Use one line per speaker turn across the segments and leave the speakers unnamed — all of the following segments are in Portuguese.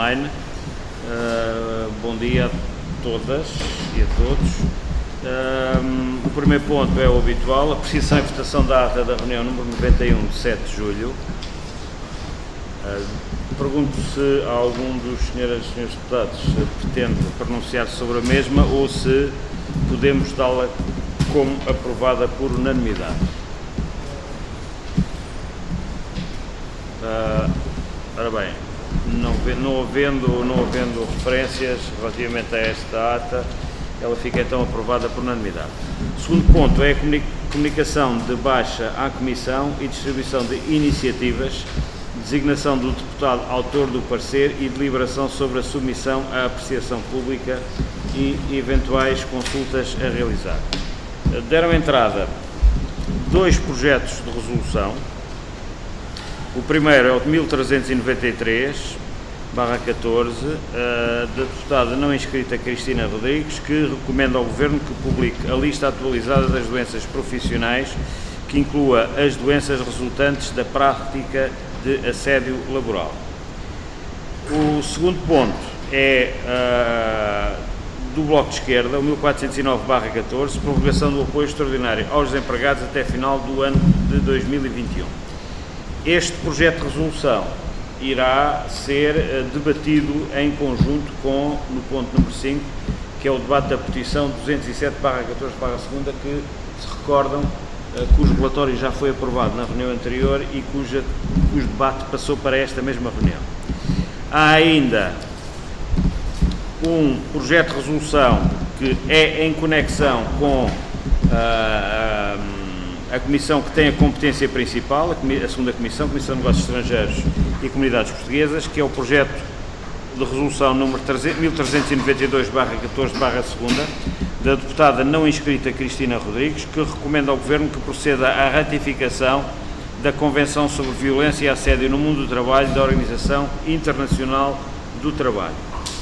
online. Bom dia a todas e a todos. O primeiro ponto é o habitual, apreciação e votação da ata da reunião número 91 de 7 de julho. Pergunto se algum dos senhoras e senhores deputados pretende pronunciar-se sobre a mesma ou se podemos dá-la como aprovada por unanimidade. Ora bem, não havendo referências relativamente a esta ata, ela fica então aprovada por unanimidade. O segundo ponto é a comunicação de baixa à Comissão e distribuição de iniciativas, designação do deputado autor do parecer e deliberação sobre a submissão à apreciação pública e eventuais consultas a realizar. Deram entrada 2 projetos de resolução. O primeiro é o de 1393/14, da deputada não inscrita Cristina Rodrigues, que recomenda ao Governo que publique a lista atualizada das doenças profissionais, que inclua as doenças resultantes da prática de assédio laboral. O segundo ponto é do Bloco de Esquerda, o 1409/14, prorrogação do apoio extraordinário aos desempregados até final do ano de 2021. Este projeto de resolução irá ser debatido em conjunto com, no ponto número 5, que é o debate da petição 207/14/2, que se recordam, cujo relatório já foi aprovado na reunião anterior e cujo debate passou para esta mesma reunião. Há ainda um projeto de resolução que é em conexão com a comissão que tem a competência principal, a segunda Comissão de Negócios Estrangeiros e Comunidades Portuguesas, que é o projeto de resolução número 1392/14/2, da deputada não inscrita Cristina Rodrigues, que recomenda ao Governo que proceda à ratificação da Convenção sobre Violência e Assédio no Mundo do Trabalho da Organização Internacional do Trabalho.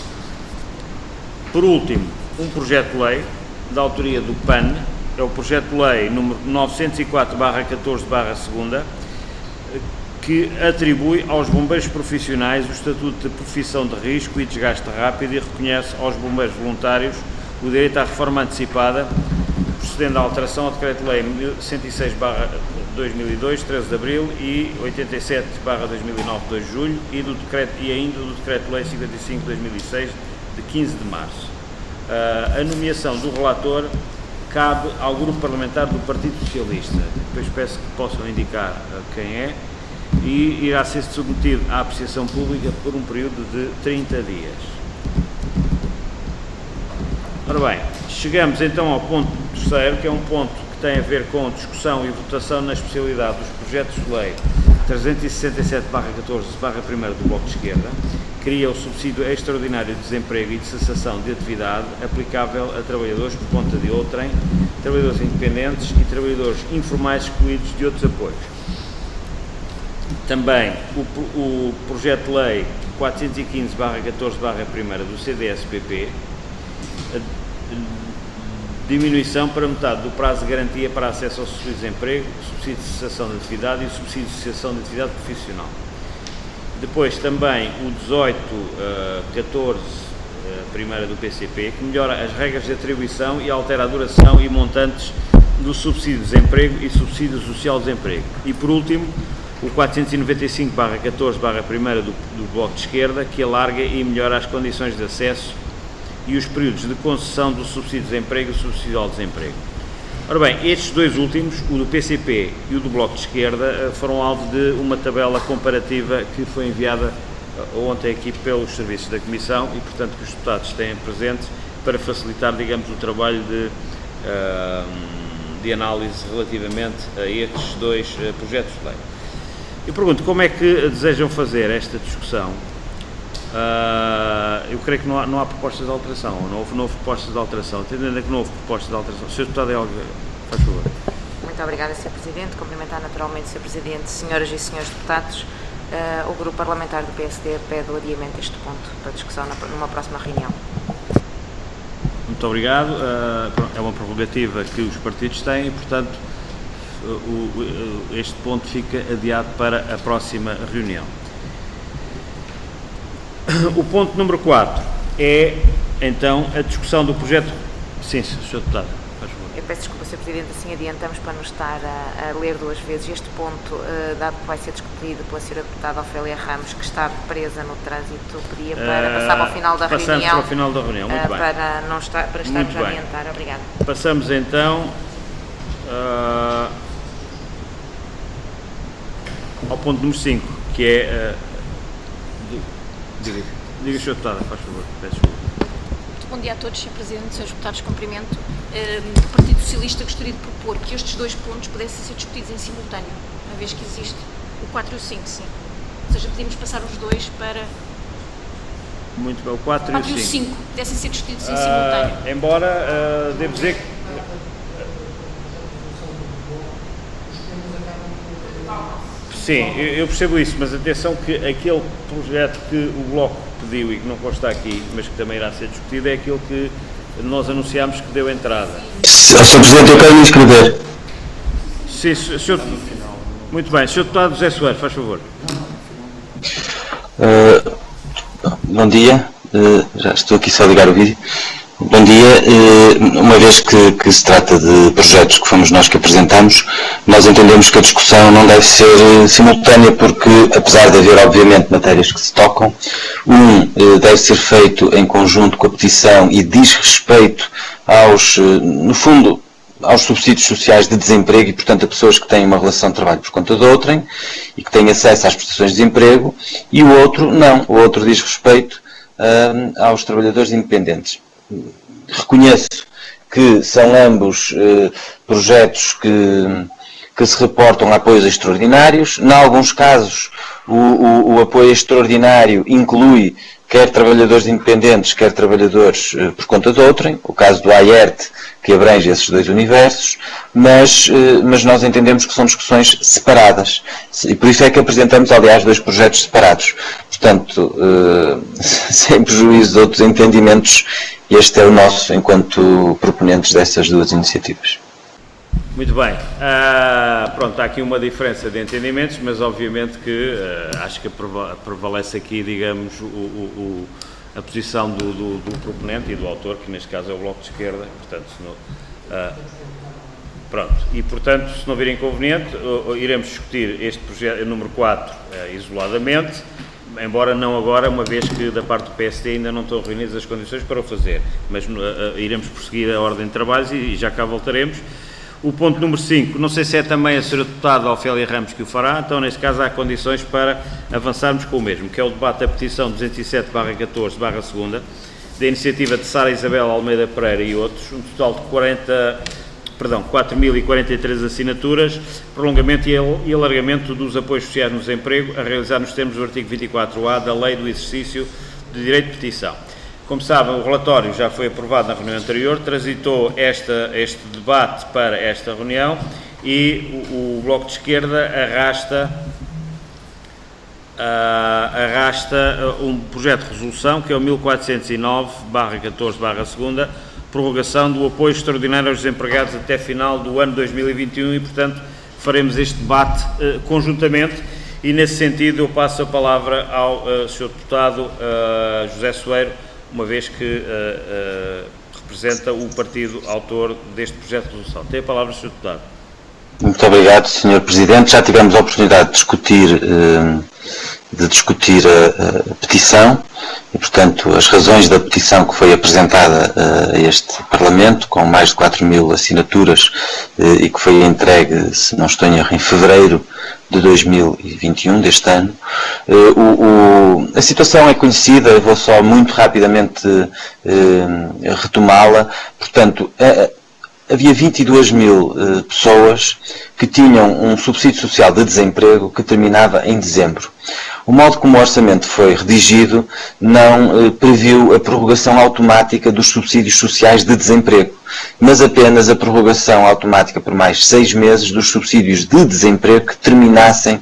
Por último, um projeto de lei da autoria do PAN, é o projeto de lei número 904/14/2, que atribui aos bombeiros profissionais o estatuto de profissão de risco e desgaste rápido e reconhece aos bombeiros voluntários o direito à reforma antecipada, procedendo à alteração ao Decreto-Lei 106/2002, 13 de abril, e 87/2009, 2 de julho, e ainda do Decreto-Lei 55/2006, de 15 de março. A nomeação do relator cabe ao Grupo Parlamentar do Partido Socialista. Depois peço que possam indicar quem é, e irá ser submetido à apreciação pública por um período de 30 dias. Ora bem, chegamos então ao ponto terceiro, que é um ponto que tem a ver com discussão e votação na especialidade dos projetos de lei 367/14/1 do Bloco de Esquerda, cria o subsídio extraordinário de desemprego e de cessação de atividade aplicável a trabalhadores por conta de outrem, trabalhadores independentes e trabalhadores informais excluídos de outros apoios. Também o projeto de lei 415/14/1 do CDS-PP, diminuição para metade do prazo de garantia para acesso ao subsídio de desemprego, subsídio de cessação de atividade e o subsídio de cessação de atividade profissional. Depois também o 18/14/1 do PCP, que melhora as regras de atribuição e altera a duração e montantes do subsídio de desemprego e subsídio social de desemprego. E por último, o 495/14/1 do Bloco de Esquerda, que alarga e melhora as condições de acesso e os períodos de concessão do subsídio de desemprego e o subsídio ao desemprego. Ora bem, estes dois últimos, o do PCP e o do Bloco de Esquerda, foram alvo de uma tabela comparativa que foi enviada ontem aqui pelos serviços da Comissão e, portanto, que os deputados têm presentes para facilitar, digamos, o trabalho de análise relativamente a estes dois projetos de lei. Eu pergunto, como é que desejam fazer esta discussão? Eu creio que não há propostas de alteração, ou não houve propostas de alteração. Entendendo que não houve propostas de alteração, Sr. Deputado, faz favor.
Muito obrigada, Sr. Presidente. Cumprimentar naturalmente, Sr. Presidente, senhoras e senhores deputados. O Grupo Parlamentar do PSD pede o adiamento deste ponto para discussão numa próxima reunião.
Muito obrigado. É uma prerrogativa que os partidos têm e, portanto, este ponto fica adiado para a próxima reunião. O ponto número 4 é, então, a discussão do projeto... Sim, Sr. Deputado, faz favor.
Eu peço desculpa, Sr. Presidente, assim adiantamos para não estar a ler duas vezes este ponto, dado que vai ser discutido pela Sra. Deputada Ofélia Ramos, que está presa no trânsito, pedia para passar ao final da reunião.
Passamos para o final da reunião, muito bem.
Para estarmos a adiantar, obrigada.
Passamos então ao ponto número 5, que é... Diga, Sr. Deputada, faz favor, peço desculpa.
Bom dia a todos, Sr. Presidente, Srs. Deputados, cumprimento. O Partido Socialista gostaria de propor que estes dois pontos pudessem ser discutidos em simultâneo, uma vez que existe o 4 e o 5, sim. Ou seja, podíamos passar os dois para...
Muito bem, o 4 e o 5
pudessem ser discutidos em simultâneo.
Embora, devo dizer que... Sim, eu percebo isso, mas atenção que aquele projeto que o Bloco pediu e que não consta aqui, mas que também irá ser discutido, é aquele que nós anunciámos que deu entrada.
Sr. Presidente, eu quero me inscrever.
Sim, Sr. Muito bem, Sr. Deputado José Soares, faz favor.
Bom dia, já estou aqui só a ligar o vídeo. Bom dia, uma vez que se trata de projetos que fomos nós que apresentamos, nós entendemos que a discussão não deve ser simultânea porque, apesar de haver obviamente matérias que se tocam, deve ser feito em conjunto com a petição e diz respeito no fundo, aos subsídios sociais de desemprego e, portanto, a pessoas que têm uma relação de trabalho por conta de outrem e que têm acesso às prestações de desemprego, e o outro não, o outro diz respeito aos trabalhadores independentes. Reconheço que são ambos projetos que se reportam a apoios extraordinários. Em alguns casos, o apoio extraordinário inclui quer trabalhadores independentes, quer trabalhadores por conta de outrem, o caso do AERT, que abrange esses dois universos, mas nós entendemos que são discussões separadas, e por isso é que apresentamos, aliás, dois projetos separados. Portanto, sem prejuízo de outros entendimentos, este é o nosso, enquanto proponentes dessas duas iniciativas.
Muito bem. Pronto, há aqui uma diferença de entendimentos, mas obviamente que acho que prevalece aqui, digamos, a posição do proponente e do autor, que neste caso é o Bloco de Esquerda. Portanto, pronto. E, portanto, se não vir inconveniente, iremos discutir este projeto número 4 isoladamente, embora não agora, uma vez que da parte do PSD ainda não estão reunidas as condições para o fazer. Mas iremos prosseguir a ordem de trabalhos e já cá voltaremos. O ponto número 5, não sei se é também a Sra. Deputada Ofélia Ramos que o fará, então neste caso há condições para avançarmos com o mesmo, que é o debate da petição 207/14/2, da iniciativa de Sara Isabel Almeida Pereira e outros, um total de 4.043 assinaturas, prolongamento e alargamento dos apoios sociais no desemprego, a realizar nos termos do artigo 24A da Lei do Exercício do Direito de Petição. Como sabem, o relatório já foi aprovado na reunião anterior, transitou este debate para esta reunião e o Bloco de Esquerda arrasta um projeto de resolução, que é o 1409/14/2, prorrogação do apoio extraordinário aos desempregados até final do ano 2021 e, portanto, faremos este debate conjuntamente. E, nesse sentido, eu passo a palavra ao Sr. Deputado José Soeiro, uma vez que representa o partido autor deste projeto de resolução. Tem a palavra, Sr. Deputado.
Muito obrigado, Sr. Presidente. Já tivemos a oportunidade de discutir a petição e, portanto, as razões da petição que foi apresentada a este Parlamento, com mais de 4.000 assinaturas e que foi entregue, se não estou em erro, em fevereiro de 2021, deste ano. A situação é conhecida, eu vou só muito rapidamente retomá-la. Portanto, havia 22.000 pessoas que tinham um subsídio social de desemprego que terminava em dezembro. O modo como o orçamento foi redigido não previu a prorrogação automática dos subsídios sociais de desemprego, mas apenas a prorrogação automática por mais 6 meses dos subsídios de desemprego que terminassem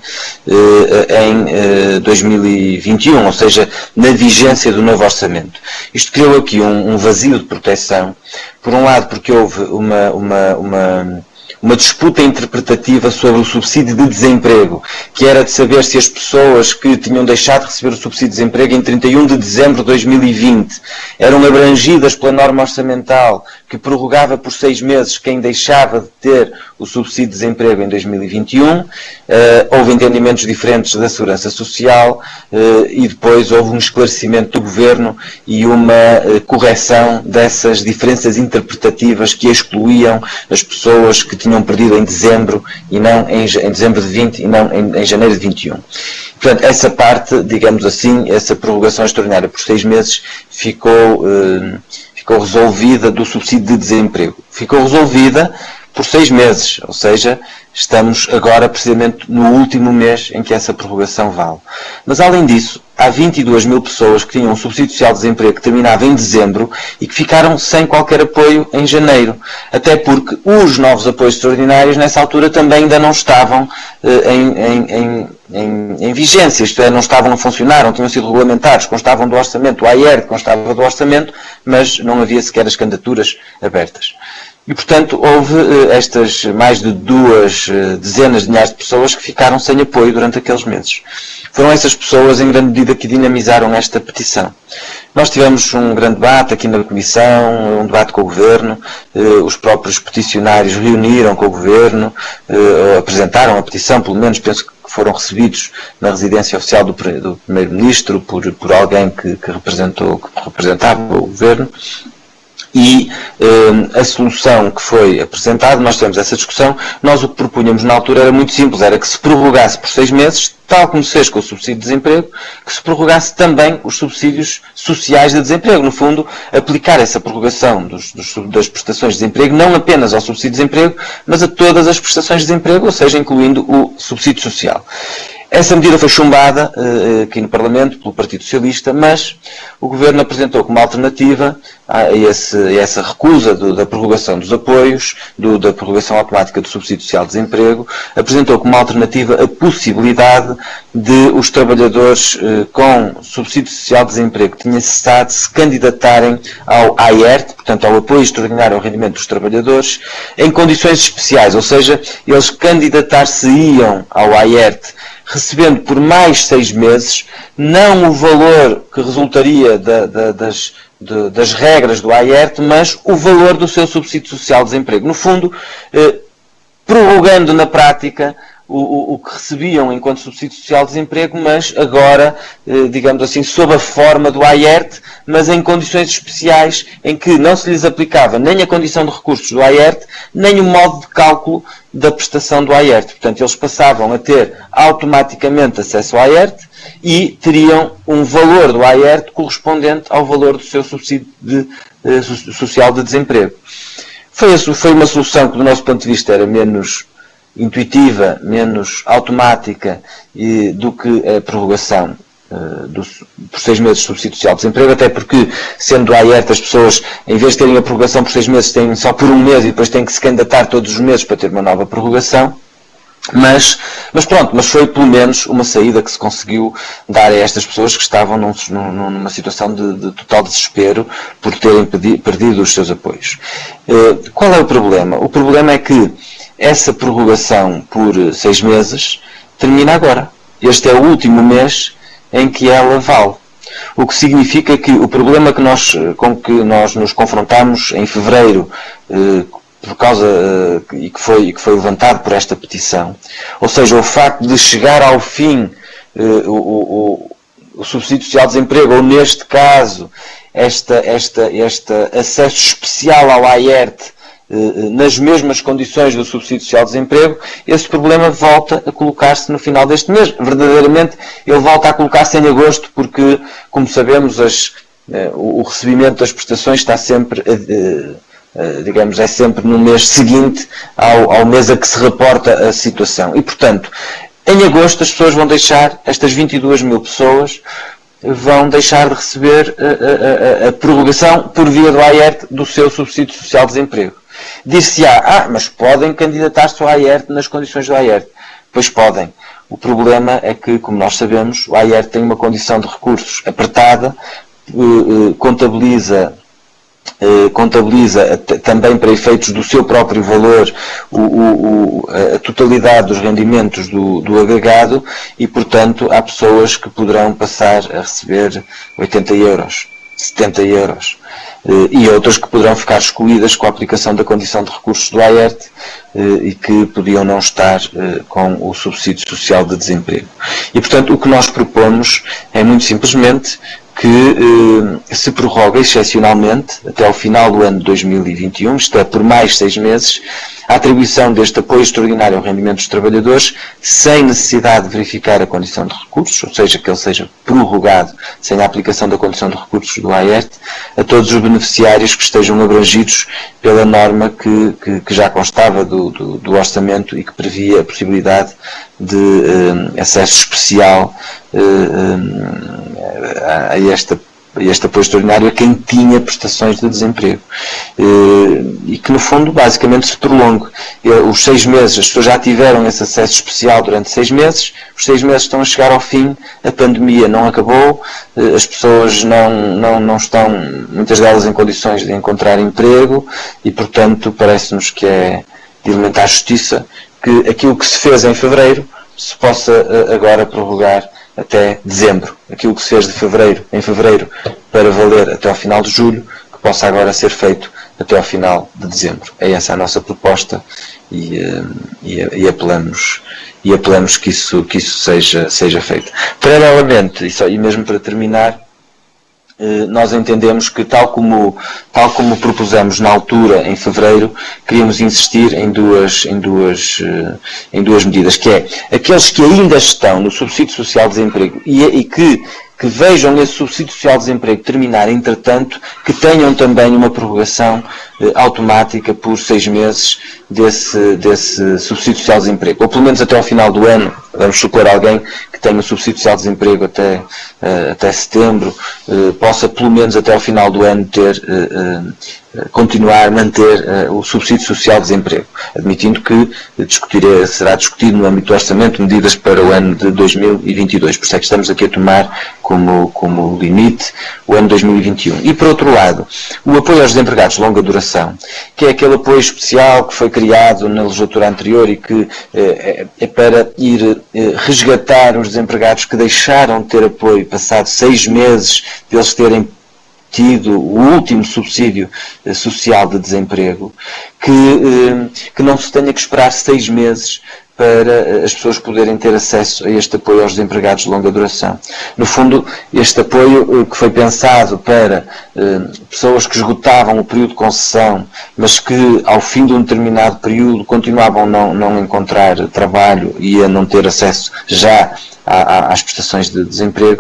em 2021, ou seja, na vigência do novo orçamento. Isto criou aqui um vazio de proteção, por um lado porque houve uma uma disputa interpretativa sobre o subsídio de desemprego, que era de saber se as pessoas que tinham deixado de receber o subsídio de desemprego em 31 de dezembro de 2020 eram abrangidas pela norma orçamental que prorrogava por 6 meses quem deixava de ter o subsídio de desemprego em 2021. Houve entendimentos diferentes da Segurança Social e depois houve um esclarecimento do Governo e uma correção dessas diferenças interpretativas que excluíam as pessoas que tinham perdido em dezembro e não em dezembro de 20 e não em janeiro de 21. Portanto, essa parte, digamos assim, essa prorrogação extraordinária por 6 meses ficou resolvida do subsídio de desemprego. Ficou resolvida por 6 meses, ou seja, estamos agora precisamente no último mês em que essa prorrogação vale. Mas além disso, há 22 mil pessoas que tinham um subsídio social de desemprego que terminava em dezembro e que ficaram sem qualquer apoio em janeiro. Até porque os novos apoios extraordinários nessa altura também ainda não estavam em vigência, isto é, não estavam a funcionar, não tinham sido regulamentados, constavam do orçamento, o AIERD constava do orçamento, mas não havia sequer as candidaturas abertas. E, portanto, houve estas mais de 2 dezenas de milhares de pessoas que ficaram sem apoio durante aqueles meses. Foram essas pessoas, em grande medida, que dinamizaram esta petição. Nós tivemos um grande debate aqui na Comissão, um debate com o Governo, os próprios peticionários reuniram com o Governo, apresentaram a petição, pelo menos penso que foram recebidos na residência oficial do Primeiro-Ministro por alguém que representava o Governo. E a solução que foi apresentada, nós tivemos essa discussão, nós o que propunhamos na altura era muito simples, era que se prorrogasse por 6 meses, tal como se fez com o subsídio de desemprego, que se prorrogasse também os subsídios sociais de desemprego. No fundo, aplicar essa prorrogação das prestações de desemprego não apenas ao subsídio de desemprego, mas a todas as prestações de desemprego, ou seja, incluindo o subsídio social. Essa medida foi chumbada aqui no Parlamento pelo Partido Socialista, mas o Governo apresentou como alternativa a essa recusa da prorrogação dos apoios, da prorrogação automática do subsídio social de desemprego, apresentou como alternativa a possibilidade de os trabalhadores com subsídio social de desemprego que tinha cessado se candidatarem ao AIERT, portanto ao apoio extraordinário ao rendimento dos trabalhadores, em condições especiais, ou seja, eles candidatar-se-iam ao AIERT recebendo por mais 6 meses, não o valor que resultaria das regras do AIERT, mas o valor do seu subsídio social de desemprego. No fundo, prorrogando na prática o que recebiam enquanto subsídio social de desemprego, mas agora, digamos assim, sob a forma do AIERT, mas em condições especiais em que não se lhes aplicava nem a condição de recursos do AIERT, nem o modo de cálculo da prestação do AIERT. Portanto, eles passavam a ter automaticamente acesso ao AIERT e teriam um valor do AIERT correspondente ao valor do seu subsídio social de desemprego. Foi uma solução que, do nosso ponto de vista, era menos intuitiva, menos automática do que a prorrogação por 6 meses de subsídio social de desemprego, até porque, sendo o AIERT, as pessoas, em vez de terem a prorrogação por 6 meses, têm só por 1 mês e depois têm que se candidatar todos os meses para ter uma nova prorrogação. Mas foi pelo menos uma saída que se conseguiu dar a estas pessoas que estavam numa situação de total desespero por terem perdido os seus apoios. Qual é o problema? O problema é que essa prorrogação por 6 meses termina agora. Este é o último mês em que ela vale. O que significa que o problema com que nós nos confrontamos em fevereiro, por causa e que foi levantado por esta petição, ou seja, o facto de chegar ao fim o subsídio social de desemprego, ou neste caso este acesso especial ao AIERT nas mesmas condições do subsídio social de desemprego, esse problema volta a colocar-se no final deste mês. Verdadeiramente, ele volta a colocar-se em agosto, porque, como sabemos, o recebimento das prestações está sempre, digamos, é sempre no mês seguinte ao mês a que se reporta a situação. E, portanto, em agosto as pessoas vão deixar, estas 22 mil pessoas, vão deixar de receber a prorrogação por via do AIERT do seu subsídio social de desemprego. Dir-se-á, mas podem candidatar-se ao AIERT nas condições do AIERT. Pois podem. O problema é que, como nós sabemos, o AIERT tem uma condição de recursos apertada, contabiliza contabiliza também para efeitos do seu próprio valor a totalidade dos rendimentos do agregado e, portanto, há pessoas que poderão passar a receber 80 euros, 70 euros. E outras que poderão ficar excluídas com a aplicação da condição de recursos do AERT e que podiam não estar com o subsídio social de desemprego. E, portanto, o que nós propomos é muito simplesmente que se prorroga excepcionalmente até ao final do ano de 2021, isto é, por mais 6 meses, a atribuição deste apoio extraordinário ao rendimento dos trabalhadores sem necessidade de verificar a condição de recursos, ou seja, que ele seja prorrogado sem a aplicação da condição de recursos do AERT, a todos os beneficiários que estejam abrangidos pela norma que já constava do orçamento e que previa a possibilidade de acesso especial a este apoio extraordinário a quem tinha prestações de desemprego e que no fundo basicamente se prolongue. Os 6 meses, as pessoas já tiveram esse acesso especial durante 6 meses, os 6 meses estão a chegar ao fim, a pandemia não acabou, as pessoas não estão, muitas delas, em condições de encontrar emprego e, portanto, parece-nos que é de elementar justiça que aquilo que se fez em fevereiro se possa agora prorrogar até dezembro. Aquilo que se fez em fevereiro para valer até ao final de julho, que possa agora ser feito até ao final de dezembro. É essa a nossa proposta e apelamos que isso seja feito. Paralelamente, e mesmo para terminar, nós entendemos que, tal como propusemos na altura, em fevereiro, queríamos insistir em duas medidas, que é aqueles que ainda estão no subsídio social de desemprego e que vejam esse subsídio social de desemprego terminar, entretanto, que tenham também uma prorrogação automática por 6 meses desse subsídio social de desemprego, ou pelo menos até ao final do ano. Vamos supor alguém que tenha o subsídio social de desemprego até setembro, possa pelo menos até ao final do ano continuar a manter o subsídio social de desemprego, admitindo que será discutido no âmbito do orçamento medidas para o ano de 2022, por isso é que estamos aqui a tomar como limite o ano 2021. E, por outro lado, o apoio aos desempregados de longa duração, que é aquele apoio especial que foi criado na legislatura anterior e que é para ir resgatar os desempregados que deixaram de ter apoio passados 6 meses de eles terem tido o último subsídio social de desemprego, que não se tenha que esperar 6 meses para as pessoas poderem ter acesso a este apoio aos desempregados de longa duração. No fundo, este apoio que foi pensado para pessoas que esgotavam o período de concessão, mas que ao fim de um determinado período continuavam a não encontrar trabalho e a não ter acesso já às prestações de desemprego,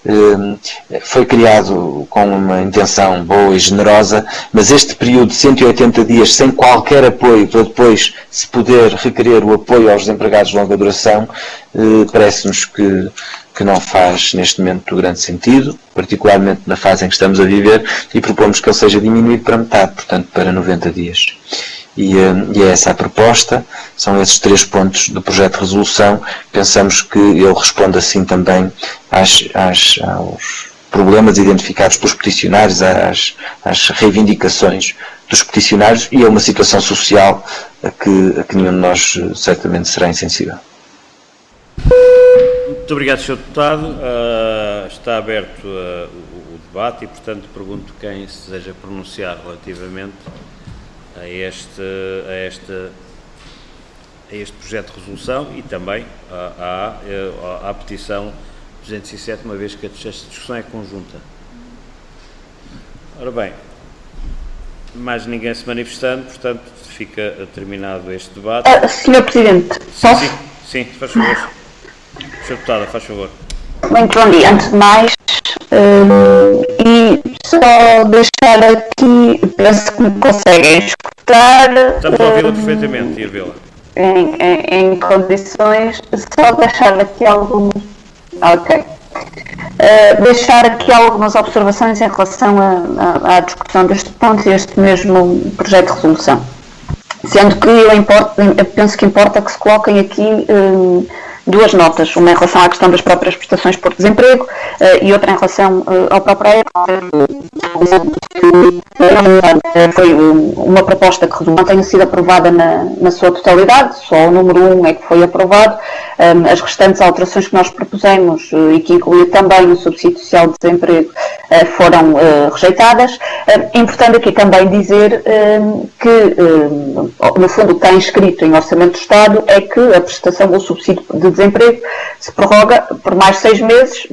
foi criado com uma intenção boa e generosa, mas este período de 180 dias sem qualquer apoio para depois se poder requerer o apoio aos desempregados de longa duração, parece-nos que não faz neste momento grande sentido, particularmente na fase em que estamos a viver, e propomos que ele seja diminuído para metade, portanto para 90 dias. E é essa a proposta, são esses 3 pontos do projeto de resolução. Pensamos que ele responde assim também aos problemas identificados pelos peticionários, às reivindicações dos peticionários e a uma situação social a que nenhum de nós certamente será insensível.
Muito obrigado, Sr. Deputado. Está aberto o debate e, portanto, pergunto quem se deseja pronunciar relativamente a este projeto de resolução e também à petição 207, uma vez que esta discussão é conjunta. Ora bem, mais ninguém se manifestando, portanto, fica terminado este debate.
Sr. Presidente, posso?
Sim, faz favor. Sr. Deputada, faz favor.
Muito bom dia. Antes de mais, e só deixar aqui, penso que me conseguem escutar.
Estamos a ouvi-la perfeitamente e a vê-la.
Em condições, só deixar aqui algumas. Ok. Deixar aqui algumas observações em relação à discussão deste ponto e este mesmo projeto de resolução. Sendo que eu penso que importa que se coloquem aqui duas notas, uma em relação à questão das próprias prestações por desemprego e outra em relação ao próprio AERT. Foi uma proposta que não tenha sido aprovada na sua totalidade, só o número 1 é que foi aprovado. As restantes alterações que nós propusemos e que incluía também o subsídio social de desemprego foram rejeitadas. Importante aqui também dizer que, no fundo, o que está inscrito em Orçamento do Estado é que a prestação do subsídio de desemprego se prorroga por mais 6 meses,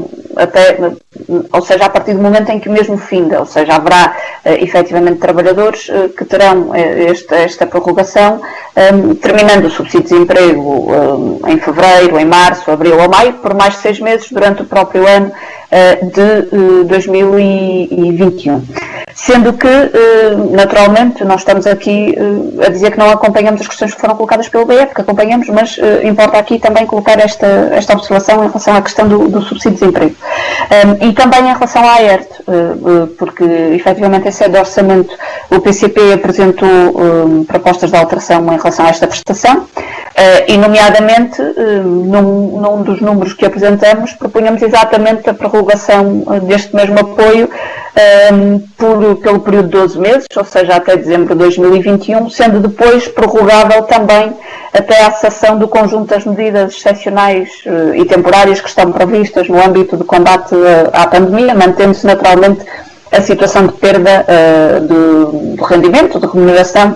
ou seja, a partir do momento em que o mesmo finda, ou seja, haverá efetivamente trabalhadores que terão esta prorrogação, terminando o subsídio de desemprego em fevereiro, em março, abril ou maio, por mais 6 meses durante o próprio ano de 2021. Sendo que, naturalmente, nós estamos aqui a dizer que não acompanhamos as questões que foram colocadas pelo BF, que acompanhamos, mas importa aqui também colocar esta observação em relação à questão do subsídio de desemprego. E também em relação à AERT, porque, efetivamente, em sede de orçamento, o PCP apresentou propostas de alteração em relação a esta prestação, e, nomeadamente, num dos números que apresentamos, propunhamos exatamente a prorrogação deste mesmo apoio pelo período de 12 meses, ou seja, até dezembro de 2021, sendo depois prorrogável também até à cessação do conjunto das medidas excepcionais e temporárias que estão previstas no âmbito do combate à pandemia, mantendo-se naturalmente a situação de perda do rendimento, de remuneração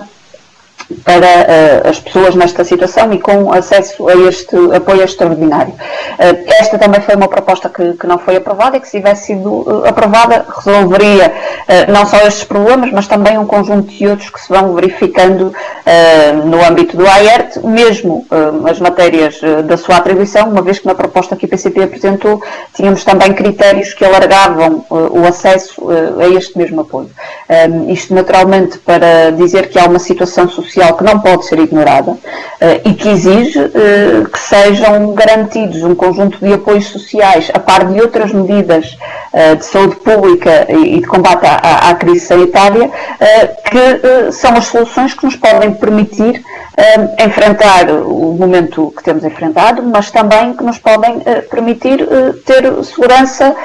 para as pessoas nesta situação e com acesso a este apoio extraordinário. Esta também foi uma proposta que não foi aprovada e que, se tivesse sido aprovada, resolveria não só estes problemas, mas também um conjunto de outros que se vão verificando no âmbito do AERT, mesmo as matérias da sua atribuição, uma vez que na proposta que o PCP apresentou tínhamos também critérios que alargavam o acesso a este mesmo apoio. Isto naturalmente para dizer que há uma situação social que não pode ser ignorada e que exige que sejam garantidos um conjunto de apoios sociais, a par de outras medidas de saúde pública e de combate à crise sanitária, que são as soluções que nos podem permitir enfrentar o momento que temos enfrentado, mas também que nos podem permitir ter segurança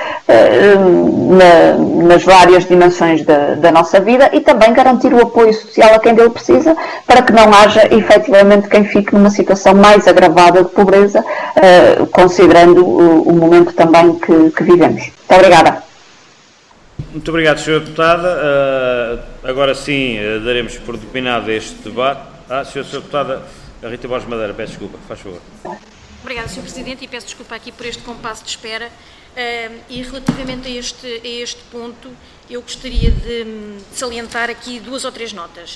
nas várias dimensões da nossa vida e também garantir o apoio social a quem dele precisa, para que não haja efetivamente quem fique numa situação mais agravada de pobreza, considerando o momento também que vivemos. Muito obrigada.
Muito obrigado, Sra. Deputada. Agora sim, daremos por terminado este debate. Sra. Deputada Rita Borges Madeira, peço desculpa, faz favor.
Obrigada, Sr. Presidente, e peço desculpa aqui por este compasso de espera. E relativamente a este ponto, eu gostaria de salientar aqui 2 ou 3 notas.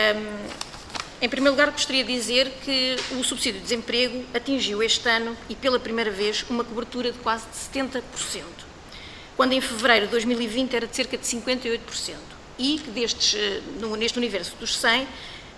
Em primeiro lugar, gostaria de dizer que o subsídio de desemprego atingiu este ano, e pela primeira vez, uma cobertura de quase de 70%, quando em fevereiro de 2020 era de cerca de 58%. E que neste universo dos 100,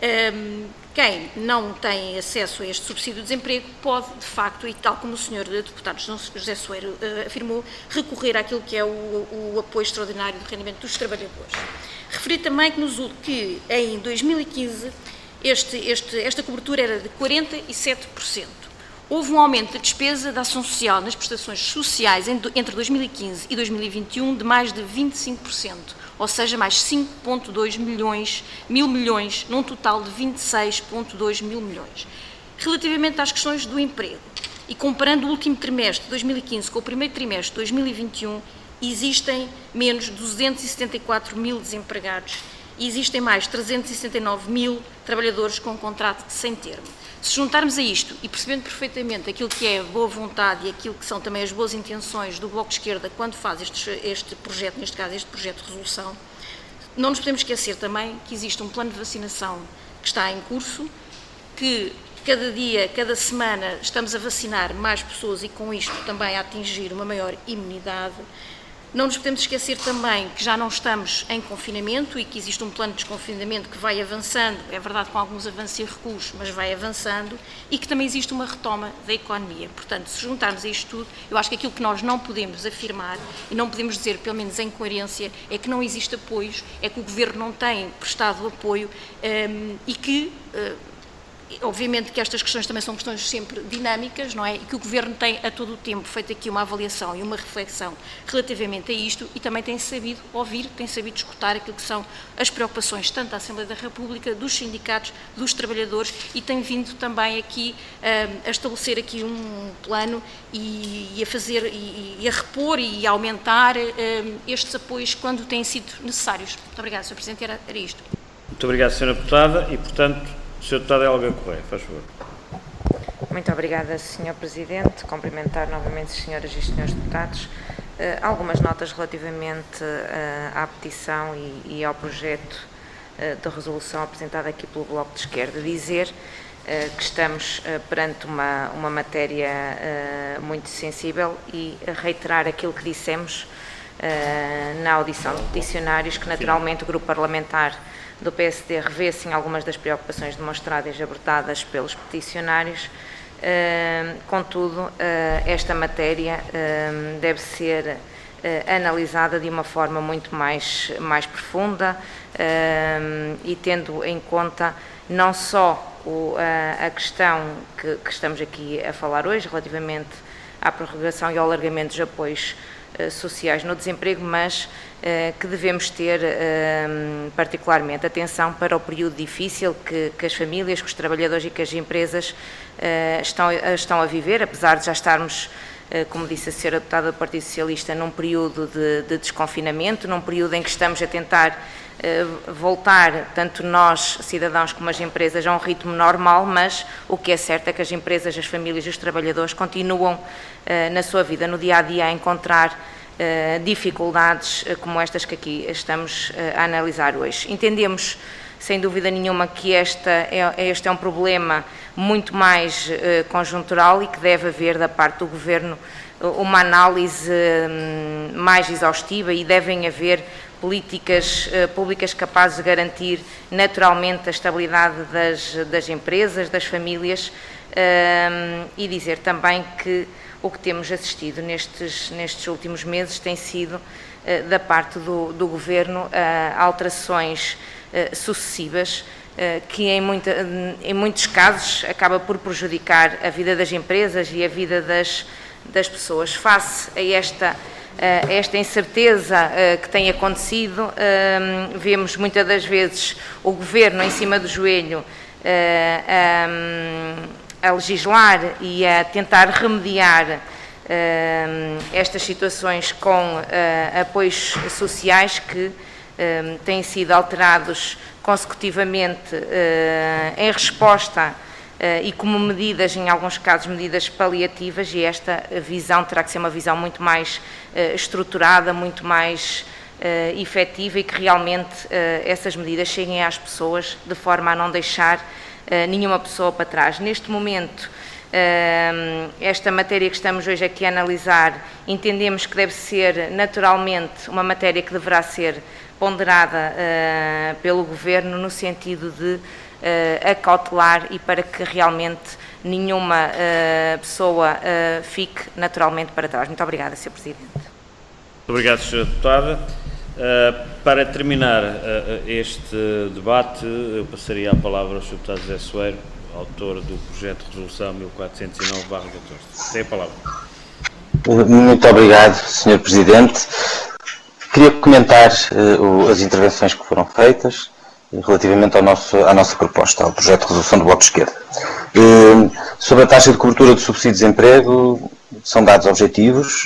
quem não tem acesso a este subsídio de desemprego pode, de facto, e tal como o Sr. Deputado José Soeiro afirmou, recorrer àquilo que é o apoio extraordinário de rendimento dos trabalhadores. Referi também que em 2015 esta cobertura era de 47%. Houve um aumento da despesa da ação social nas prestações sociais entre 2015 e 2021 de mais de 25%, ou seja, mais 5,2 mil milhões, num total de 26,2 mil milhões. Relativamente às questões do emprego, e comparando o último trimestre de 2015 com o primeiro trimestre de 2021, existem menos 274 mil desempregados e existem mais 369 mil trabalhadores com contrato sem termo. Se juntarmos a isto e percebendo perfeitamente aquilo que é a boa vontade e aquilo que são também as boas intenções do Bloco de Esquerda quando faz este projeto, neste caso este projeto de resolução, não nos podemos esquecer também que existe um plano de vacinação que está em curso, que cada dia, cada semana estamos a vacinar mais pessoas e com isto também a atingir uma maior imunidade. Não nos podemos esquecer também que já não estamos em confinamento e que existe um plano de desconfinamento que vai avançando, é verdade com alguns avanços e recuos, mas vai avançando, e que também existe uma retoma da economia. Portanto, se juntarmos a isto tudo, eu acho que aquilo que nós não podemos afirmar, e não podemos dizer, pelo menos em coerência, é que não existe apoios, é que o Governo não tem prestado apoio e que obviamente que estas questões também são questões sempre dinâmicas, não é? E que o Governo tem a todo o tempo feito aqui uma avaliação e uma reflexão relativamente a isto e também tem sabido ouvir, tem sabido escutar aquilo que são as preocupações tanto da Assembleia da República, dos sindicatos, dos trabalhadores e tem vindo também aqui a estabelecer aqui um plano e a fazer e a repor e a aumentar estes apoios quando têm sido necessários. Muito obrigada, Sr. Presidente, era isto.
Muito obrigado, Sra. Deputada, e, portanto, o Sr. Deputado Helga Correia, faz favor.
Muito obrigada, Sr. Presidente. Cumprimentar novamente as senhoras e os senhores deputados. Algumas notas relativamente à petição e ao projeto de resolução apresentada aqui pelo Bloco de Esquerda. Dizer que estamos perante uma matéria muito sensível e reiterar aquilo que dissemos na audição de peticionários, que naturalmente o Grupo Parlamentar do PSD revê-se em algumas das preocupações demonstradas e abordadas pelos peticionários. Contudo, esta matéria deve ser analisada de uma forma muito mais profunda e tendo em conta não só a questão que estamos aqui a falar hoje, relativamente à prorrogação e ao alargamento dos apoios sociais no desemprego, mas que devemos ter particularmente atenção para o período difícil que as famílias, que os trabalhadores e que as empresas estão a viver, apesar de já estarmos, como disse a senhora deputada do Partido Socialista, num período de desconfinamento, num período em que estamos a tentar voltar, tanto nós, cidadãos, como as empresas, a um ritmo normal, mas o que é certo é que as empresas, as famílias e os trabalhadores continuam na sua vida, no dia-a-dia, a encontrar dificuldades como estas que aqui estamos a analisar hoje. Entendemos, sem dúvida nenhuma, que este é um problema muito mais conjuntural e que deve haver da parte do Governo uma análise mais exaustiva e devem haver políticas públicas capazes de garantir naturalmente a estabilidade das empresas, das famílias e dizer também que o que temos assistido nestes últimos meses tem sido, da parte do Governo, alterações sucessivas que em muitos casos acaba por prejudicar a vida das empresas e a vida das pessoas. Face a esta incerteza que tem acontecido, vemos muitas das vezes o Governo em cima do joelho a legislar e a tentar remediar estas situações com apoios sociais que têm sido alterados consecutivamente em resposta e como medidas, em alguns casos, medidas paliativas, e esta visão terá que ser uma visão muito mais estruturada, muito mais efetiva e que realmente essas medidas cheguem às pessoas de forma a não deixar nenhuma pessoa para trás. Neste momento, esta matéria que estamos hoje aqui a analisar, entendemos que deve ser naturalmente uma matéria que deverá ser ponderada pelo Governo no sentido de acautelar e para que realmente nenhuma pessoa fique naturalmente para trás. Muito obrigada, Sr. Presidente.
Muito obrigado, Sra. Deputada. Para terminar este debate, eu passaria a palavra ao Sr. Deputado José Soeiro, autor do projeto de resolução 1409/14. Tem a palavra.
Muito obrigado, Sr. Presidente. Queria comentar as intervenções que foram feitas relativamente à nossa proposta, ao projeto de resolução do Bloco de Esquerda. Sobre a taxa de cobertura do subsídio de desemprego, são dados objetivos.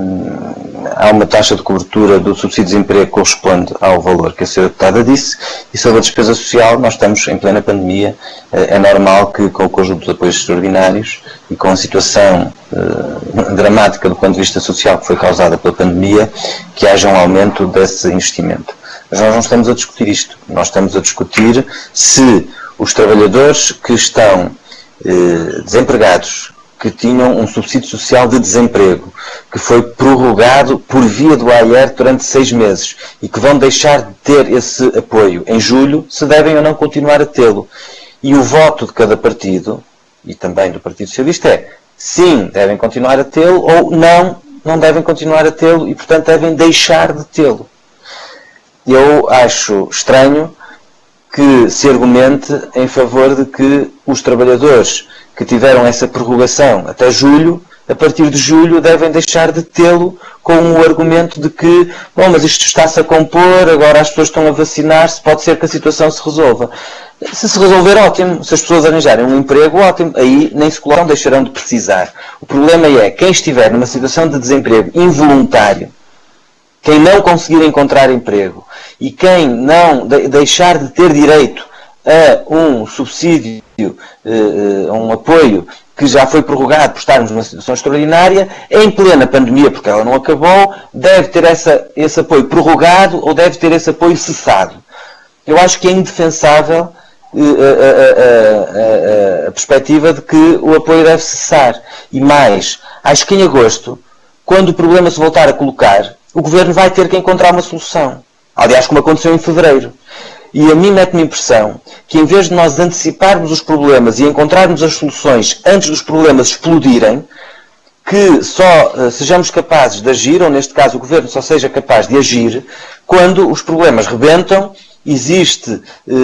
Há uma taxa de cobertura do subsídio de desemprego que corresponde ao valor que a Sra. Deputada disse, e sobre a despesa social, nós estamos em plena pandemia. É normal que, com o conjunto dos apoios extraordinários e com a situação dramática do ponto de vista social que foi causada pela pandemia, que haja um aumento desse investimento. Mas nós não estamos a discutir isto. Nós estamos a discutir se os trabalhadores que estão desempregados, que tinham um subsídio social de desemprego, que foi prorrogado por via do AER durante 6 meses e que vão deixar de ter esse apoio em julho, se devem ou não continuar a tê-lo. E o voto de cada partido, e também do Partido Socialista, é sim, devem continuar a tê-lo, ou não, não devem continuar a tê-lo e, portanto, devem deixar de tê-lo. Eu acho estranho que se argumente em favor de que os trabalhadores que tiveram essa prorrogação até julho, a partir de julho devem deixar de tê-lo, com o argumento de que, bom, mas isto está-se a compor, agora as pessoas estão a vacinar-se, pode ser que a situação se resolva. Se se resolver, ótimo. Se as pessoas arranjarem um emprego, ótimo. Aí nem se colocam, deixarão de precisar. O problema é quem estiver numa situação de desemprego involuntário, quem não conseguir encontrar emprego e quem não deixar de ter direito a um subsídio, a um apoio que já foi prorrogado por estarmos numa situação extraordinária, em plena pandemia, porque ela não acabou, deve ter esse apoio prorrogado ou deve ter esse apoio cessado. Eu acho que é indefensável a perspectiva de que o apoio deve cessar. E mais, acho que em agosto, quando o problema se voltar a colocar, o Governo vai ter que encontrar uma solução. Aliás, como aconteceu em fevereiro. E a mim mete-me a impressão que, em vez de nós anteciparmos os problemas e encontrarmos as soluções antes dos problemas explodirem, que só sejamos capazes de agir, ou neste caso o Governo só seja capaz de agir, quando os problemas rebentam, existe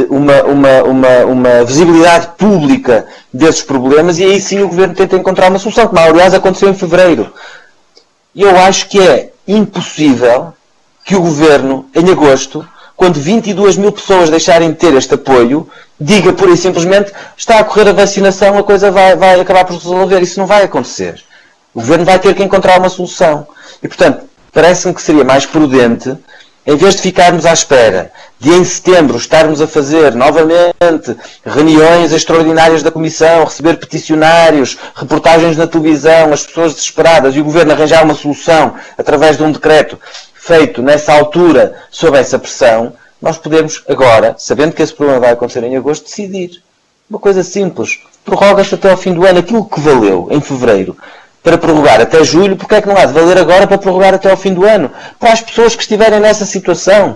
uma visibilidade pública desses problemas e aí sim o Governo tenta encontrar uma solução, como aliás aconteceu em fevereiro. E eu acho que é impossível que o Governo, em agosto, quando 22 mil pessoas deixarem de ter este apoio, diga pura e simplesmente está a correr a vacinação, a coisa vai acabar por se resolver. Isso não vai acontecer. O Governo vai ter que encontrar uma solução. E, portanto, parece-me que seria mais prudente, em vez de ficarmos à espera de em setembro estarmos a fazer novamente reuniões extraordinárias da Comissão, receber peticionários, reportagens na televisão, as pessoas desesperadas e o Governo arranjar uma solução através de um decreto feito nessa altura sob essa pressão, nós podemos agora, sabendo que esse problema vai acontecer em agosto, decidir. Uma coisa simples. Prorroga-se até ao fim do ano aquilo que valeu em fevereiro para prorrogar até julho, porque é que não há de valer agora para prorrogar até ao fim do ano? Para as pessoas que estiverem nessa situação.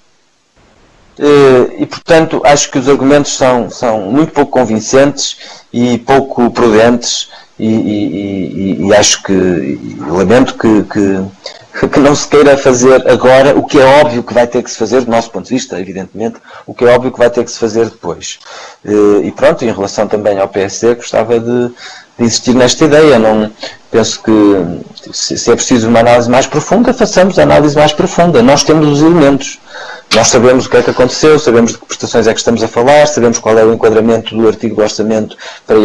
E, portanto, acho que os argumentos são muito pouco convincentes e pouco prudentes e acho que, lamento que não se queira fazer agora o que é óbvio que vai ter que se fazer, do nosso ponto de vista, evidentemente, o que é óbvio que vai ter que se fazer depois. E pronto, em relação também ao PSD, gostava de insistir nesta ideia. Não, penso que se é preciso uma análise mais profunda, façamos a análise mais profunda. Nós temos os elementos. Nós sabemos o que é que aconteceu, sabemos de que prestações é que estamos a falar, sabemos qual é o enquadramento do artigo do orçamento para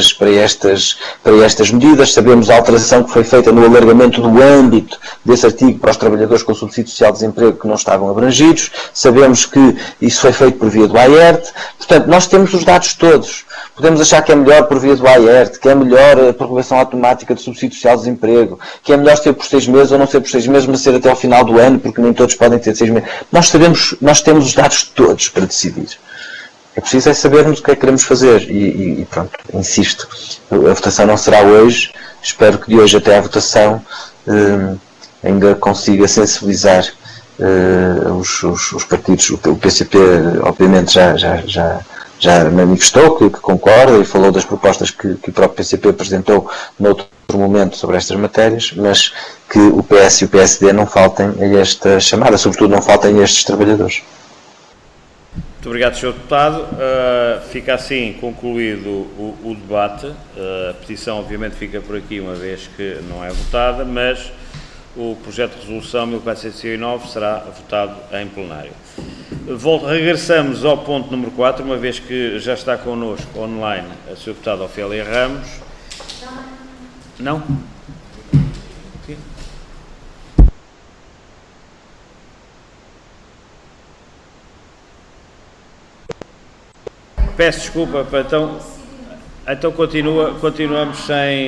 estas medidas, sabemos a alteração que foi feita no alargamento do âmbito desse artigo para os trabalhadores com subsídio social de desemprego que não estavam abrangidos, sabemos que isso foi feito por via do AERT, portanto, nós temos os dados todos. Podemos achar que é melhor por via do AERT, que é melhor a prorrogação automática do subsídio social de desemprego, que é melhor ser por 6 meses ou não ser por 6 meses, mas ser até ao final do ano, porque nem todos podem ter 6 meses. Nós temos os dados todos para decidir. É preciso sabermos o que é que queremos fazer. E pronto, insisto, a votação não será hoje. Espero que de hoje até à votação ainda consiga sensibilizar os partidos. O PCP, obviamente, já manifestou que concorda e falou das propostas que o próprio PCP apresentou noutro momento sobre estas matérias, mas que o PS e o PSD não faltem a esta chamada, sobretudo não faltem a estes trabalhadores.
Muito obrigado, Sr. Deputado. Fica assim concluído o debate. A petição, obviamente, fica por aqui, uma vez que não é votada, mas o projeto de resolução 1409 será votado em plenário. Regressamos ao ponto número 4, uma vez que já está connosco online a Sra. Deputada Ofélia Ramos. Não? Okay. Peço desculpa, então continuamos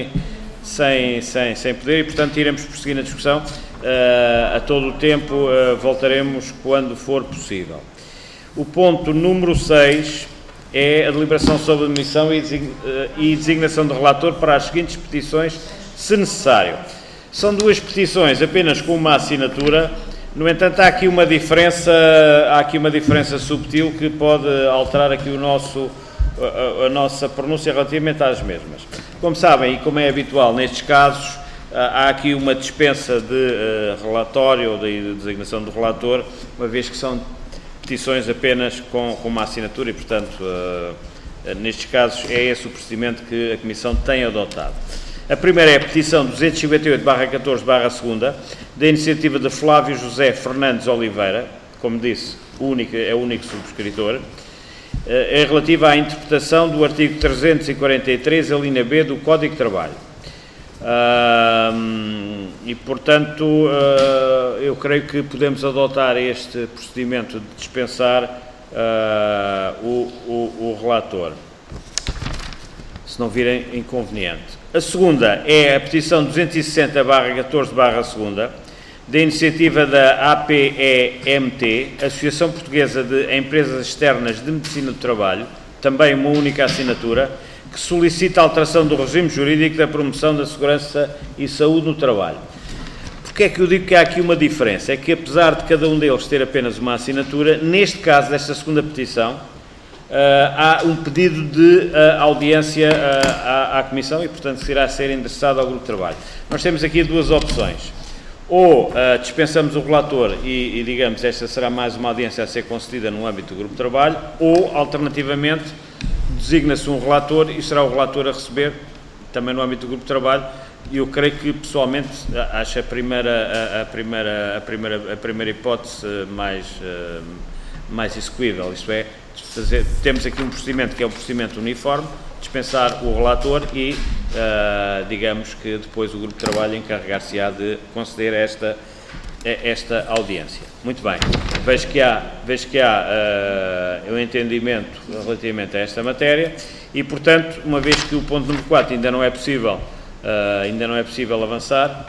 sem poder e, portanto, iremos prosseguir na discussão. A todo o tempo voltaremos quando for possível. O ponto número 6 é a deliberação sobre a admissão e designação de relator para as seguintes petições, se necessário. São duas petições apenas com uma assinatura. No entanto, há aqui uma diferença subtil que pode alterar aqui a nossa pronúncia relativamente às mesmas. Como sabem, e como é habitual nestes casos, há aqui uma dispensa de relatório ou de designação do relator, uma vez que são petições apenas com uma assinatura e, portanto, nestes casos é esse o procedimento que a Comissão tem adotado. A primeira é a petição 258/14/2, da iniciativa de Flávio José Fernandes Oliveira, como disse, é o único subscritor, é relativa à interpretação do artigo 343, a linha B do Código de Trabalho. E, portanto, eu creio que podemos adotar este procedimento de dispensar o relator, se não virem inconveniente. A segunda é a petição 260/14/2, da iniciativa da APEMT, Associação Portuguesa de Empresas Externas de Medicina do Trabalho, também uma única assinatura, que solicita a alteração do regime jurídico da promoção da segurança e saúde no trabalho. Porquê é que eu digo que há aqui uma diferença? É que, apesar de cada um deles ter apenas uma assinatura, neste caso, desta segunda petição, há um pedido de audiência à Comissão e, portanto, se irá ser endereçado ao Grupo de Trabalho. Nós temos aqui duas opções. Ou dispensamos o relator e, digamos, esta será mais uma audiência a ser concedida no âmbito do Grupo de Trabalho, ou, alternativamente, designa-se um relator e será o relator a receber, também no âmbito do Grupo de Trabalho, e eu creio que, pessoalmente, acho a primeira hipótese mais execuível, isto é, temos aqui um procedimento que é um procedimento uniforme, dispensar o relator e, digamos que depois o Grupo de Trabalho encarregar-se-á de conceder esta audiência. Muito bem, vejo que há um entendimento relativamente a esta matéria e, portanto, uma vez que o ponto número 4 ainda não é possível avançar.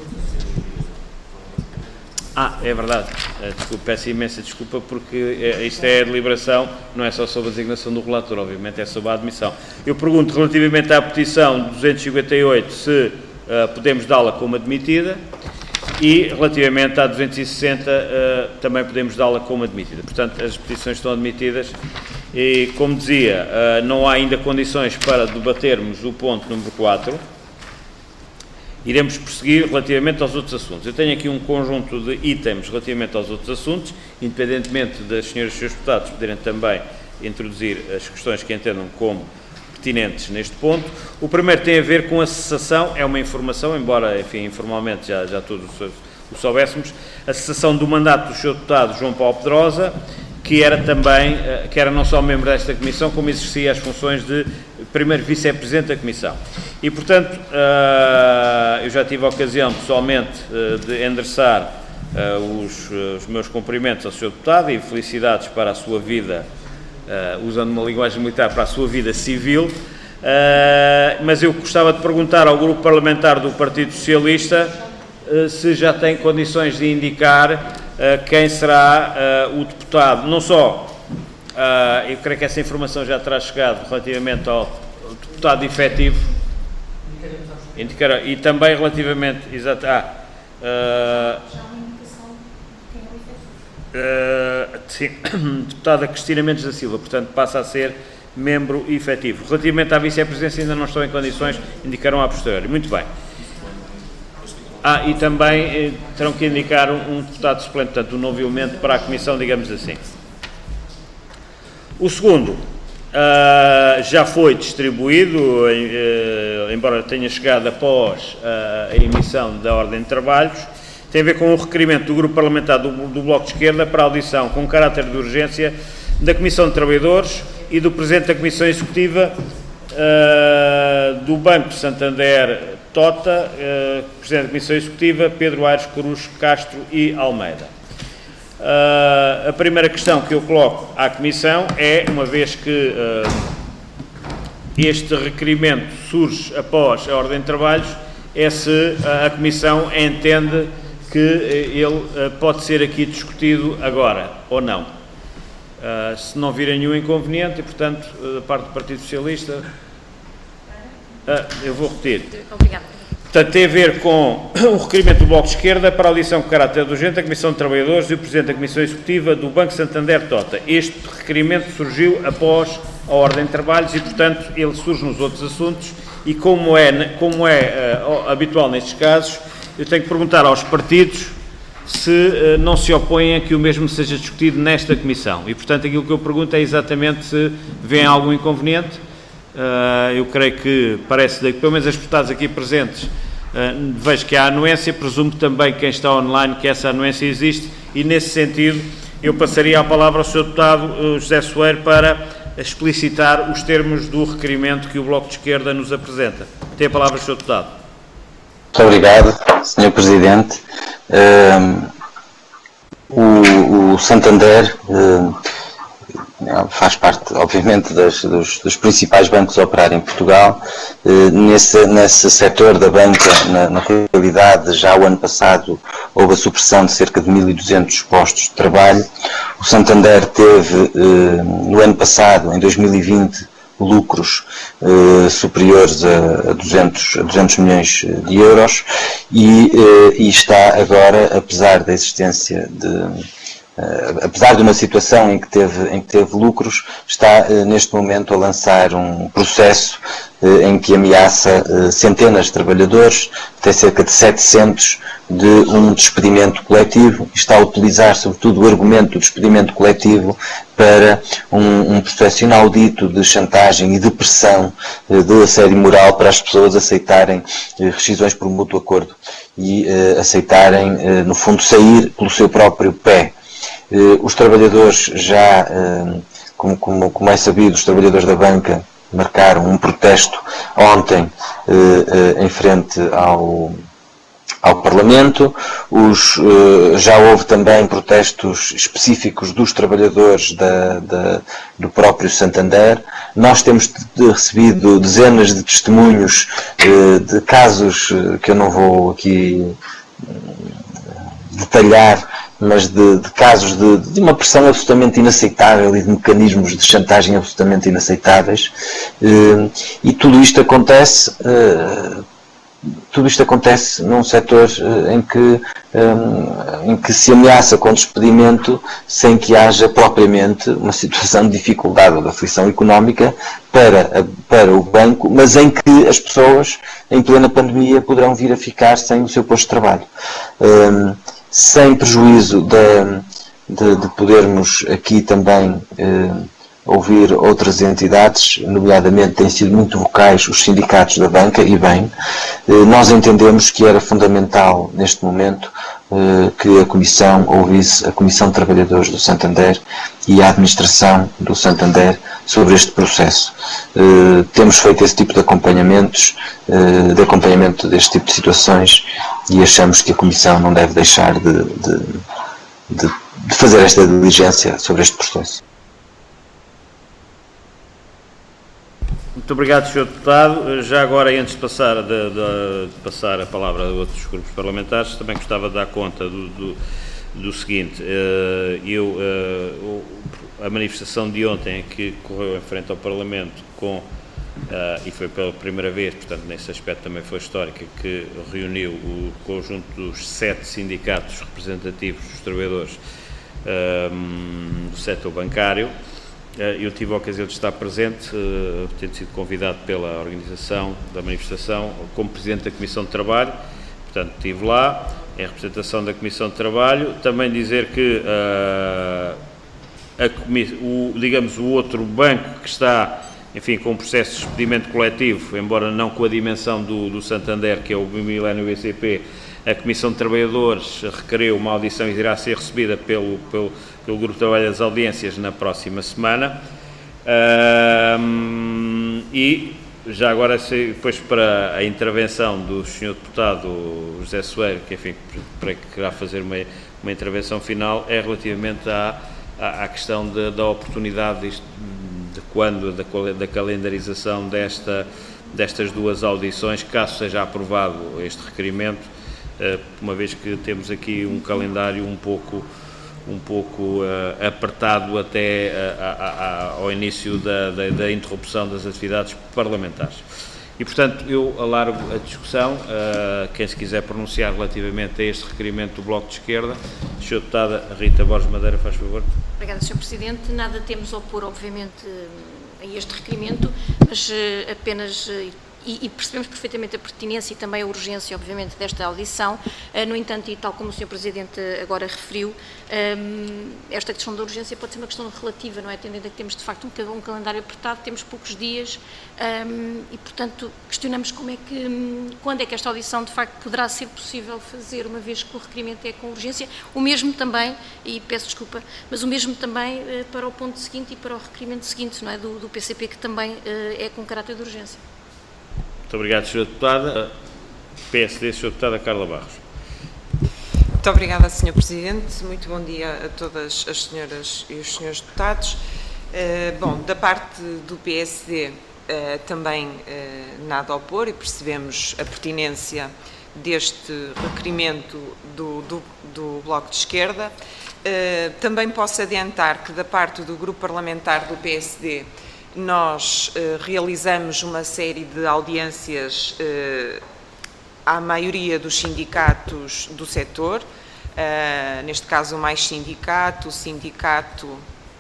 É verdade, peço imensa desculpa porque isto é a deliberação, não é só sobre a designação do relator, obviamente é sobre a admissão. Eu pergunto relativamente à petição 258 se podemos dá-la como admitida e relativamente à 260 também podemos dá-la como admitida. Portanto, as petições estão admitidas e, como dizia, não há ainda condições para debatermos o ponto número 4. Iremos prosseguir relativamente aos outros assuntos. Eu tenho aqui um conjunto de itens relativamente aos outros assuntos, independentemente das senhoras e senhores deputados poderem também introduzir as questões que entendam como pertinentes neste ponto. O primeiro tem a ver com a cessação, é uma informação, embora, enfim, informalmente já todos o soubéssemos, a cessação do mandato do Sr. Deputado João Paulo Pedrosa, que era não só membro desta Comissão, como exercia as funções de primeiro vice-presidente da Comissão. E, portanto, eu já tive a ocasião, pessoalmente, de endereçar os meus cumprimentos ao Sr. Deputado e felicidades para a sua vida, usando uma linguagem militar, para a sua vida civil, mas eu gostava de perguntar ao Grupo Parlamentar do Partido Socialista se já tem condições de indicar quem será o deputado, não só, eu creio que essa informação já terá chegado relativamente ao deputado efetivo, e também relativamente, exato, sim, deputada Cristina Mendes da Silva, portanto passa a ser membro efetivo. Relativamente à vice-presidência ainda não estou em condições, indicarão a posteriori. Muito bem. E também terão que indicar um deputado suplente, portanto, um novo elemento para a Comissão, digamos assim. O segundo já foi distribuído, embora tenha chegado após a emissão da Ordem de Trabalhos, tem a ver com o requerimento do Grupo Parlamentar do Bloco de Esquerda para a audição com caráter de urgência da Comissão de Trabalhadores e do Presidente da Comissão Executiva do Banco Santander Tota, Presidente da Comissão Executiva, Pedro Aires Cruz Castro e Almeida. A primeira questão que eu coloco à Comissão é, uma vez que este requerimento surge após a Ordem de Trabalhos, é se a Comissão entende que ele pode ser aqui discutido agora, ou não. Se não virem nenhum inconveniente, e, portanto, da parte do Partido Socialista, eu vou repetir.
Obrigada.
Portanto, tem a ver com o requerimento do Bloco de Esquerda para a audição com caráter de urgente da Comissão de Trabalhadores e o Presidente da Comissão Executiva do Banco Santander Tota. Este requerimento surgiu após a Ordem de Trabalhos e, portanto, ele surge nos outros assuntos e, como é habitual nestes casos, eu tenho que perguntar aos partidos se não se opõem a que o mesmo seja discutido nesta Comissão. E, portanto, aquilo que eu pergunto é exatamente se vêem algum inconveniente. Eu creio que parece, pelo menos as deputadas aqui presentes, vejo que há anuência, presumo também quem está online que essa anuência existe, e nesse sentido eu passaria a palavra ao Sr. Deputado José Soeiro para explicitar os termos do requerimento que o Bloco de Esquerda nos apresenta. Tem a palavra o Sr. Deputado.
Muito obrigado, Sr. Presidente. O Santander faz parte, obviamente, dos principais bancos a operar em Portugal. Nesse setor da banca, na realidade, já o ano passado houve a supressão de cerca de 1.200 postos de trabalho. O Santander teve, no ano passado, em 2020, lucros superiores a 200 milhões de euros e está agora, apesar da existência apesar de uma situação em que teve lucros, está neste momento a lançar um processo em que ameaça centenas de trabalhadores, até cerca de 700, de um despedimento coletivo. Está a utilizar, sobretudo, o argumento do despedimento coletivo para um processo inaudito de chantagem e de pressão, de assédio moral, para as pessoas aceitarem rescisões por mútuo acordo e aceitarem, no fundo, sair pelo seu próprio pé. Os trabalhadores já, como é sabido, os trabalhadores da banca marcaram um protesto ontem em frente ao Parlamento. Já houve também protestos específicos dos trabalhadores do próprio Santander. Nós temos recebido dezenas de testemunhos de casos que eu não vou aqui detalhar, mas de casos de uma pressão absolutamente inaceitável e de mecanismos de chantagem absolutamente inaceitáveis. E tudo isto acontece num setor em que se ameaça com despedimento sem que haja propriamente uma situação de dificuldade ou de aflição económica para o banco, mas em que as pessoas, em plena pandemia, poderão vir a ficar sem o seu posto de trabalho. Sem prejuízo de podermos aqui também ouvir outras entidades, nomeadamente têm sido muito vocais os sindicatos da banca, e bem, nós entendemos que era fundamental neste momento que a Comissão ouvisse a Comissão de Trabalhadores do Santander e a Administração do Santander sobre este processo. Temos feito esse tipo de acompanhamento deste tipo de situações, e achamos que a Comissão não deve deixar de fazer esta diligência sobre este processo.
Muito obrigado, Sr. Deputado. Já agora, antes de passar a palavra a outros grupos parlamentares, também gostava de dar conta do seguinte. A manifestação de ontem, que correu em frente ao Parlamento e foi pela primeira vez, portanto, nesse aspecto também foi histórica, que reuniu o conjunto dos 7 sindicatos representativos dos trabalhadores do setor bancário. Eu tive a ocasião de estar presente, tendo sido convidado pela organização da manifestação como Presidente da Comissão de Trabalho, portanto estive lá, em representação da Comissão de Trabalho. Também dizer que o outro banco que está, enfim, com um processo de despedimento coletivo, embora não com a dimensão do Santander, que é o Millennium BCP, a Comissão de Trabalhadores requereu uma audição e irá ser recebida pelo Grupo de Trabalho das Audiências na próxima semana. E já agora, depois para a intervenção do Sr. Deputado José Soeiro, que, enfim, para que querá fazer uma intervenção final, é relativamente à questão da oportunidade da calendarização destas duas audições, caso seja aprovado este requerimento, uma vez que temos aqui um calendário um pouco apertado até ao início da interrupção das atividades parlamentares. E, portanto, eu alargo a discussão. Quem se quiser pronunciar relativamente a este requerimento do Bloco de Esquerda, Sra. Deputada Rita Borges Madeira, faz favor.
Obrigada, Sr. Presidente. Nada temos a opor, obviamente, a este requerimento, mas apenas e percebemos perfeitamente a pertinência e também a urgência, obviamente, desta audição. No entanto, e tal como o Sr. Presidente agora referiu, esta questão da urgência pode ser uma questão relativa, não é? Tendo em conta que temos, de facto, um calendário apertado, temos poucos dias e, portanto, questionamos quando é que esta audição, de facto, poderá ser possível fazer, uma vez que o requerimento é com urgência. O mesmo também, e peço desculpa, mas o mesmo também para o ponto seguinte e para o requerimento seguinte, não é? Do PCP, que também é com caráter de urgência.
Muito obrigado, Sra. Deputada. PSD, Sra. Deputada Carla Barros.
Muito obrigada, Sr. Presidente. Muito bom dia a todas as senhoras e os senhores deputados. Bom, da parte do PSD também nada a opor e percebemos a pertinência deste requerimento do Bloco de Esquerda. Também posso adiantar que da parte do Grupo Parlamentar do PSD nós realizamos uma série de audiências à maioria dos sindicatos do setor, neste caso o Mais Sindicato, o Sindicato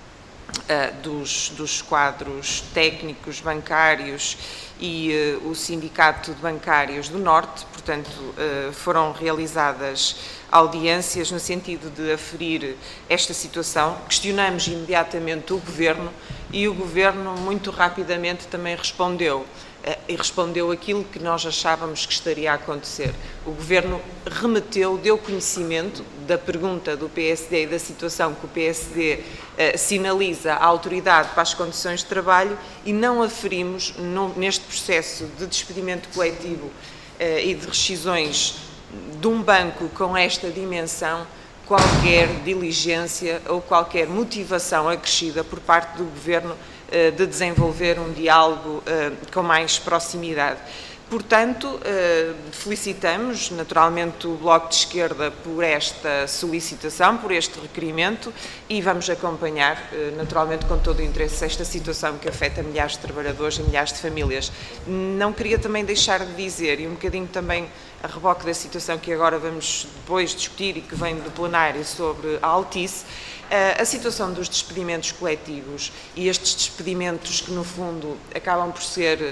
dos quadros técnicos bancários e o Sindicato de Bancários do Norte. Portanto, foram realizadas audiências no sentido de aferir esta situação. Questionamos imediatamente o Governo e o Governo muito rapidamente também respondeu. E respondeu aquilo que nós achávamos que estaria a acontecer. O Governo remeteu, deu conhecimento da pergunta do PSD e da situação que o PSD sinaliza à autoridade para as condições de trabalho e não aferimos neste processo de despedimento coletivo e de rescisões de um banco com esta dimensão qualquer diligência ou qualquer motivação acrescida por parte do Governo de desenvolver um diálogo com mais proximidade. Portanto, felicitamos naturalmente o Bloco de Esquerda por esta solicitação, por este requerimento e vamos acompanhar naturalmente com todo o interesse esta situação que afeta milhares de trabalhadores e milhares de famílias. Não queria também deixar de dizer, e um bocadinho também a reboque da situação que agora vamos depois discutir e que vem do plenário sobre a Altice, a situação dos despedimentos coletivos e estes despedimentos que no fundo acabam por ser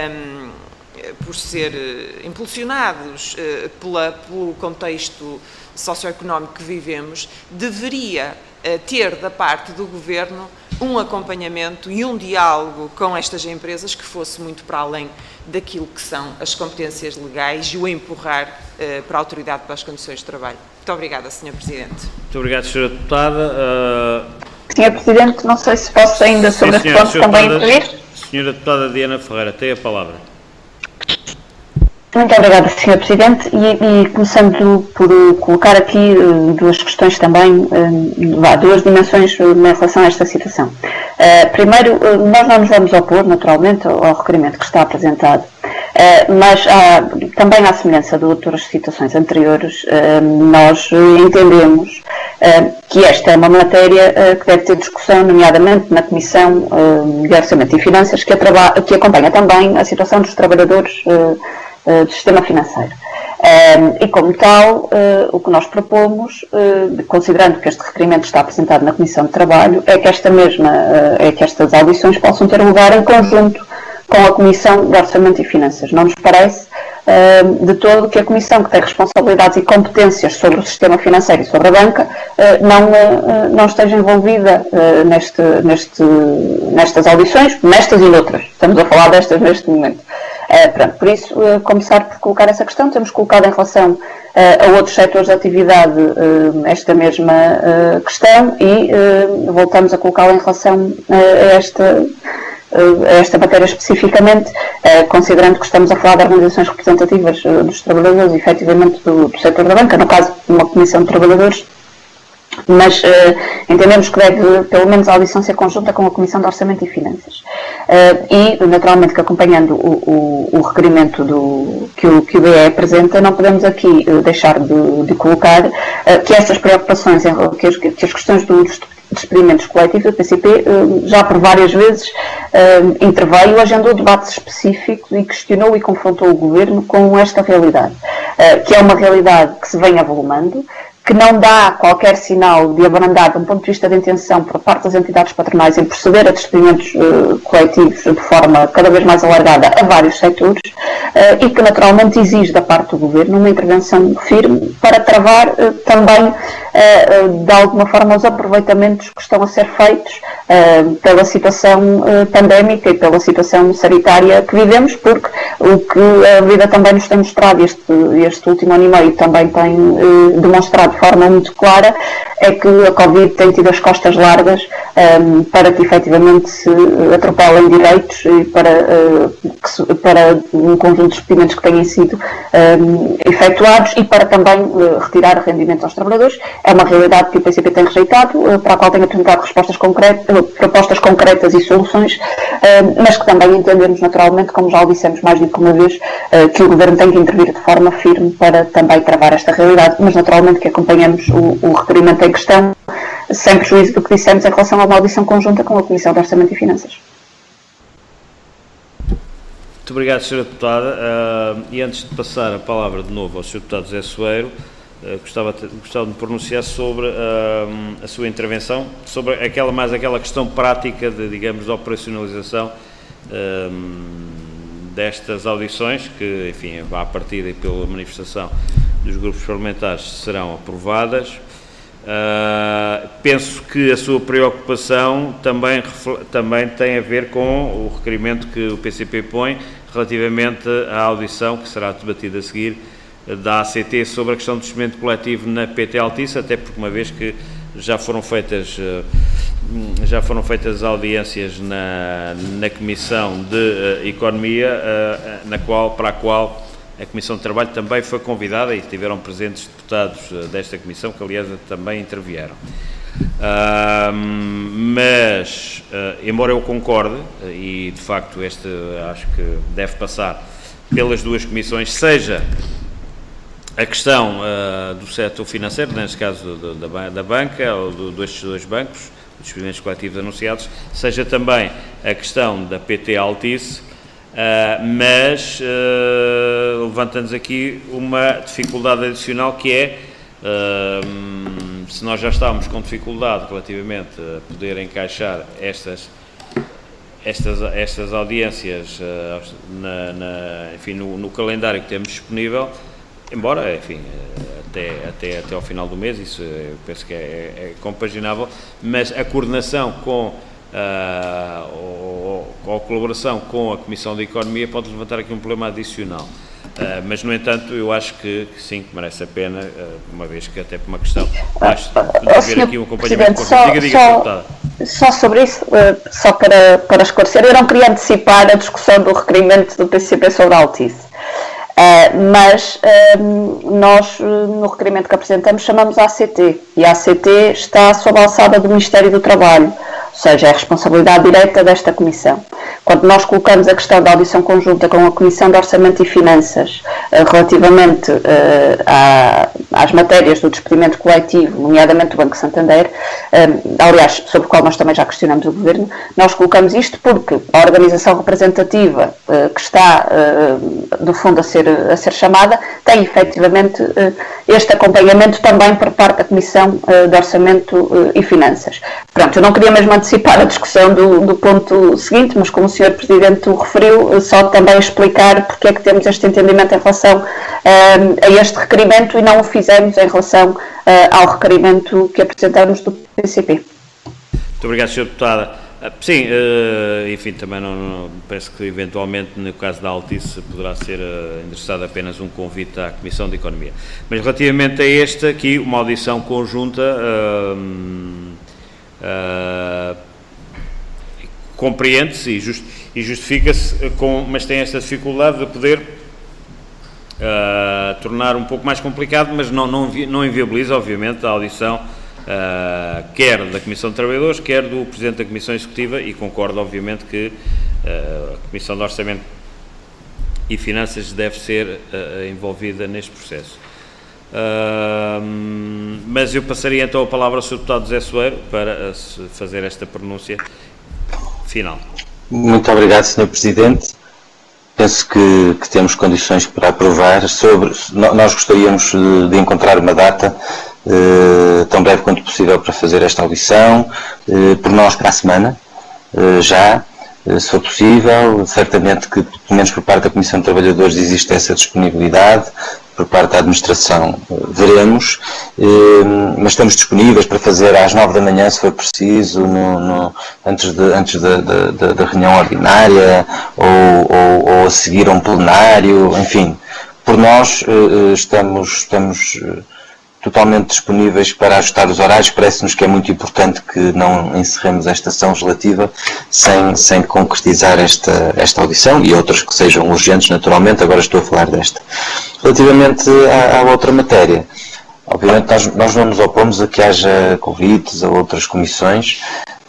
impulsionados pelo contexto socioeconómico que vivemos, deveria ter da parte do Governo um acompanhamento e um diálogo com estas empresas que fosse muito para além daquilo que são as competências legais e o empurrar para a Autoridade para as Condições de Trabalho. Muito obrigada, Sr. Presidente.
Muito obrigado, Sra. Deputada.
Sr. Presidente, não sei se posso ainda sobre este ponto também intervir.
Sra. Deputada Diana Ferreira, tem a palavra.
Muito obrigada, Sr. Presidente, e começando por colocar aqui duas questões também, duas dimensões em relação a esta situação. Primeiro, nós não nos vamos opor, naturalmente, ao requerimento que está apresentado, mas também à semelhança de outras situações anteriores, nós entendemos que esta é uma matéria que deve ter discussão, nomeadamente na Comissão de Orçamento e Finanças, que acompanha também a situação dos trabalhadores do sistema financeiro. E como tal, o que nós propomos, considerando que este requerimento está apresentado na Comissão de Trabalho, é que estas audições possam ter lugar em conjunto com a Comissão de Orçamento e Finanças. Não nos parece de todo que a Comissão, que tem responsabilidades e competências sobre o sistema financeiro e sobre a banca, não esteja envolvida nestas audições, nestas e noutras. Estamos a falar destas neste momento. Por isso, começar por colocar essa questão. Temos colocado em relação a outros setores de atividade esta mesma questão e voltamos a colocá-la em relação a esta matéria especificamente, considerando que estamos a falar de organizações representativas dos trabalhadores, efetivamente do setor da banca, no caso de uma comissão de trabalhadores, mas entendemos que deve, pelo menos, a audição ser conjunta com a Comissão de Orçamento e Finanças. E, naturalmente, que acompanhando o requerimento que o BE apresenta, não podemos aqui deixar de colocar que estas preocupações, que as questões dos despedimentos coletivos do PCP já por várias vezes interveio, agendou debates específicos e questionou e confrontou o Governo com esta realidade, que é uma realidade que se vem avolumando, que não dá qualquer sinal de abrandar, de um ponto de vista de intenção por parte das entidades patronais em proceder a despedimentos coletivos de forma cada vez mais alargada a vários setores, e que naturalmente exige da parte do Governo uma intervenção firme para travar também de alguma forma os aproveitamentos que estão a ser feitos pela situação pandémica e pela situação sanitária que vivemos, porque o que a vida também nos tem mostrado este último ano e meio também tem demonstrado de forma muito clara é que a Covid tem tido as costas largas para que efetivamente se atropelem direitos e para um conjunto de despedimentos que tenham sido efetuados e para também retirar rendimento aos trabalhadores. É uma realidade que o PCP tem rejeitado, para a qual tem apresentado propostas concretas e soluções, mas que também entendemos naturalmente, como já o dissemos mais do que uma vez, que o Governo tem que intervir de forma firme para também travar esta realidade, mas naturalmente que acompanhamos o requerimento em questão, sem prejuízo do que dissemos em relação a uma audição conjunta com a Comissão de Orçamento e Finanças.
Muito obrigado, Sra. Deputada. E antes de passar a palavra de novo ao Sr. Deputado José Soeiro, gostava de me pronunciar sobre a sua intervenção, sobre aquela questão prática de operacionalização destas audições, que, enfim, à partida e pela manifestação dos grupos parlamentares serão aprovadas. Penso que a sua preocupação também tem a ver com o requerimento que o PCP põe relativamente à audição que será debatida a seguir da ACT sobre a questão do despedimento coletivo na PT Altice, até porque uma vez que já foram feitas audiências na Comissão de Economia, para a qual a Comissão de Trabalho também foi convidada e estiveram presentes deputados desta Comissão, que aliás também intervieram. Mas, embora eu concorde, e de facto acho que deve passar pelas duas comissões, seja a questão do setor financeiro, neste caso da banca, ou destes dois bancos, dos despedimentos coletivos anunciados, seja também a questão da PT Altice, mas levantando-nos aqui uma dificuldade adicional que é, se nós já estávamos com dificuldade relativamente a poder encaixar estas audiências enfim, no calendário que temos disponível, embora, enfim, até ao final do mês, isso eu penso que é compaginável, mas a coordenação com a colaboração com a Comissão de Economia pode levantar aqui um problema adicional. Mas, no entanto, eu acho que sim, que merece a pena, uma vez que até por uma questão de haver aqui um acompanhamento.
Só sobre isso, só para esclarecer, eu não queria antecipar a discussão do requerimento do PCP sobre a Altice. Mas nós, no requerimento que apresentamos, chamamos a ACT, e a ACT está sob a alçada do Ministério do Trabalho, ou seja, é a responsabilidade direta desta Comissão. Quando nós colocamos a questão da audição conjunta com a Comissão de Orçamento e Finanças relativamente às matérias do despedimento coletivo, nomeadamente do Banco Santander, aliás, sobre o qual nós também já questionamos o Governo, nós colocamos isto porque a organização representativa que está, no fundo, a ser chamada, tem efetivamente este acompanhamento também por parte da Comissão de Orçamento e Finanças. Pronto, eu não queria mesmo antecipar a discussão do ponto seguinte, mas como o Sr. Presidente o referiu, só também explicar porque é que temos este entendimento em relação a este requerimento e não o fizemos em relação ao requerimento que apresentamos do PCP.
Muito obrigado, Sra. Deputada. Sim, enfim, também não parece que eventualmente no caso da Altice poderá ser endereçado apenas um convite à Comissão de Economia. Mas relativamente a este aqui, uma audição conjunta compreende-se e justifica-se, mas tem esta dificuldade de poder tornar um pouco mais complicado, mas não inviabiliza, obviamente, a audição quer da Comissão de Trabalhadores, quer do Presidente da Comissão Executiva, e concordo, obviamente, que a Comissão de Orçamento e Finanças deve ser envolvida neste processo. Mas eu passaria então a palavra ao Sr. Deputado José Soeiro para fazer esta pronúncia final.
Muito obrigado, Sr. Presidente. Penso que temos condições para aprovar. Nós gostaríamos de encontrar uma data tão breve quanto possível para fazer esta audição, por nós para a semana, já, se for possível. Certamente que, pelo menos por parte da Comissão de Trabalhadores, existe essa disponibilidade. Por parte da Administração veremos, mas estamos disponíveis para fazer às 9 da manhã, se for preciso, antes da reunião ordinária, ou a seguir a um plenário, enfim. Por nós estamos totalmente disponíveis para ajustar os horários. Parece-nos que é muito importante que não encerremos esta sessão legislativa sem concretizar esta audição e outras que sejam urgentes, naturalmente. Agora estou a falar desta. Relativamente à outra matéria, obviamente nós não nos opomos a que haja convites a outras comissões,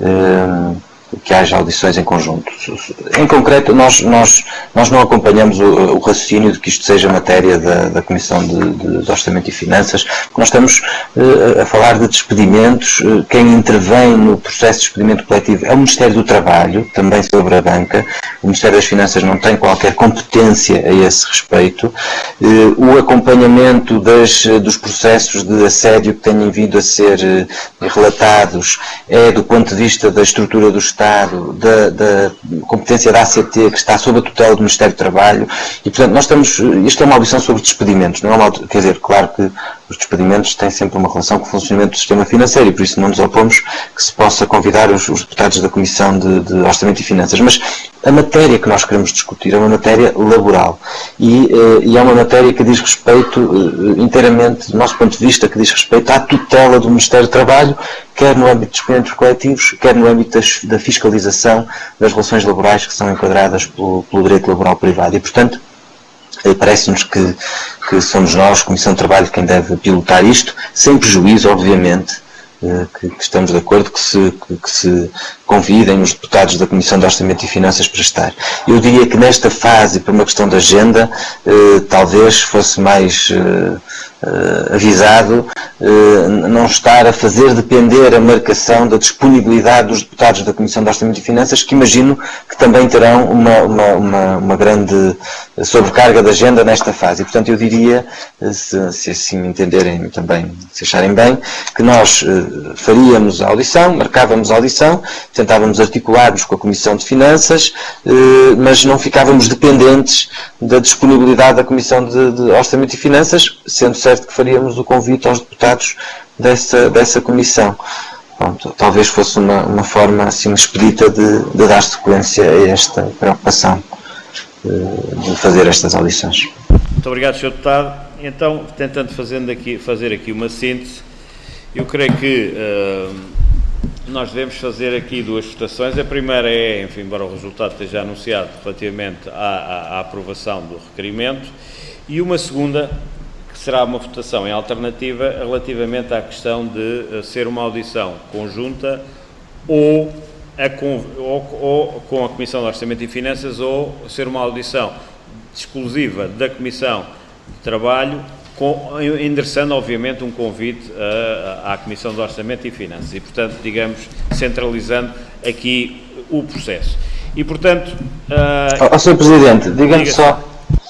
que haja audições em conjunto. Em concreto, nós não acompanhamos o raciocínio de que isto seja matéria da Comissão de Orçamento e Finanças, porque nós estamos a falar de despedimentos. Quem intervém no processo de despedimento coletivo é o Ministério do Trabalho, também sobre a banca. O Ministério das Finanças não tem qualquer competência a esse respeito. O acompanhamento dos processos de assédio que tenham vindo a ser relatados é do ponto de vista da estrutura do Estado, da competência da ACT, que está sob a tutela do Ministério do Trabalho, e portanto nós estamos, isto é uma audição sobre despedimentos, não é quer dizer, claro que os despedimentos têm sempre uma relação com o funcionamento do sistema financeiro, e por isso não nos opomos que se possa convidar os deputados da Comissão de Orçamento e Finanças, mas a matéria que nós queremos discutir é uma matéria laboral, e é uma matéria que diz respeito inteiramente, do nosso ponto de vista, que diz respeito à tutela do Ministério do Trabalho, quer no âmbito dos despedimentos coletivos, quer no âmbito da fiscalização das relações laborais que são enquadradas pelo direito laboral privado. E, portanto, parece-nos que somos nós, Comissão de Trabalho, quem deve pilotar isto, sem prejuízo, obviamente, que estamos de acordo que se convidem os deputados da Comissão de Orçamento e Finanças para estar. Eu diria que nesta fase, por uma questão de agenda, talvez fosse mais avisado não estar a fazer depender a marcação da disponibilidade dos deputados da Comissão de Orçamento e Finanças, que imagino que também terão uma grande sobrecarga de agenda nesta fase. E, portanto, eu diria, se assim entenderem também, se acharem bem, que nós faríamos a audição, marcávamos a audição, tentávamos articular-nos com a Comissão de Finanças, mas não ficávamos dependentes da disponibilidade da Comissão de Orçamento e Finanças, sendo certo que faríamos o convite aos deputados dessa comissão. Pronto, talvez fosse uma forma assim expedita de dar sequência a esta preocupação de fazer estas audições.
Muito obrigado, Sr. Deputado. Então, tentando fazer aqui uma síntese, eu creio que nós devemos fazer aqui duas votações. A primeira é, enfim, embora o resultado esteja anunciado relativamente à aprovação do requerimento, e uma segunda, que será uma votação em alternativa relativamente à questão de ser uma audição conjunta ou com a Comissão de Orçamento e Finanças, ou ser uma audição exclusiva da Comissão de Trabalho, endereçando, obviamente, um convite à Comissão de Orçamento e Finanças e, portanto, digamos, centralizando aqui o processo. E, portanto...
Sr. Presidente, diga-me só...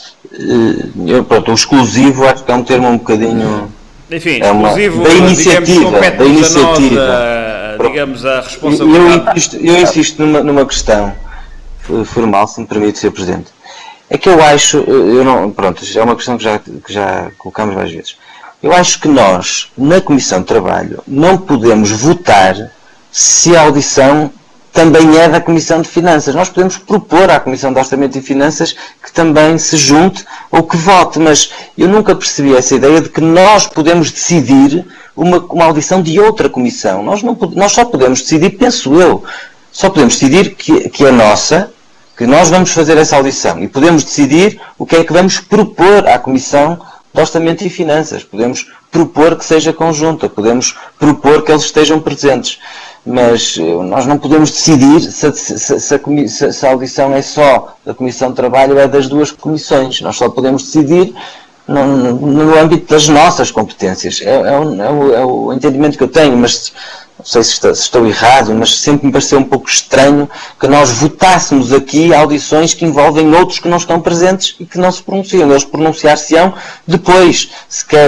o exclusivo acho que é um termo um bocadinho...
Enfim,
exclusivo,
da
iniciativa.
Digamos, a responsabilidade...
Eu insisto numa questão formal, se me permite, Sr. Presidente. É que eu acho, é uma questão que já colocamos várias vezes. Eu acho que nós, na Comissão de Trabalho, não podemos votar se a audição também é da Comissão de Finanças. Nós podemos propor à Comissão de Orçamento e Finanças que também se junte ou que vote, mas eu nunca percebi essa ideia de que nós podemos decidir uma audição de outra comissão. Nós só podemos decidir, penso eu, só podemos decidir que é nossa, que nós vamos fazer essa audição e podemos decidir o que é que vamos propor à Comissão de Orçamento e Finanças. Podemos propor que seja conjunta, podemos propor que eles estejam presentes, mas nós não podemos decidir se a audição é só da Comissão de Trabalho ou é das duas comissões. Nós só podemos decidir no âmbito das nossas competências. É o entendimento que eu tenho, mas não sei se estou errado, mas sempre me pareceu um pouco estranho que nós votássemos aqui audições que envolvem outros que não estão presentes e que não se pronunciam. Eles pronunciar-se-ão depois, se querem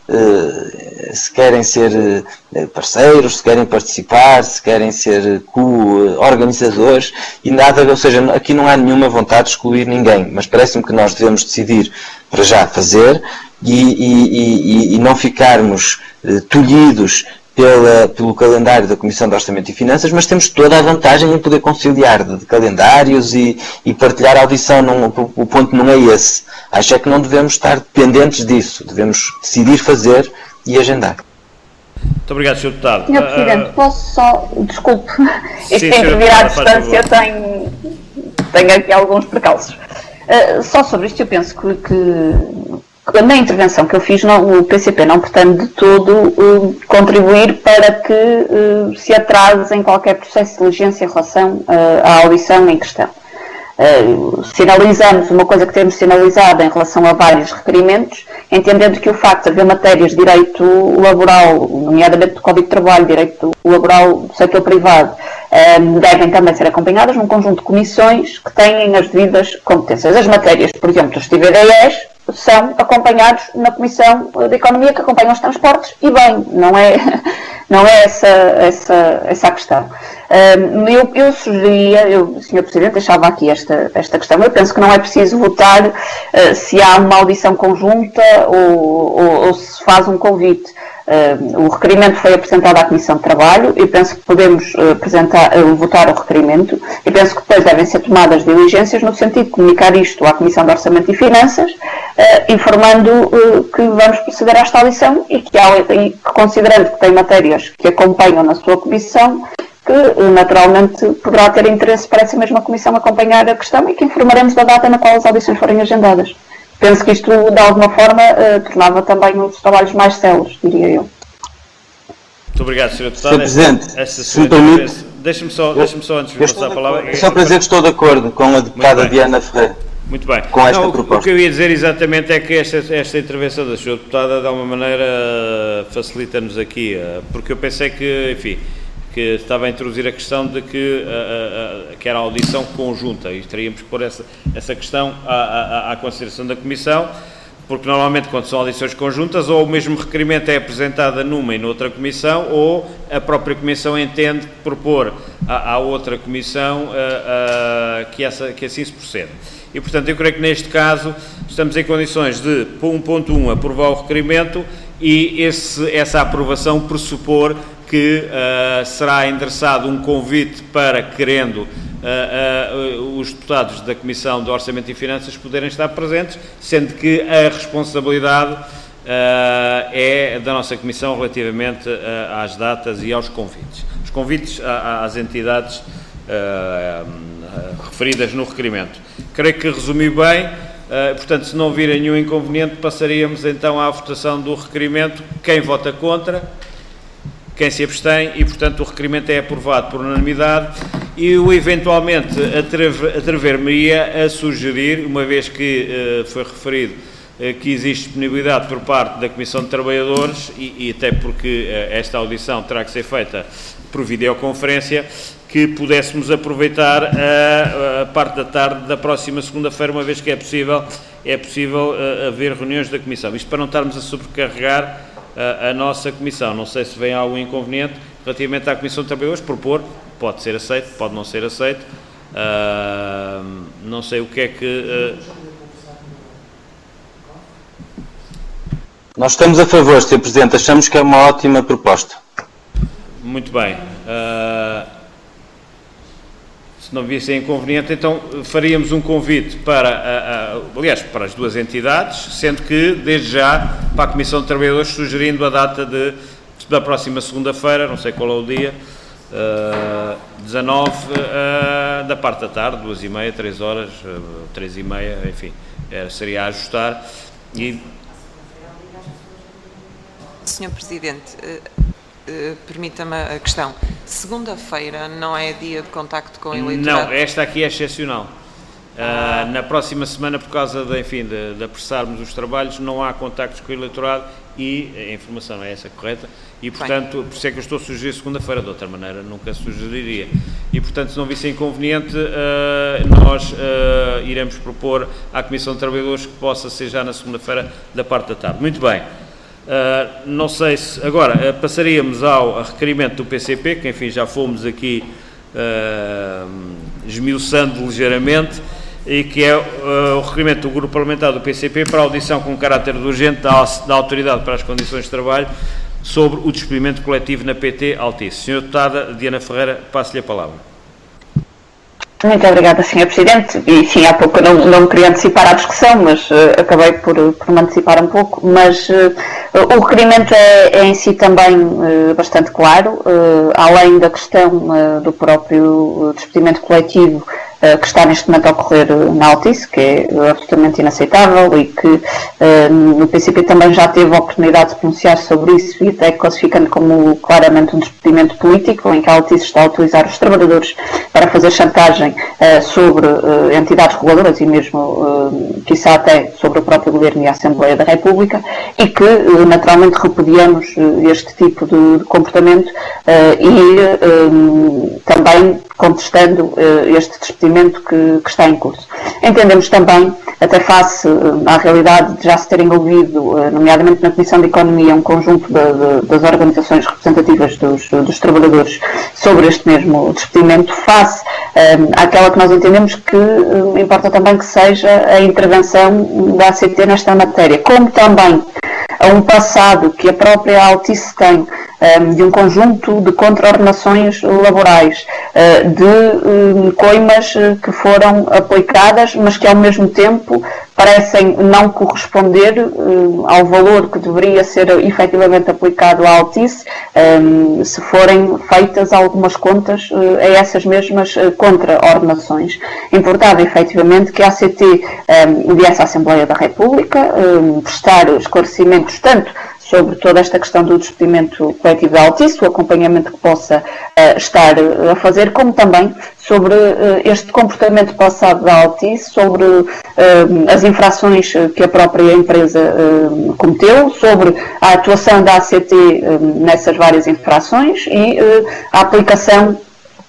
se querem ser parceiros, se querem participar, se querem ser co-organizadores e nada, ou seja, aqui não há nenhuma vontade de excluir ninguém, mas parece-me que nós devemos decidir para já fazer e não ficarmos tolhidos pelo calendário da Comissão de Orçamento e Finanças, mas temos toda a vantagem em poder conciliar de calendários e partilhar a audição. O ponto não é esse. Acho é que não devemos estar dependentes disso. Devemos decidir fazer e agendar.
Muito obrigado, Sr. Deputado.
Sr. Presidente, posso só... Desculpe. Isto
sim,
tem que vir à
Deputado,
distância, tenho aqui alguns precalços. Só sobre isto eu penso que na intervenção que eu fiz, o PCP não pretende de todo contribuir para que se atrase em qualquer processo de diligência em relação à audição em questão. Sinalizamos uma coisa que temos sinalizado em relação a vários requerimentos, entendendo que o facto de haver matérias de direito laboral, nomeadamente do Código de Trabalho, direito laboral do setor privado, devem também ser acompanhadas num conjunto de comissões que têm as devidas competências. As matérias, por exemplo, dos TVDEs, são acompanhados na Comissão de Economia, que acompanham os transportes, e bem, não é essa a questão. Eu sugeriria, Sr. Presidente, deixava aqui esta questão. Eu penso que não é preciso votar se há uma audição conjunta ou se faz um convite. O requerimento foi apresentado à Comissão de Trabalho e penso que podemos votar o requerimento e penso que depois devem ser tomadas diligências no sentido de comunicar isto à Comissão de Orçamento e Finanças, informando que vamos proceder à esta audição e que considerando que tem matérias que acompanham na sua comissão, que naturalmente poderá ter interesse para essa mesma comissão acompanhar a questão e que informaremos da data na qual as audições forem agendadas. Penso que isto, de alguma forma, tornava também os trabalhos mais céleres, diria eu.
Muito obrigado, Sr. Deputado.
Sr. Presidente, se me permite...
Deixe-me só, antes de passar a palavra...
Sr. Presidente, estou de acordo com a deputada Diana Ferreira.
Muito bem.
Com esta proposta.
O que eu ia dizer exatamente é que esta intervenção da Sra. Deputada, de alguma maneira, facilita-nos aqui, porque eu pensei que, enfim, que estava a introduzir a questão de que era a audição conjunta e teríamos que pôr essa questão à consideração da Comissão, porque normalmente quando são audições conjuntas ou o mesmo requerimento é apresentado numa e noutra Comissão ou a própria Comissão entende propor à outra Comissão que assim se procede. E, portanto, eu creio que neste caso estamos em condições de, 1.1, aprovar o requerimento e essa aprovação pressupor que será endereçado um convite para, querendo os deputados da Comissão de Orçamento e Finanças poderem estar presentes, sendo que a responsabilidade é da nossa Comissão relativamente às datas e aos convites. Os convites às entidades referidas no requerimento. Creio que resumi bem, portanto, se não virem nenhum inconveniente, passaríamos então à votação do requerimento. Quem vota contra? Quem se abstém? E, portanto, o requerimento é aprovado por unanimidade. E eu, eventualmente, atrever-me-ia a sugerir, uma vez que foi referido que existe disponibilidade por parte da Comissão de Trabalhadores, e até porque esta audição terá que ser feita por videoconferência, que pudéssemos aproveitar a parte da tarde da próxima segunda-feira, uma vez que é possível haver reuniões da Comissão. Isto para não estarmos a sobrecarregar a nossa Comissão. Não sei se vem algum inconveniente relativamente à Comissão de Trabalhadores. Propor, pode ser aceito, pode não ser aceito. Não sei o que é que...
Nós estamos a favor, Sr. Presidente. Achamos que é uma ótima proposta.
Muito bem. Se não visse inconveniente, então faríamos um convite para as duas entidades, sendo que, desde já, para a Comissão de Trabalhadores, sugerindo a data da próxima segunda-feira, não sei qual é o dia, 19, da parte da tarde, 2h30, 3 horas, 3h30, enfim, seria a ajustar. E...
Sr. Presidente, permita-me a questão. Segunda-feira não é dia de contacto com o eleitorado?
Não, esta aqui é excepcional. Na próxima semana, por causa de apressarmos os trabalhos, não há contactos com o eleitorado e a informação é essa correta e, portanto, por isso é que eu estou a sugerir segunda-feira, de outra maneira nunca sugeriria. E, portanto, se não visse inconveniente, nós iremos propor à Comissão de Trabalhadores que possa ser já na segunda-feira da parte da tarde. Muito bem. Não sei se... Agora, passaríamos ao requerimento do PCP, que enfim já fomos aqui esmiuçando ligeiramente, e que é o requerimento do Grupo Parlamentar do PCP para audição com caráter de urgente da Autoridade para as Condições de Trabalho sobre o despedimento coletivo na PT Altice. Sra. Deputada Diana Ferreira, passo-lhe a palavra.
Muito obrigada, Sr. Presidente. E sim, há pouco não queria antecipar a discussão, mas acabei por me antecipar um pouco. Mas o requerimento é em si também bastante claro, além da questão do próprio despedimento coletivo que está neste momento a ocorrer na Altice, que é absolutamente inaceitável e que o PCP também já teve a oportunidade de pronunciar sobre isso e até classificando como claramente um despedimento político, em que a Altice está a utilizar os trabalhadores para fazer chantagem sobre entidades reguladoras e mesmo, quiçá até, sobre o próprio Governo e a Assembleia da República, e que naturalmente repudiamos este tipo de comportamento e também contestando este despedimento que está em curso. Entendemos também, até face à realidade de já se terem ouvido, nomeadamente na Comissão de Economia, um conjunto das organizações representativas dos trabalhadores sobre este mesmo despedimento, face àquela que nós entendemos que importa também que seja a intervenção da ACT nesta matéria, como também a um passado que a própria Altice tem de um conjunto de contraordenações laborais, de coimas que foram aplicadas, mas que ao mesmo tempo parecem não corresponder ao valor que deveria ser efetivamente aplicado à Altice, se forem feitas algumas contas a essas mesmas contraordenações. Importava efetivamente que a ACT viesse à Assembleia da República prestar esclarecimentos tanto sobre toda esta questão do despedimento coletivo da Altice, o acompanhamento que possa estar a fazer, como também sobre este comportamento passado da Altice, sobre as infrações que a própria empresa cometeu, sobre a atuação da ACT nessas várias infrações e a aplicação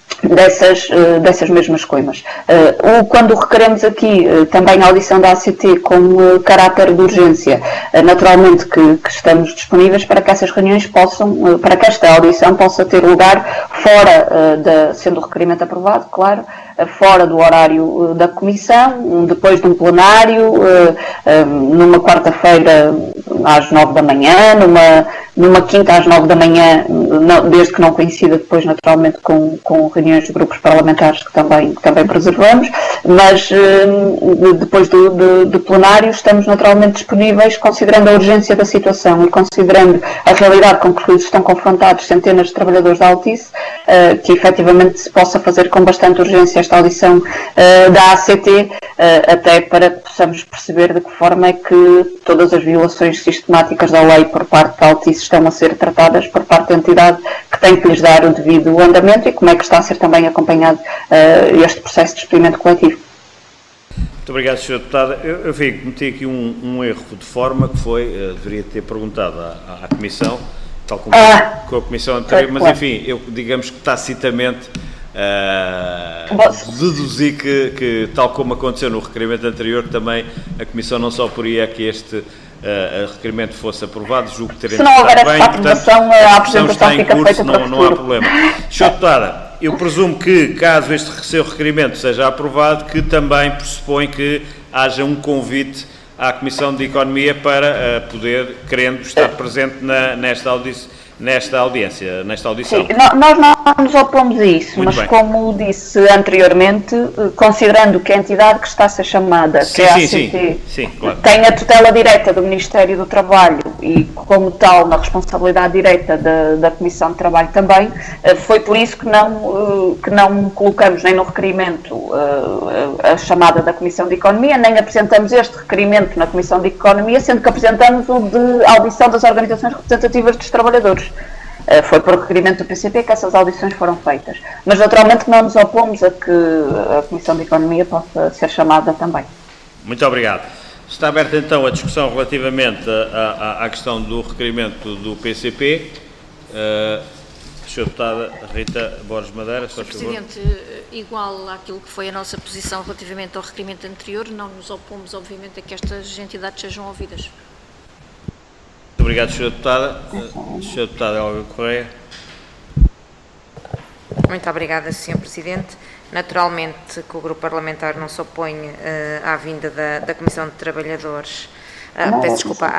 dessas mesmas coimas. Quando requeremos aqui também a audição da ACT com caráter de urgência, naturalmente que estamos disponíveis para que essas reuniões possam, para que esta audição possa ter lugar fora, sendo o requerimento aprovado, claro, fora do horário da Comissão, depois de um plenário, numa quarta-feira às 9 da manhã, numa quinta às 9 da manhã, desde que não coincida depois naturalmente com reuniões de grupos parlamentares que também preservamos, mas depois do plenário estamos naturalmente disponíveis, considerando a urgência da situação e considerando a realidade com que estão confrontados centenas de trabalhadores da Altice, que efetivamente se possa fazer com bastante urgência esta audição da ACT, até para que possamos perceber de que forma é que todas as violações sistemáticas da lei por parte da Altice estão a ser tratadas por parte da entidade que tem que lhes dar o devido andamento e como é que está a ser também acompanhado este processo de despedimento coletivo.
Muito obrigado, Sr. Deputada. Eu cometi aqui um erro de forma que foi, deveria ter perguntado à Comissão, tal como com a Comissão anterior, mas enfim, eu digamos que tacitamente deduzi que, tal como aconteceu no requerimento anterior, que também a Comissão não só poria que este requerimento fosse aprovado, julgo que teremos de estar bem, portanto, a apresentação está em curso, não há problema. Sr. Deputada, eu presumo que, caso este seu requerimento seja aprovado, que também pressupõe que haja um convite à Comissão de Economia para poder, querendo estar presente nesta audição.
Sim, nós não nos opomos a isso,
muito
mas
bem.
Como disse anteriormente, considerando que a entidade que está a ser chamada, que é a ACT,
claro,
tem a tutela direta do Ministério do Trabalho e, como tal, na responsabilidade direta da Comissão de Trabalho também, foi por isso que não colocamos nem no requerimento a chamada da Comissão de Economia, nem apresentamos este requerimento na Comissão de Economia, sendo que apresentamos o de audição das organizações representativas dos trabalhadores. Foi por requerimento do PCP que essas audições foram feitas. Mas, naturalmente, não nos opomos a que a Comissão de Economia possa ser chamada também.
Muito obrigado. Está aberta, então, a discussão relativamente à questão do requerimento do PCP. Sra. Deputada Rita Borges Madeira,
Sr. Presidente, igual àquilo que foi a nossa posição relativamente ao requerimento anterior, não nos opomos, obviamente, a que estas entidades sejam ouvidas.
Muito obrigado, Sra. Deputada. Sra. Deputada Olga Correia.
Muito obrigada, Sr. Presidente. Naturalmente que o Grupo Parlamentar não se opõe à vinda da Comissão de Trabalhadores, peço desculpa,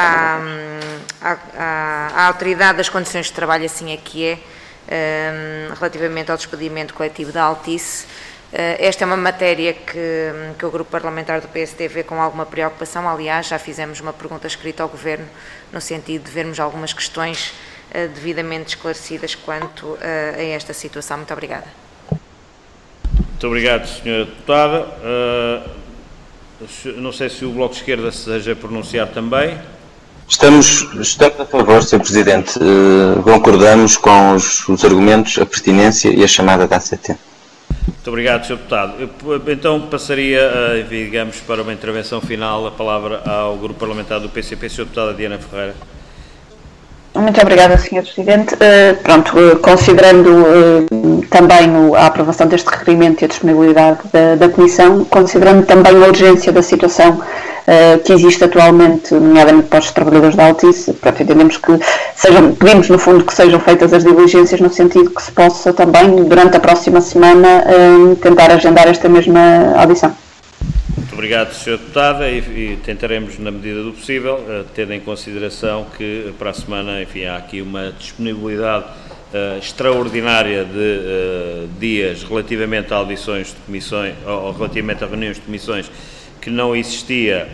à Autoridade das Condições de Trabalho, assim é que é, relativamente ao despedimento coletivo da Altice. Esta é uma matéria que o Grupo Parlamentar do PSD vê com alguma preocupação. Aliás, já fizemos uma pergunta escrita ao Governo no sentido de vermos algumas questões devidamente esclarecidas quanto a esta situação. Muito obrigada.
Muito obrigado, Sra. Deputada. Não sei se o Bloco de Esquerda se deseja pronunciar também.
Estamos a favor, Sr. Presidente. Concordamos com os argumentos, a pertinência e a chamada da ACT.
Muito obrigado, Sr. Deputado. Então passaria, digamos, para uma intervenção final, a palavra ao Grupo Parlamentar do PCP, Sra. Deputada Diana Ferreira.
Muito obrigada, Sr. Presidente. Considerando também a aprovação deste requerimento e a disponibilidade da Comissão, considerando também a urgência da situação que existe atualmente, nomeadamente para os trabalhadores da Altice, entendemos que pedimos no fundo que sejam feitas as diligências no sentido que se possa também, durante a próxima semana, tentar agendar esta mesma audição.
Muito obrigado, Sra. Deputada, e tentaremos, na medida do possível, tendo em consideração que para a semana, enfim, há aqui uma disponibilidade extraordinária de dias relativamente a audições de comissões, ou relativamente a reuniões de comissões, que não existia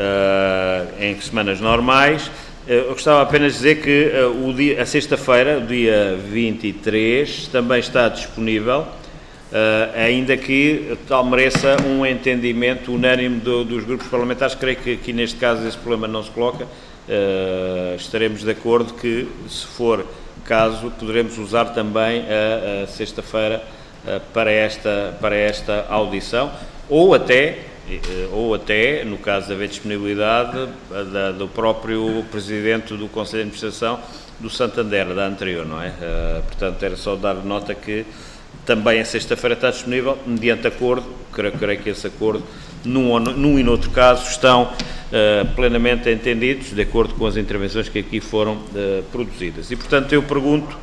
em semanas normais. Eu gostava apenas de dizer que a sexta-feira, o dia 23, também está disponível, ainda que tal mereça um entendimento unânime dos grupos parlamentares. Creio que aqui neste caso esse problema não se coloca. Estaremos de acordo que, se for caso, poderemos usar também a sexta-feira para esta audição, ou até, no caso de haver disponibilidade, do próprio Presidente do Conselho de Administração do Santander, da anterior, não é? Portanto, era só dar nota que também a sexta-feira está disponível, mediante acordo. Creio que esse acordo, num e noutro caso, estão plenamente entendidos, de acordo com as intervenções que aqui foram produzidas. E, portanto, eu pergunto,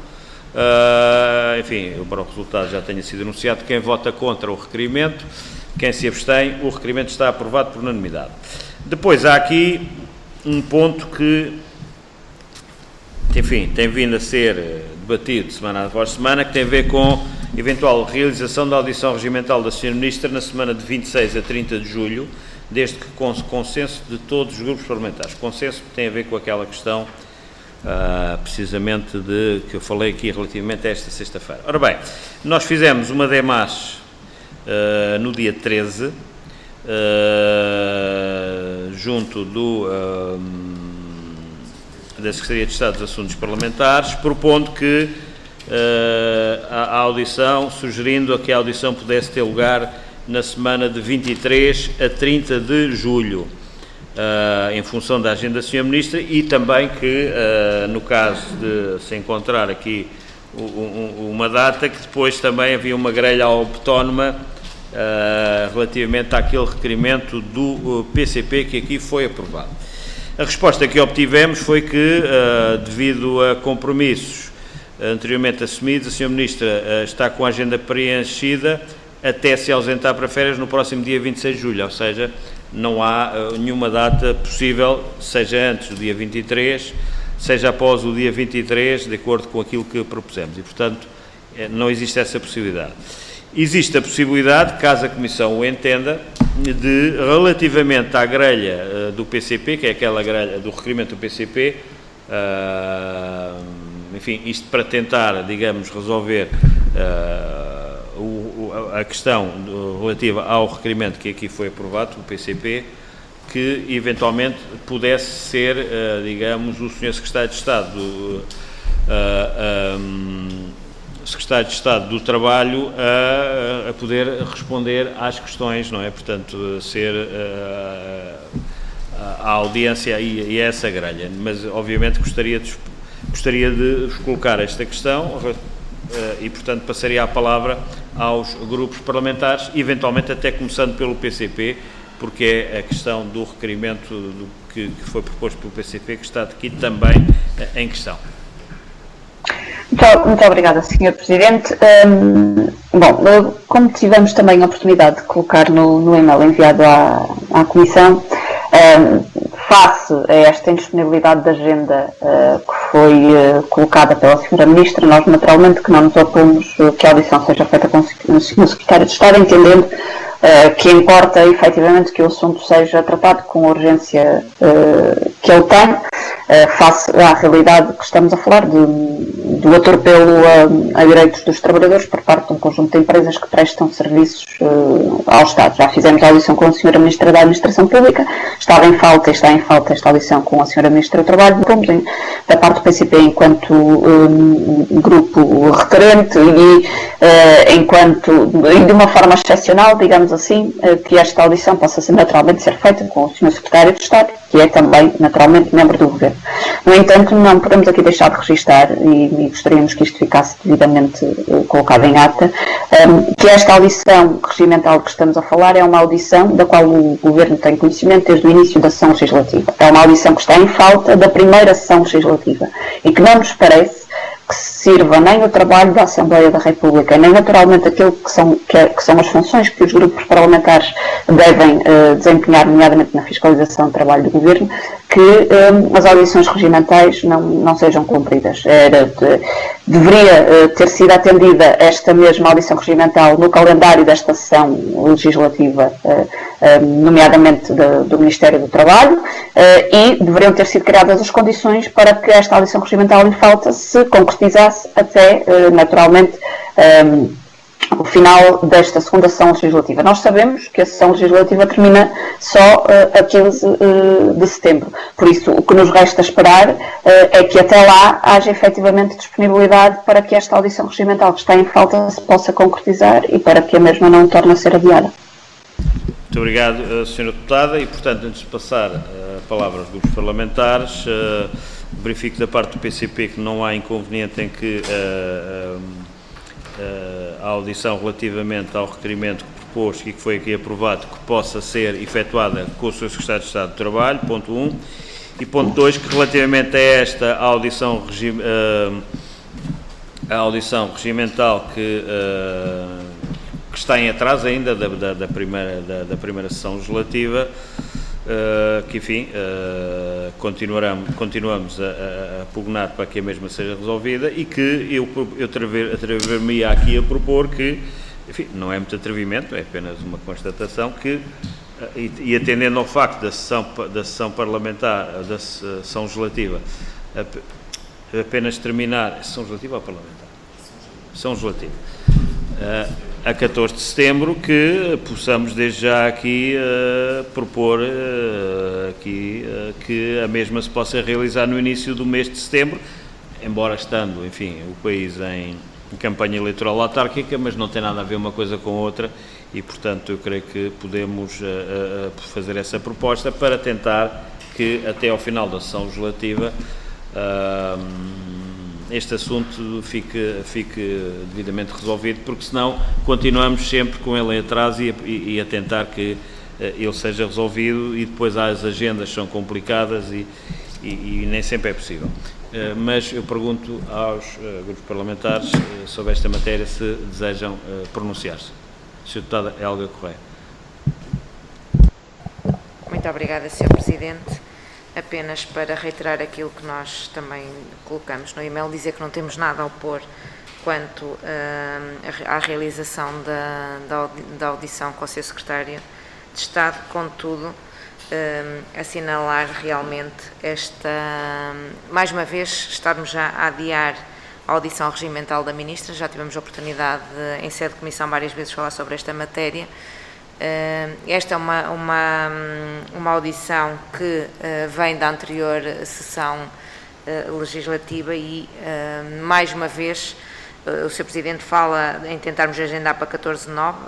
enfim, embora o resultado já tenha sido anunciado, quem vota contra o requerimento, quem se abstém, o requerimento está aprovado por unanimidade. Depois, há aqui um ponto que, enfim, tem vindo a ser debatido semana após semana, que tem a ver com eventual realização da audição regimental da Sra. Ministra na semana de 26 a 30 de julho, desde que com consenso de todos os grupos parlamentares. Consenso que tem a ver com aquela questão, precisamente, que eu falei aqui relativamente a esta sexta-feira. Ora bem, nós fizemos uma démarche no dia 13, junto da Secretaria de Estado dos Assuntos Parlamentares, propondo que a audição, sugerindo que a audição pudesse ter lugar na semana de 23 a 30 de julho, em função da agenda da Sra. Ministra, e também que, no caso de se encontrar aqui uma data, que depois também havia uma grelha autónoma relativamente àquele requerimento do PCP que aqui foi aprovado. A resposta que obtivemos foi que, devido a compromissos anteriormente assumidos, a Sra. Ministra está com a agenda preenchida até se ausentar para férias no próximo dia 26 de julho, ou seja, não há nenhuma data possível, seja antes do dia 23, seja após o dia 23, de acordo com aquilo que propusemos, e, portanto, não existe essa possibilidade. Existe a possibilidade, caso a Comissão o entenda, de, relativamente à grelha do PCP, que é aquela grelha do requerimento do PCP, enfim, isto para tentar, digamos, resolver a questão relativa ao requerimento que aqui foi aprovado, o PCP, que eventualmente pudesse ser, digamos, o Sr. Secretário de Estado Secretário de Estado do Trabalho a poder responder às questões, não é? Portanto, ser a audiência e essa grelha. Mas, obviamente, gostaria de vos colocar esta questão e, portanto, passaria a palavra aos grupos parlamentares, eventualmente até começando pelo PCP, porque é a questão do requerimento que foi proposto pelo PCP, que está aqui também em questão.
Muito obrigada, Sr. Presidente. Bom, como tivemos também a oportunidade de colocar no e-mail enviado à Comissão, face a esta indisponibilidade de agenda que foi colocada pela Sra. Ministra, nós naturalmente que não nos opomos que a audição seja feita com o Sr. Secretário de Estado, entendendo que importa efetivamente que o assunto seja tratado com a urgência que ele tem, face à realidade que estamos a falar do atropelo a direitos dos trabalhadores por parte de um conjunto de empresas que prestam serviços ao Estado. Já fizemos a audição com a Sra. Ministra da Administração Pública, estava em falta e está em falta esta audição com a Sra. Ministra do Trabalho, da parte do PCP enquanto grupo requerente e de uma forma excepcional, digamos assim, que esta audição possa naturalmente ser feita com o Sr. Secretário de Estado, que é também naturalmente membro do Governo. No entanto, não podemos aqui deixar de registar, e gostaríamos que isto ficasse devidamente colocado em ata, que esta audição regimental que estamos a falar é uma audição da qual o Governo tem conhecimento desde o início da sessão legislativa. É uma audição que está em falta da primeira sessão legislativa e que não nos parece que sirva nem o trabalho da Assembleia da República, nem naturalmente aquilo que são as funções que os grupos parlamentares devem desempenhar, nomeadamente na fiscalização do trabalho do Governo, que as audições regimentais não sejam cumpridas. Deveria ter sido atendida esta mesma audição regimental no calendário desta sessão legislativa, nomeadamente do Ministério do Trabalho, e deveriam ter sido criadas as condições para que esta audição regimental em falta se concretizasse até, naturalmente, o final desta segunda sessão legislativa. Nós sabemos que a sessão legislativa termina só a 15 de setembro. Por isso, o que nos resta esperar é que até lá haja efetivamente disponibilidade para que esta audição regimental que está em falta se possa concretizar e para que a mesma não torne a ser adiada.
Muito obrigado, Sra. Deputada. E, portanto, antes de passar a palavra aos grupos parlamentares, verifico da parte do PCP que não há inconveniente em que a audição relativamente ao requerimento proposto e que foi aqui aprovado, que possa ser efetuada com o Sr. Secretário de Estado do Trabalho, ponto 1. E ponto 2, que relativamente a esta audição regimental que está em atraso ainda da primeira sessão legislativa, que enfim, continuamos a pugnar para que a mesma seja resolvida e que eu atrever-me-ia aqui a propor que, enfim, não é muito atrevimento, é apenas uma constatação que, e atendendo ao facto da sessão parlamentar, da sessão legislativa, apenas terminar, sessão legislativa ou parlamentar? Sessão legislativa. A 14 de setembro, que possamos desde já aqui propor que a mesma se possa realizar no início do mês de setembro, embora estando, enfim, o país em campanha eleitoral autárquica, mas não tem nada a ver uma coisa com outra e, portanto, eu creio que podemos fazer essa proposta para tentar que até ao final da sessão legislativa este assunto fique devidamente resolvido, porque senão continuamos sempre com ele em atraso e a tentar que ele seja resolvido e depois as agendas são complicadas e nem sempre é possível. Mas eu pergunto aos grupos parlamentares sobre esta matéria se desejam pronunciar-se. Sra. Deputada Helga Correia.
Muito obrigada, Sr. Presidente. Apenas para reiterar aquilo que nós também colocamos no e-mail, dizer que não temos nada a opor quanto à realização da audição com o Sr. Secretário de Estado, contudo, assinalar realmente mais uma vez, estarmos já a adiar a audição regimental da Ministra. Já tivemos a oportunidade em sede de comissão várias vezes falar sobre esta matéria. Esta é uma audição que vem da anterior sessão legislativa e, mais uma vez, o Sr. Presidente fala em tentarmos agendar para 14 de 9,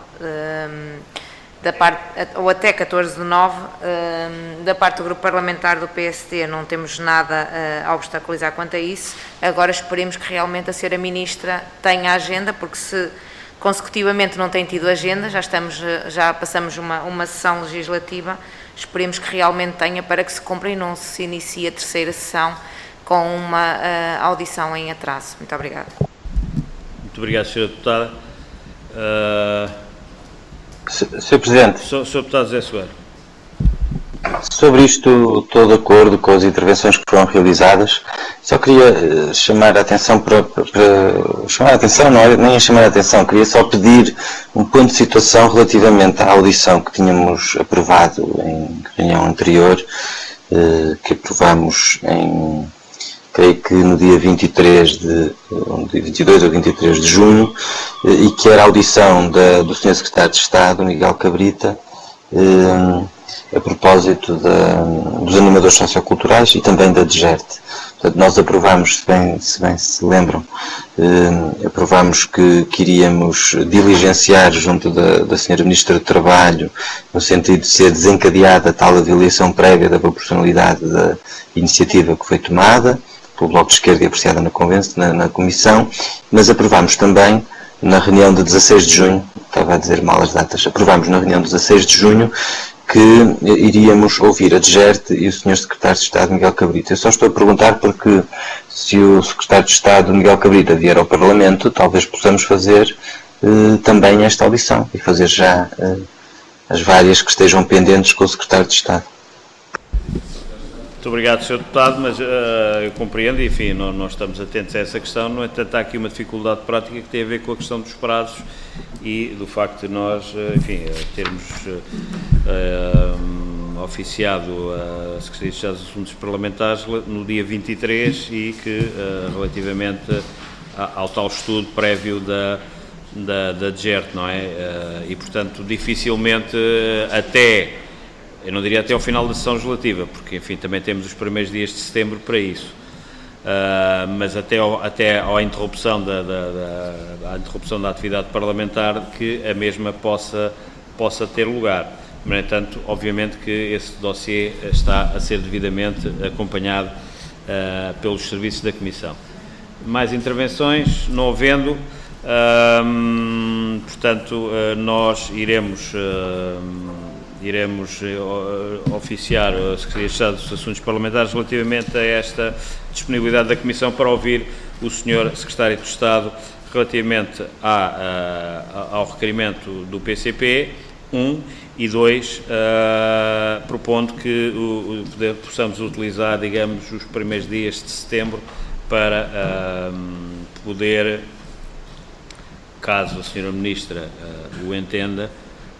ou até 14 de 9, da parte do grupo parlamentar do PSD não temos nada a obstaculizar quanto a isso. Agora esperemos que realmente a Sra. Ministra tenha a agenda, porque se consecutivamente não tem tido agenda, já passamos uma sessão legislativa, esperemos que realmente tenha para que se cumpra e não se inicie a terceira sessão com uma audição em atraso. Muito obrigada.
Muito obrigado, Sra. Deputada.
Sr. Presidente.
Sr. Deputado José Soeiro.
Sobre isto, estou de acordo com as intervenções que foram realizadas. Só queria chamar a atenção chamar a atenção, não é nem a chamar a atenção, queria só pedir um ponto de situação relativamente à audição que tínhamos aprovado em reunião anterior, que aprovamos creio que no dia 22 ou 23 de junho, e que era a audição do Sr. Secretário de Estado, Miguel Cabrita, a propósito dos animadores socioculturais e também da DGERT. Portanto, nós aprovámos, se bem se lembram, aprovámos que iríamos diligenciar junto da Sra. Ministra do Trabalho, no sentido de ser desencadeada tal avaliação prévia da proporcionalidade da iniciativa que foi tomada pelo Bloco de Esquerda e apreciada na Comissão, mas aprovámos também na reunião de 16 de junho, estava a dizer mal as datas, aprovámos na reunião de 16 de junho que iríamos ouvir a DGERT e o Sr. Secretário de Estado, Miguel Cabrita. Eu só estou a perguntar porque se o Secretário de Estado, Miguel Cabrita, vier ao Parlamento, talvez possamos fazer também esta audição e fazer já as várias que estejam pendentes com o Secretário de Estado.
Muito obrigado, Sr. Deputado, mas eu compreendo e, enfim, nós estamos atentos a essa questão. No entanto, há aqui uma dificuldade prática que tem a ver com a questão dos prazos e do facto de nós, enfim, termos oficiado a Secretaria de Estado dos Assuntos Parlamentares no dia 23 e que, relativamente ao tal estudo prévio da DGERT, não é? E, portanto, dificilmente eu não diria até ao final da sessão legislativa, porque, enfim, também temos os primeiros dias de setembro para isso, mas até à interrupção da atividade parlamentar, que a mesma possa ter lugar. No entanto, obviamente que esse dossiê está a ser devidamente acompanhado pelos serviços da Comissão. Mais intervenções? Não havendo, portanto, nós iremos oficiar a Secretaria de Estado dos Assuntos Parlamentares relativamente a esta disponibilidade da Comissão para ouvir o Sr. Secretário de Estado relativamente ao requerimento do PCP, 1, e 2, propondo que possamos utilizar, digamos, os primeiros dias de setembro para poder, caso a Sra. Ministra o entenda,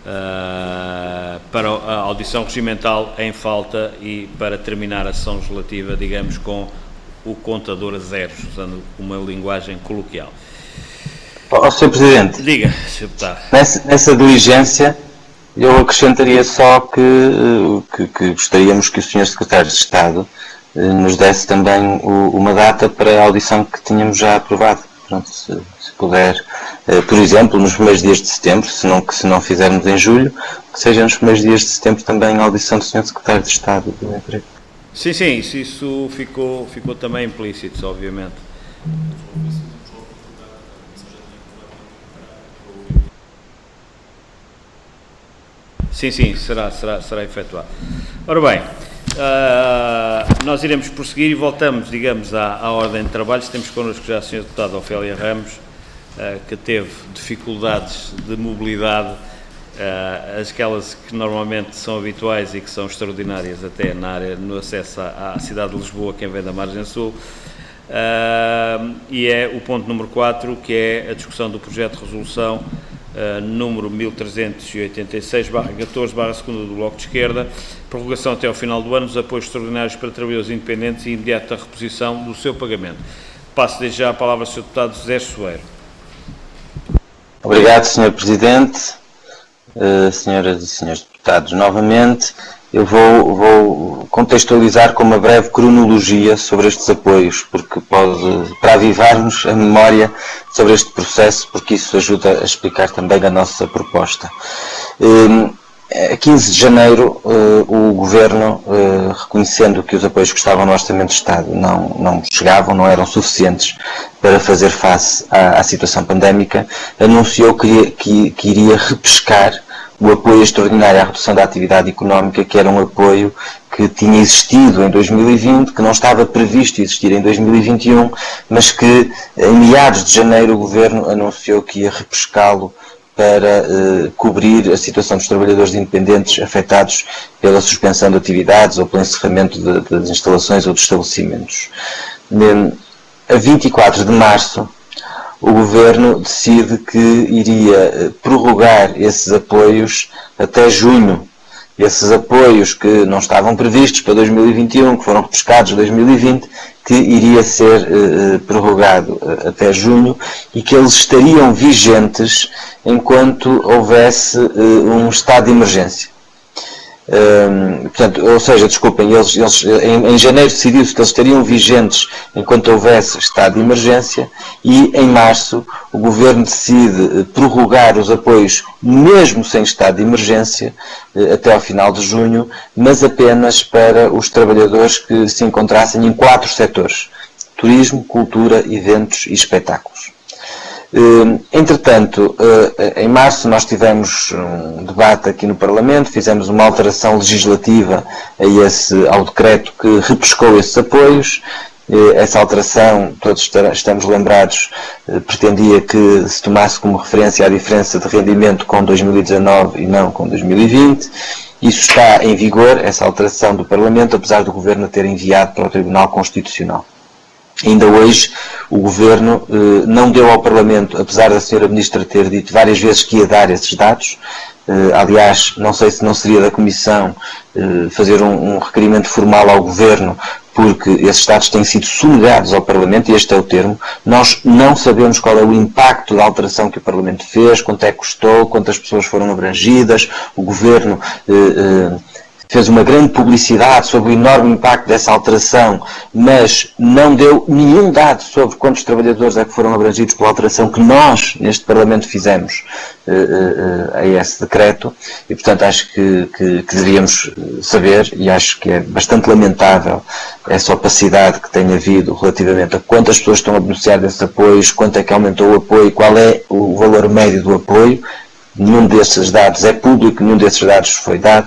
para a audição regimental em falta e para terminar a sessão legislativa, digamos, com o contador a zeros, usando uma linguagem coloquial.
Sr. Presidente,
diga, Sr. Deputado.
Nessa diligência, eu acrescentaria só que gostaríamos que o Sr. Secretário de Estado nos desse também uma data para a audição que tínhamos já aprovado. Pronto, se puder, por exemplo, nos primeiros dias de setembro, se não fizermos em julho, que seja nos primeiros dias de setembro também a audição do Sr. Secretário de Estado do Emprego.
Sim, isso ficou também implícito, obviamente. Sim, será efetuado. Ora bem, nós iremos prosseguir e voltamos, digamos, à ordem de trabalhos. Temos connosco já a Sra. Deputada Ofélia Ramos, que teve dificuldades de mobilidade, aquelas que normalmente são habituais e que são extraordinárias até no acesso à cidade de Lisboa, quem vem da margem sul, e é o ponto número 4, que é a discussão do projeto de resolução número 1386/14/2 do Bloco de Esquerda, prorrogação até ao final do ano dos apoios extraordinários para trabalhadores independentes e imediata reposição do seu pagamento. Passo desde já a palavra ao Sr. Deputado José Soeiro.
Obrigado, Sr. Presidente. Senhoras e senhores deputados, novamente, eu vou contextualizar com uma breve cronologia sobre estes apoios, porque para avivarmos a memória sobre este processo, porque isso ajuda a explicar também a nossa proposta. A 15 de janeiro, o Governo, reconhecendo que os apoios que estavam no Orçamento do Estado não chegavam, não eram suficientes para fazer face à situação pandémica, anunciou que iria repescar o apoio extraordinário à redução da atividade económica, que era um apoio que tinha existido em 2020, que não estava previsto existir em 2021, mas que em meados de janeiro o Governo anunciou que ia repescá-lo para cobrir a situação dos trabalhadores independentes afetados pela suspensão de atividades ou pelo encerramento das instalações ou dos estabelecimentos. A 24 de março, o Governo decide que iria prorrogar esses apoios até junho. Esses apoios que não estavam previstos para 2021, que foram repescados em 2020, que iria ser prorrogado até junho e que eles estariam vigentes enquanto houvesse um estado de emergência. Portanto, ou seja, desculpem, em janeiro decidiu-se que eles estariam vigentes enquanto houvesse estado de emergência e em março o Governo decide prorrogar os apoios mesmo sem estado de emergência até ao final de junho, mas apenas para os trabalhadores que se encontrassem em 4 setores: turismo, cultura, eventos e espetáculos. Entretanto, em março nós tivemos um debate aqui no Parlamento, fizemos uma alteração legislativa ao decreto que repescou esses apoios. Essa alteração, todos estamos lembrados, pretendia que se tomasse como referência a diferença de rendimento com 2019 e não com 2020. Isso está em vigor, essa alteração do Parlamento, apesar do Governo ter enviado para o Tribunal Constitucional. Ainda hoje, o Governo não deu ao Parlamento, apesar da Sra. Ministra ter dito várias vezes que ia dar esses dados. Aliás, não sei se não seria da Comissão fazer um requerimento formal ao Governo, porque esses dados têm sido sonegados ao Parlamento, e este é o termo. Nós não sabemos qual é o impacto da alteração que o Parlamento fez, quanto é que custou, quantas pessoas foram abrangidas. O Governo fez uma grande publicidade sobre o enorme impacto dessa alteração, mas não deu nenhum dado sobre quantos trabalhadores é que foram abrangidos pela alteração que nós, neste Parlamento, fizemos a esse decreto, e portanto acho que deveríamos saber, e acho que é bastante lamentável essa opacidade que tem havido relativamente a quantas pessoas estão a beneficiar desses apoios, quanto é que aumentou o apoio, qual é o valor médio do apoio. Nenhum desses dados é público, nenhum desses dados foi dado,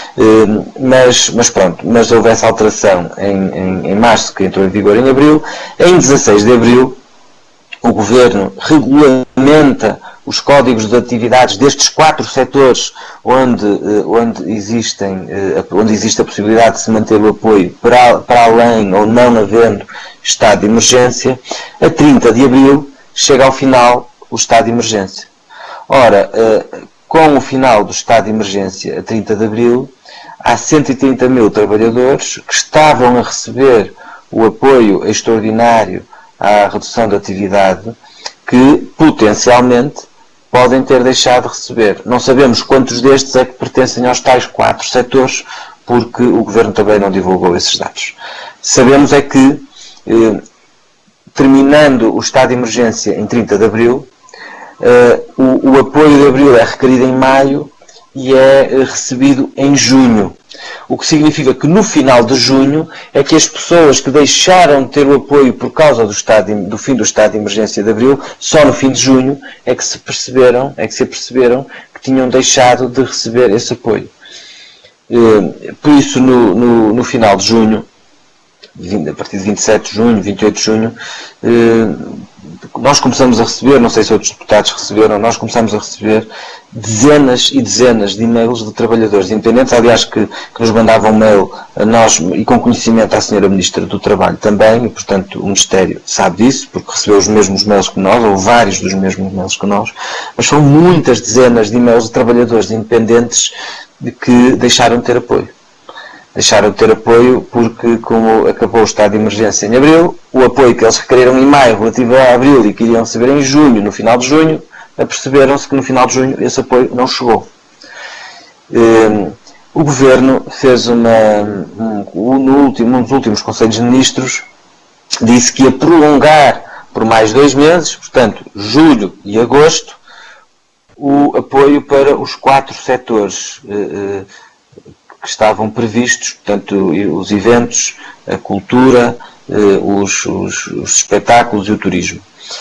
mas houve essa alteração em março, que entrou em vigor em abril. Em 16 de abril, o Governo regulamenta os códigos de atividades destes 4 setores onde existe a possibilidade de se manter o apoio para além ou não havendo estado de emergência. A 30 de abril chega ao final o estado de emergência. Ora, com o final do estado de emergência a 30 de abril, há 130 mil trabalhadores que estavam a receber o apoio extraordinário à redução da atividade que, potencialmente, podem ter deixado de receber. Não sabemos quantos destes é que pertencem aos tais 4 setores, porque o Governo também não divulgou esses dados. Sabemos é que, terminando o estado de emergência em 30 de abril, o apoio de abril é requerido em maio e é recebido em junho. O que significa que no final de junho é que as pessoas que deixaram de ter o apoio por causa do fim do estado de emergência de abril, só no fim de junho é que se aperceberam que tinham deixado de receber esse apoio. Por isso, no final de junho, a partir de 27 de junho, 28 de junho, nós começamos a receber, não sei se outros deputados receberam, nós começamos a receber dezenas e dezenas de e-mails de trabalhadores independentes, aliás, que nos mandavam mail a nós e com conhecimento à Sra. Ministra do Trabalho também, e portanto o Ministério sabe disso, porque recebeu os mesmos mails que nós, ou vários dos mesmos mails que nós, mas são muitas dezenas de e-mails de trabalhadores independentes que deixaram de ter apoio. Deixaram de ter apoio porque, como acabou o estado de emergência em abril, o apoio que eles requeriram em maio relativo a abril e que iriam receber em junho, no final de junho, aperceberam-se que no final de junho esse apoio não chegou. O Governo fez num dos últimos Conselhos de Ministros, disse que ia prolongar por mais 2 meses, portanto, julho e agosto, o apoio para os 4 setores que estavam previstos, portanto, os eventos, a cultura, os espetáculos e o turismo.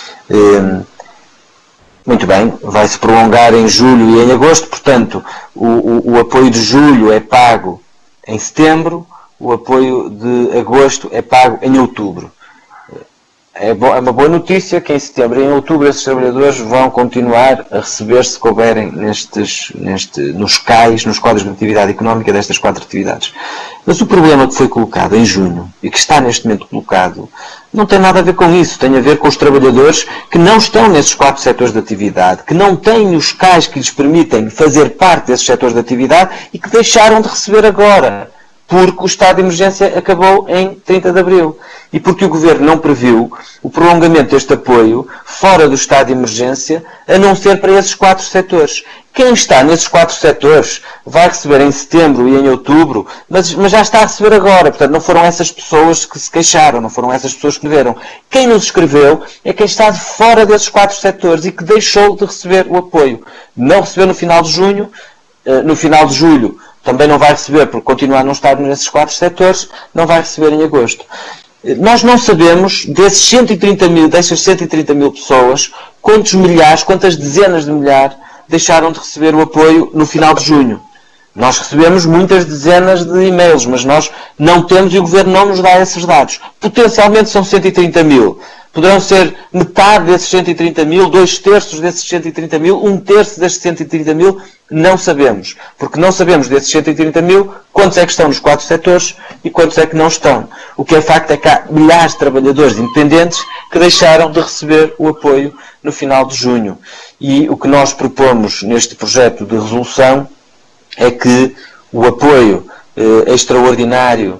Muito bem, vai-se prolongar em julho e em agosto, portanto, o apoio de julho é pago em setembro, o apoio de agosto é pago em outubro. É uma boa notícia que em setembro e em outubro esses trabalhadores vão continuar a receber, se couberem, nos CAIs, nos Códigos de Atividade Económica destas 4 atividades. Mas o problema que foi colocado em junho, e que está neste momento colocado, não tem nada a ver com isso. Tem a ver com os trabalhadores que não estão nesses 4 setores de atividade, que não têm os CAIs que lhes permitem fazer parte desses setores de atividade e que deixaram de receber agora, porque o estado de emergência acabou em 30 de abril. E porque o Governo não previu o prolongamento deste apoio fora do estado de emergência, a não ser para esses 4 setores. Quem está nesses 4 setores vai receber em setembro e em outubro, mas já está a receber agora. Portanto, não foram essas pessoas que se queixaram, não foram essas pessoas que escreveram. Quem nos escreveu é quem está de fora desses 4 setores e que deixou de receber o apoio. Não recebeu no final de junho, no final de julho também não vai receber, porque continua a não estar nesses 4 setores, não vai receber em agosto. Nós não sabemos, dessas 130 mil pessoas, quantas dezenas de milhares deixaram de receber o apoio no final de junho. Nós recebemos muitas dezenas de e-mails, mas nós não temos e o Governo não nos dá esses dados. Potencialmente são 130 mil. Poderão ser metade desses 130 mil, 2/3 desses 130 mil, 1/3 desses 130 mil, não sabemos. Porque não sabemos desses 130 mil quantos é que estão nos 4 setores e quantos é que não estão. O que é facto é que há milhares de trabalhadores independentes que deixaram de receber o apoio no final de junho. E o que nós propomos neste projeto de resolução é que o apoio extraordinário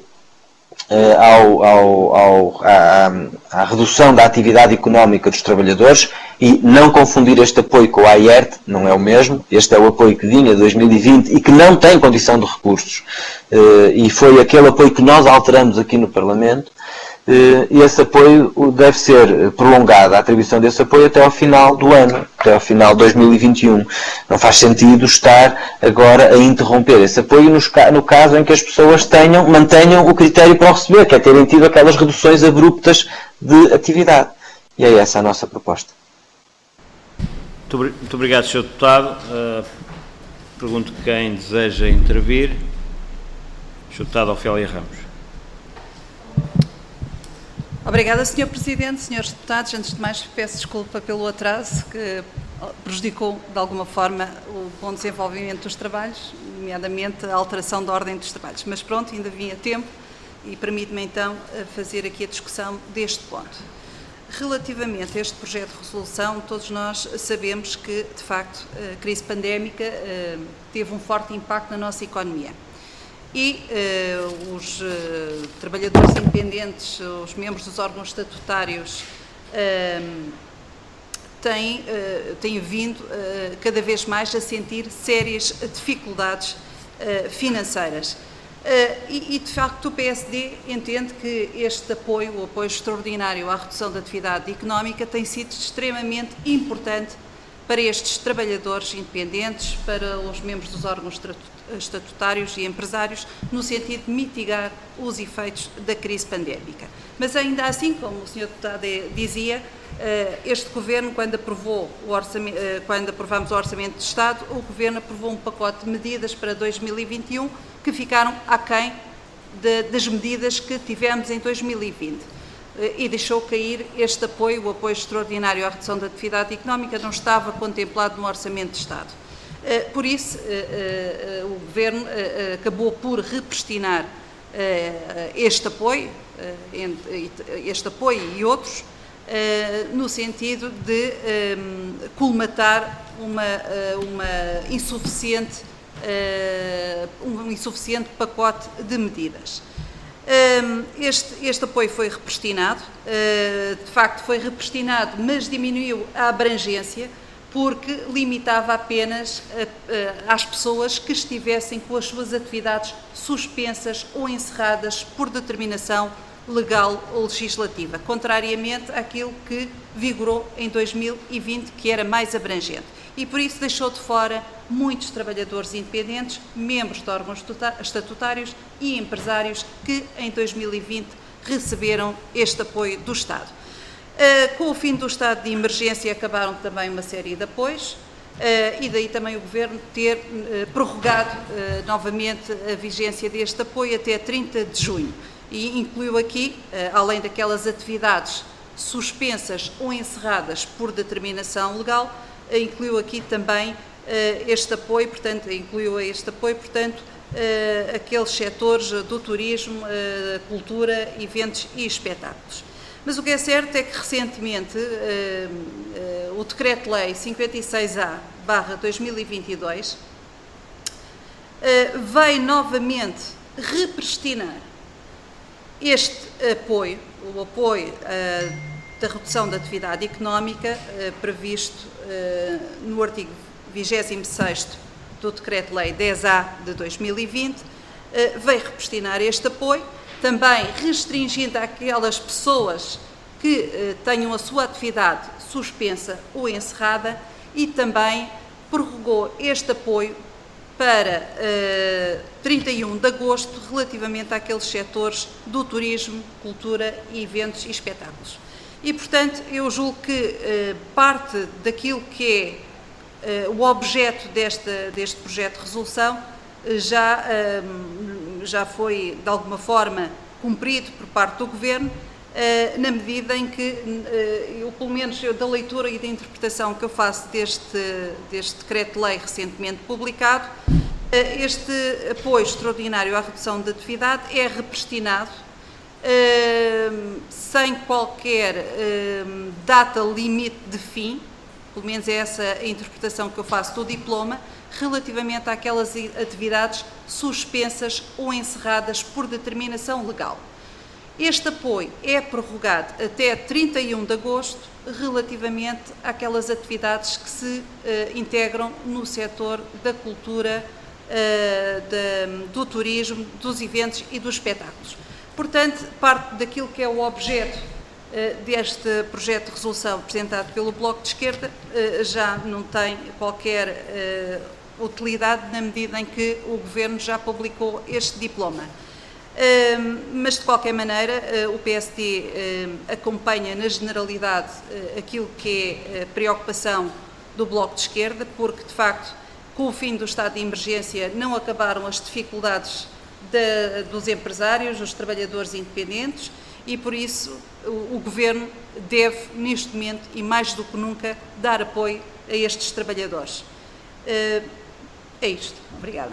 à redução da atividade económica dos trabalhadores, e não confundir este apoio com o AIERT, não é o mesmo. Este é o apoio que vinha de 2020 e que não tem condição de recursos, e foi aquele apoio que nós alteramos aqui no Parlamento, e esse apoio deve ser prolongado, a atribuição desse apoio até ao final do ano, até ao final de 2021. Não faz sentido estar agora a interromper esse apoio no caso em que as pessoas mantenham o critério para o receber, que é terem tido aquelas reduções abruptas de atividade. E é essa a nossa proposta.
Muito obrigado, Sr. Deputado. Pergunto quem deseja intervir. Sr. Deputado Ofélia Ramos.
Obrigada, Sr. Presidente, Srs. Deputados. Antes de mais, peço desculpa pelo atraso que prejudicou, de alguma forma, o bom desenvolvimento dos trabalhos, nomeadamente a alteração da ordem dos trabalhos. Mas pronto, ainda vim a tempo e permite-me então fazer aqui a discussão deste ponto. Relativamente a este projeto de resolução, todos nós sabemos que, de facto, a crise pandémica teve um forte impacto na nossa economia. E os trabalhadores independentes, os membros dos órgãos estatutários, têm vindo cada vez mais a sentir sérias dificuldades financeiras. E, de facto, o PSD entende que este apoio, o apoio extraordinário à redução da atividade económica, tem sido extremamente importante para estes trabalhadores independentes, para os membros dos órgãos estatutários e empresários, no sentido de mitigar os efeitos da crise pandémica. Mas ainda assim, como o Sr. Deputado dizia, este Governo, quando aprovámos o Orçamento de Estado, o Governo aprovou um pacote de medidas para 2021 que ficaram aquém das medidas que tivemos em 2020. E deixou cair este apoio, o apoio extraordinário à redução da atividade económica, não estava contemplado no Orçamento de Estado. Por isso, o Governo acabou por repristinar este apoio e outros, no sentido de colmatar um insuficiente pacote de medidas. Este apoio foi repristinado, de facto foi repristinado, mas diminuiu a abrangência, porque limitava apenas às pessoas que estivessem com as suas atividades suspensas ou encerradas por determinação legal ou legislativa, contrariamente àquilo que vigorou em 2020, que era mais abrangente. e por isso deixou de fora muitos trabalhadores independentes, membros de órgãos estatutários e empresários que em 2020 receberam este apoio do Estado. Com o fim do estado de emergência acabaram também uma série de apoios e daí também o Governo ter prorrogado novamente a vigência deste apoio até 30 de junho e incluiu aqui, além daquelas atividades suspensas ou encerradas por determinação legal, incluiu aqui também este apoio, portanto, aqueles setores do turismo, cultura, eventos e espetáculos. Mas o que é certo é que recentemente o Decreto-Lei 56A/2022 veio novamente repristinar este apoio, o apoio da redução da atividade económica previsto no artigo 26º do Decreto-Lei 10A de 2020, veio repristinar este apoio, também restringindo aquelas pessoas que tenham a sua atividade suspensa ou encerrada e também prorrogou este apoio para 31 de agosto relativamente àqueles setores do turismo, cultura, eventos e espetáculos. E, portanto, eu julgo que parte daquilo que é o objeto deste projeto de resolução já foi, de alguma forma, cumprido por parte do Governo, na medida em que, pelo menos da leitura e da interpretação que eu faço deste Decreto-Lei recentemente publicado, este apoio extraordinário à redução de atividade é repristinado, sem qualquer data limite de fim, pelo menos é essa a interpretação que eu faço do diploma, relativamente àquelas atividades suspensas ou encerradas por determinação legal. Este apoio é prorrogado até 31 de agosto relativamente àquelas atividades que se integram no setor da cultura, do turismo, dos eventos e dos espetáculos. Portanto, parte daquilo que é o objeto deste projeto de resolução apresentado pelo Bloco de Esquerda já não tem qualquer utilidade na medida em que o Governo já publicou este diploma. Mas, de qualquer maneira, o PSD acompanha na generalidade aquilo que é a preocupação do Bloco de Esquerda, porque, de facto, com o fim do estado de emergência não acabaram as dificuldades dos empresários, dos trabalhadores independentes e, por isso, o Governo deve, neste momento, e mais do que nunca, dar apoio a estes trabalhadores. É isto. Obrigada.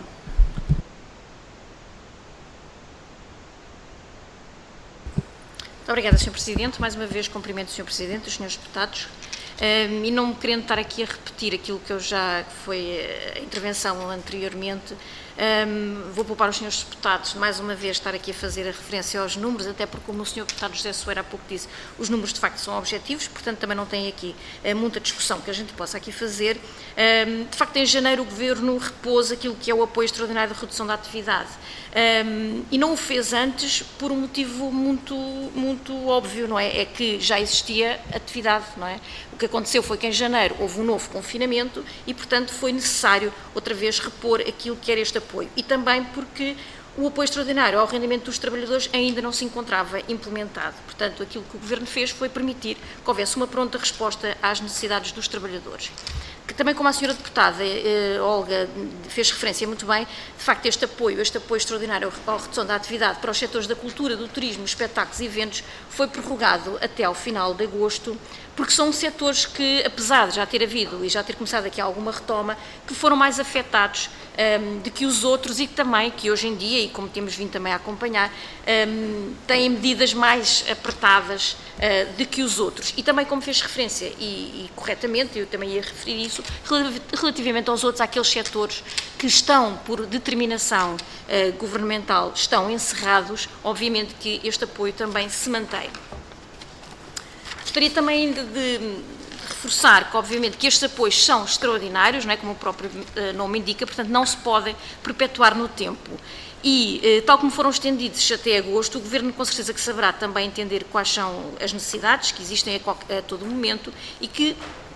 Muito obrigada, Sr. Presidente. Mais uma vez cumprimento o Sr. Presidente, os Srs. Deputados. E não querendo estar aqui a repetir aquilo que foi a intervenção anteriormente, vou poupar os Srs. Deputados de mais uma vez estar aqui a fazer a referência aos números, até porque, como o Sr. Deputado José Soeiro há pouco disse, os números de facto são objetivos, portanto também não tem aqui muita discussão que a gente possa aqui fazer. De facto, em janeiro o Governo repôs aquilo que é o apoio extraordinário de redução da atividade e não o fez antes por um motivo muito óbvio, não é? É que já existia atividade, não é? O que aconteceu foi que em janeiro houve um novo confinamento e, portanto, foi necessário outra vez repor aquilo que era este apoio. E também porque o apoio extraordinário ao rendimento dos trabalhadores ainda não se encontrava implementado. Portanto, aquilo que o Governo fez foi permitir que houvesse uma pronta resposta às necessidades dos trabalhadores. Que também, como a Sra. Deputada Olga fez referência muito bem, de facto este apoio extraordinário à redução da atividade para os setores da cultura, do turismo, espetáculos e eventos foi prorrogado até ao final de agosto, porque são setores que, apesar de já ter havido e já ter começado aqui alguma retoma, que foram mais afetados do que os outros e que hoje em dia, e como temos vindo também a acompanhar, têm medidas mais apertadas do que os outros. E também, como fez referência, e corretamente, eu também ia referir isso, relativamente aos outros, àqueles setores que estão, por determinação governamental, estão encerrados, obviamente que este apoio também se mantém. Gostaria também ainda de reforçar que, obviamente, que estes apoios são extraordinários, não é? Como o próprio nome indica, portanto, não se podem perpetuar no tempo. E, tal como foram estendidos até agosto, o Governo com certeza que saberá também entender quais são as necessidades que existem a todo momento e que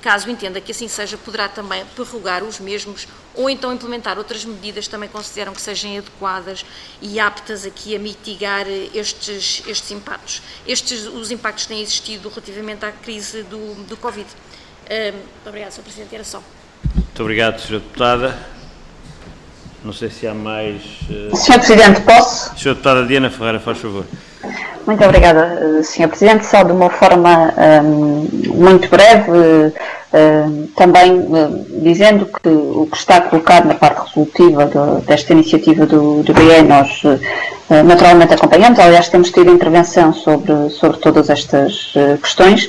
Caso entenda que assim seja, poderá também prorrogar os mesmos ou então implementar outras medidas que também consideram que sejam adequadas e aptas aqui a mitigar estes impactos. Os impactos que têm existido relativamente à crise do Covid. Muito obrigada, Sr. Presidente. Era só.
Muito obrigado, Sra. Deputada. Não sei se há mais...
Sr. Presidente, posso?
Sra. Deputada Diana Ferreira, faz favor.
Muito obrigada, Sr. Presidente. Só de uma forma muito breve, também dizendo que o que está colocado na parte resolutiva desta iniciativa do BE, nós naturalmente acompanhamos. Aliás, temos tido intervenção sobre todas estas questões,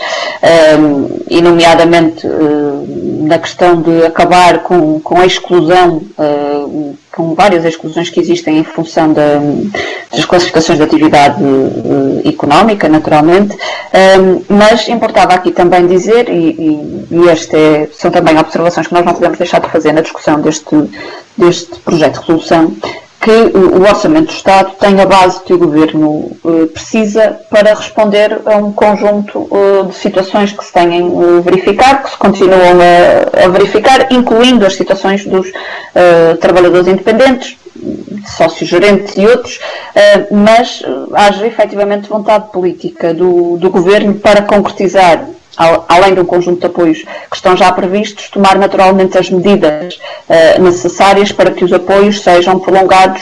e nomeadamente na questão de acabar com a exclusão, com várias exclusões que existem em função das classificações de atividade económica, naturalmente, mas importava aqui também dizer, e são também observações que nós não podemos deixar de fazer na discussão deste projeto de resolução, que o Orçamento do Estado tem a base que o Governo precisa para responder a um conjunto de situações que se têm verificar, que se continuam a verificar, incluindo as situações dos trabalhadores independentes, sócio-gerentes e outros, mas haja efetivamente vontade política do Governo para concretizar, além de um conjunto de apoios que estão já previstos, tomar naturalmente as medidas necessárias para que os apoios sejam prolongados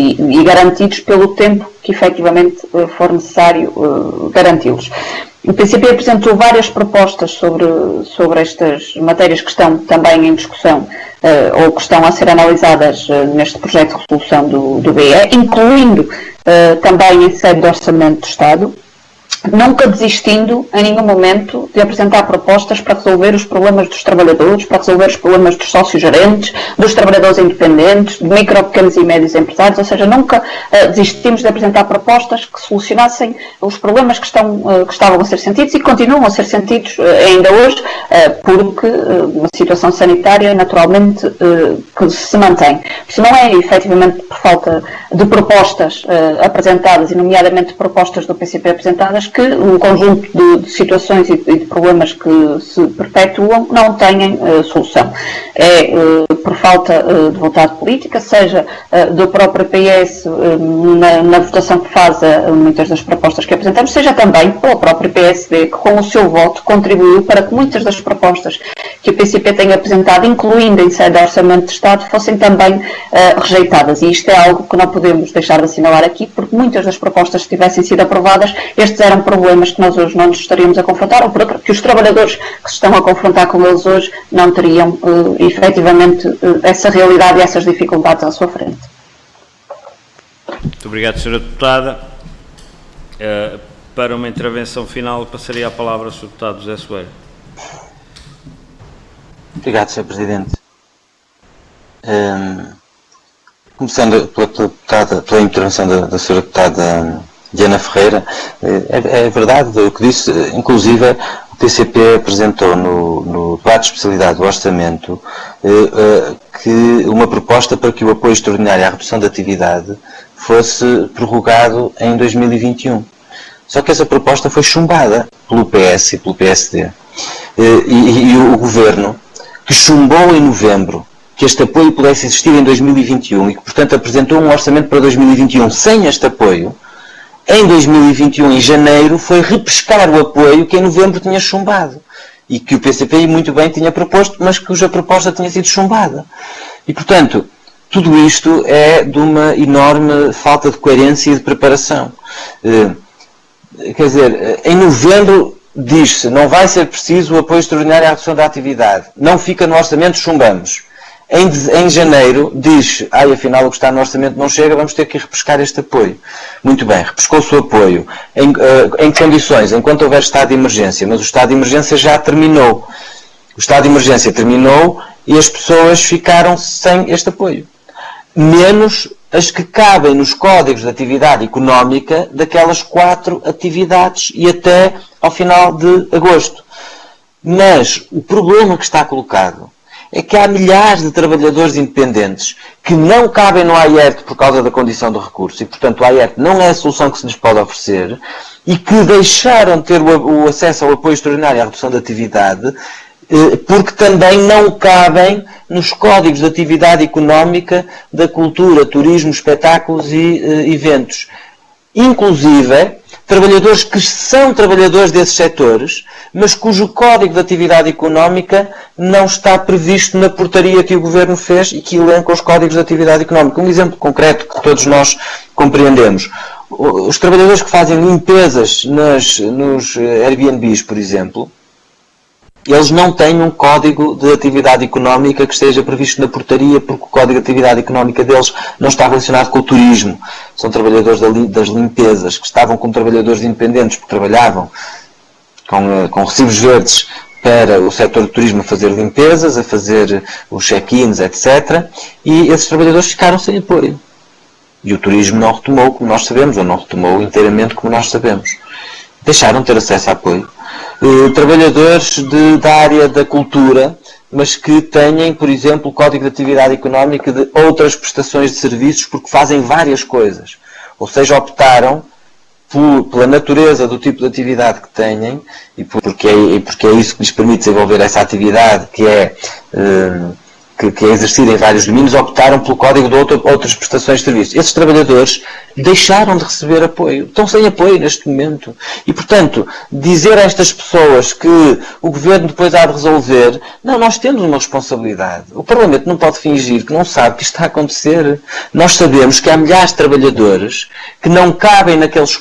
e garantidos pelo tempo que efetivamente for necessário garanti-los. O PCP apresentou várias propostas sobre estas matérias que estão também em discussão ou que estão a ser analisadas neste projeto de resolução do BE, incluindo também em sede do Orçamento do Estado, nunca desistindo em nenhum momento de apresentar propostas para resolver os problemas dos trabalhadores, para resolver os problemas dos sócios-gerentes, dos trabalhadores independentes, de micro, pequenos e médios empresários, ou seja, nunca desistimos de apresentar propostas que solucionassem os problemas que estavam a ser sentidos e que continuam a ser sentidos ainda hoje, porque uma situação sanitária naturalmente que se mantém. Isso não é efetivamente por falta de propostas apresentadas, e nomeadamente propostas do PCP apresentadas, que um conjunto de situações e de problemas que se perpetuam não têm solução. É por falta de vontade política, seja do próprio PS na votação que faz a muitas das propostas que apresentamos, seja também pelo próprio PSD, que com o seu voto contribuiu para que muitas das propostas que o PCP tem apresentado, incluindo em sede do Orçamento de Estado, fossem também rejeitadas. E isto é algo que não podemos deixar de assinalar aqui, porque muitas das propostas que tivessem sido aprovadas, estes eram problemas que nós hoje não nos estaríamos a confrontar, ou por outra, que os trabalhadores que se estão a confrontar com eles hoje não teriam efetivamente essa realidade e essas dificuldades à sua frente.
Muito obrigado, Sra. Deputada. Para uma intervenção final, passaria a palavra ao Sr. Deputado José Soeiro.
Obrigado, Sr. Presidente. Começando pela intervenção da Sra. Deputada Diana Ferreira, é verdade o que disse, inclusive o PCP apresentou no debate de especialidade do orçamento que uma proposta para que o apoio extraordinário à redução da atividade fosse prorrogado em 2021. Só que essa proposta foi chumbada pelo PS e pelo PSD. E o Governo, que chumbou em novembro que este apoio pudesse existir em 2021 e que, portanto, apresentou um orçamento para 2021 sem este apoio, em 2021, em janeiro, foi repescar o apoio que em novembro tinha chumbado e que o PCP muito bem tinha proposto, mas cuja proposta tinha sido chumbada. E, portanto, tudo isto é de uma enorme falta de coerência e de preparação. Quer dizer, em novembro diz-se, não vai ser preciso o apoio extraordinário à redução da atividade, não fica no orçamento, chumbamos. Em janeiro diz, afinal o que está no orçamento não chega, vamos ter que repescar este apoio. Muito bem, repescou-se o apoio em condições, enquanto houver estado de emergência, mas o estado de emergência já terminou. O estado de emergência terminou e as pessoas ficaram sem este apoio. Menos as que cabem nos códigos de atividade económica daquelas 4 atividades e até ao final de agosto. Mas o problema que está colocado é que há milhares de trabalhadores independentes que não cabem no AIERT por causa da condição de recurso e, portanto, o AIERT não é a solução que se lhes pode oferecer e que deixaram de ter o acesso ao apoio extraordinário à redução da atividade porque também não cabem nos códigos de atividade económica da cultura, turismo, espetáculos e eventos. Inclusive, trabalhadores que são trabalhadores desses setores, mas cujo código de atividade económica não está previsto na portaria que o Governo fez e que elenca os códigos de atividade económica. Um exemplo concreto que todos nós compreendemos. Os trabalhadores que fazem limpezas nos Airbnbs, por exemplo, eles não têm um código de atividade económica que esteja previsto na portaria, porque o código de atividade económica deles não está relacionado com o turismo. São trabalhadores das limpezas, que estavam como trabalhadores independentes, porque trabalhavam com recibos verdes para o setor do turismo a fazer limpezas, a fazer os check-ins, etc. E esses trabalhadores ficaram sem apoio. E o turismo não retomou, como nós sabemos, ou não retomou inteiramente, como nós sabemos. Deixaram de ter acesso a apoio. Trabalhadores da área da cultura, mas que tenham, por exemplo, o código de atividade económica de outras prestações de serviços, porque fazem várias coisas. Ou seja, optaram pela natureza do tipo de atividade que têm, e porque é isso que lhes permite desenvolver essa atividade, que é exercida em vários domínios, optaram pelo código de outras prestações de serviços. Esses trabalhadores deixaram de receber apoio. Estão sem apoio neste momento. E, portanto, dizer a estas pessoas que o Governo depois há de resolver, não, nós temos uma responsabilidade. O Parlamento não pode fingir que não sabe que isto está a acontecer. Nós sabemos que há milhares de trabalhadores que não cabem naqueles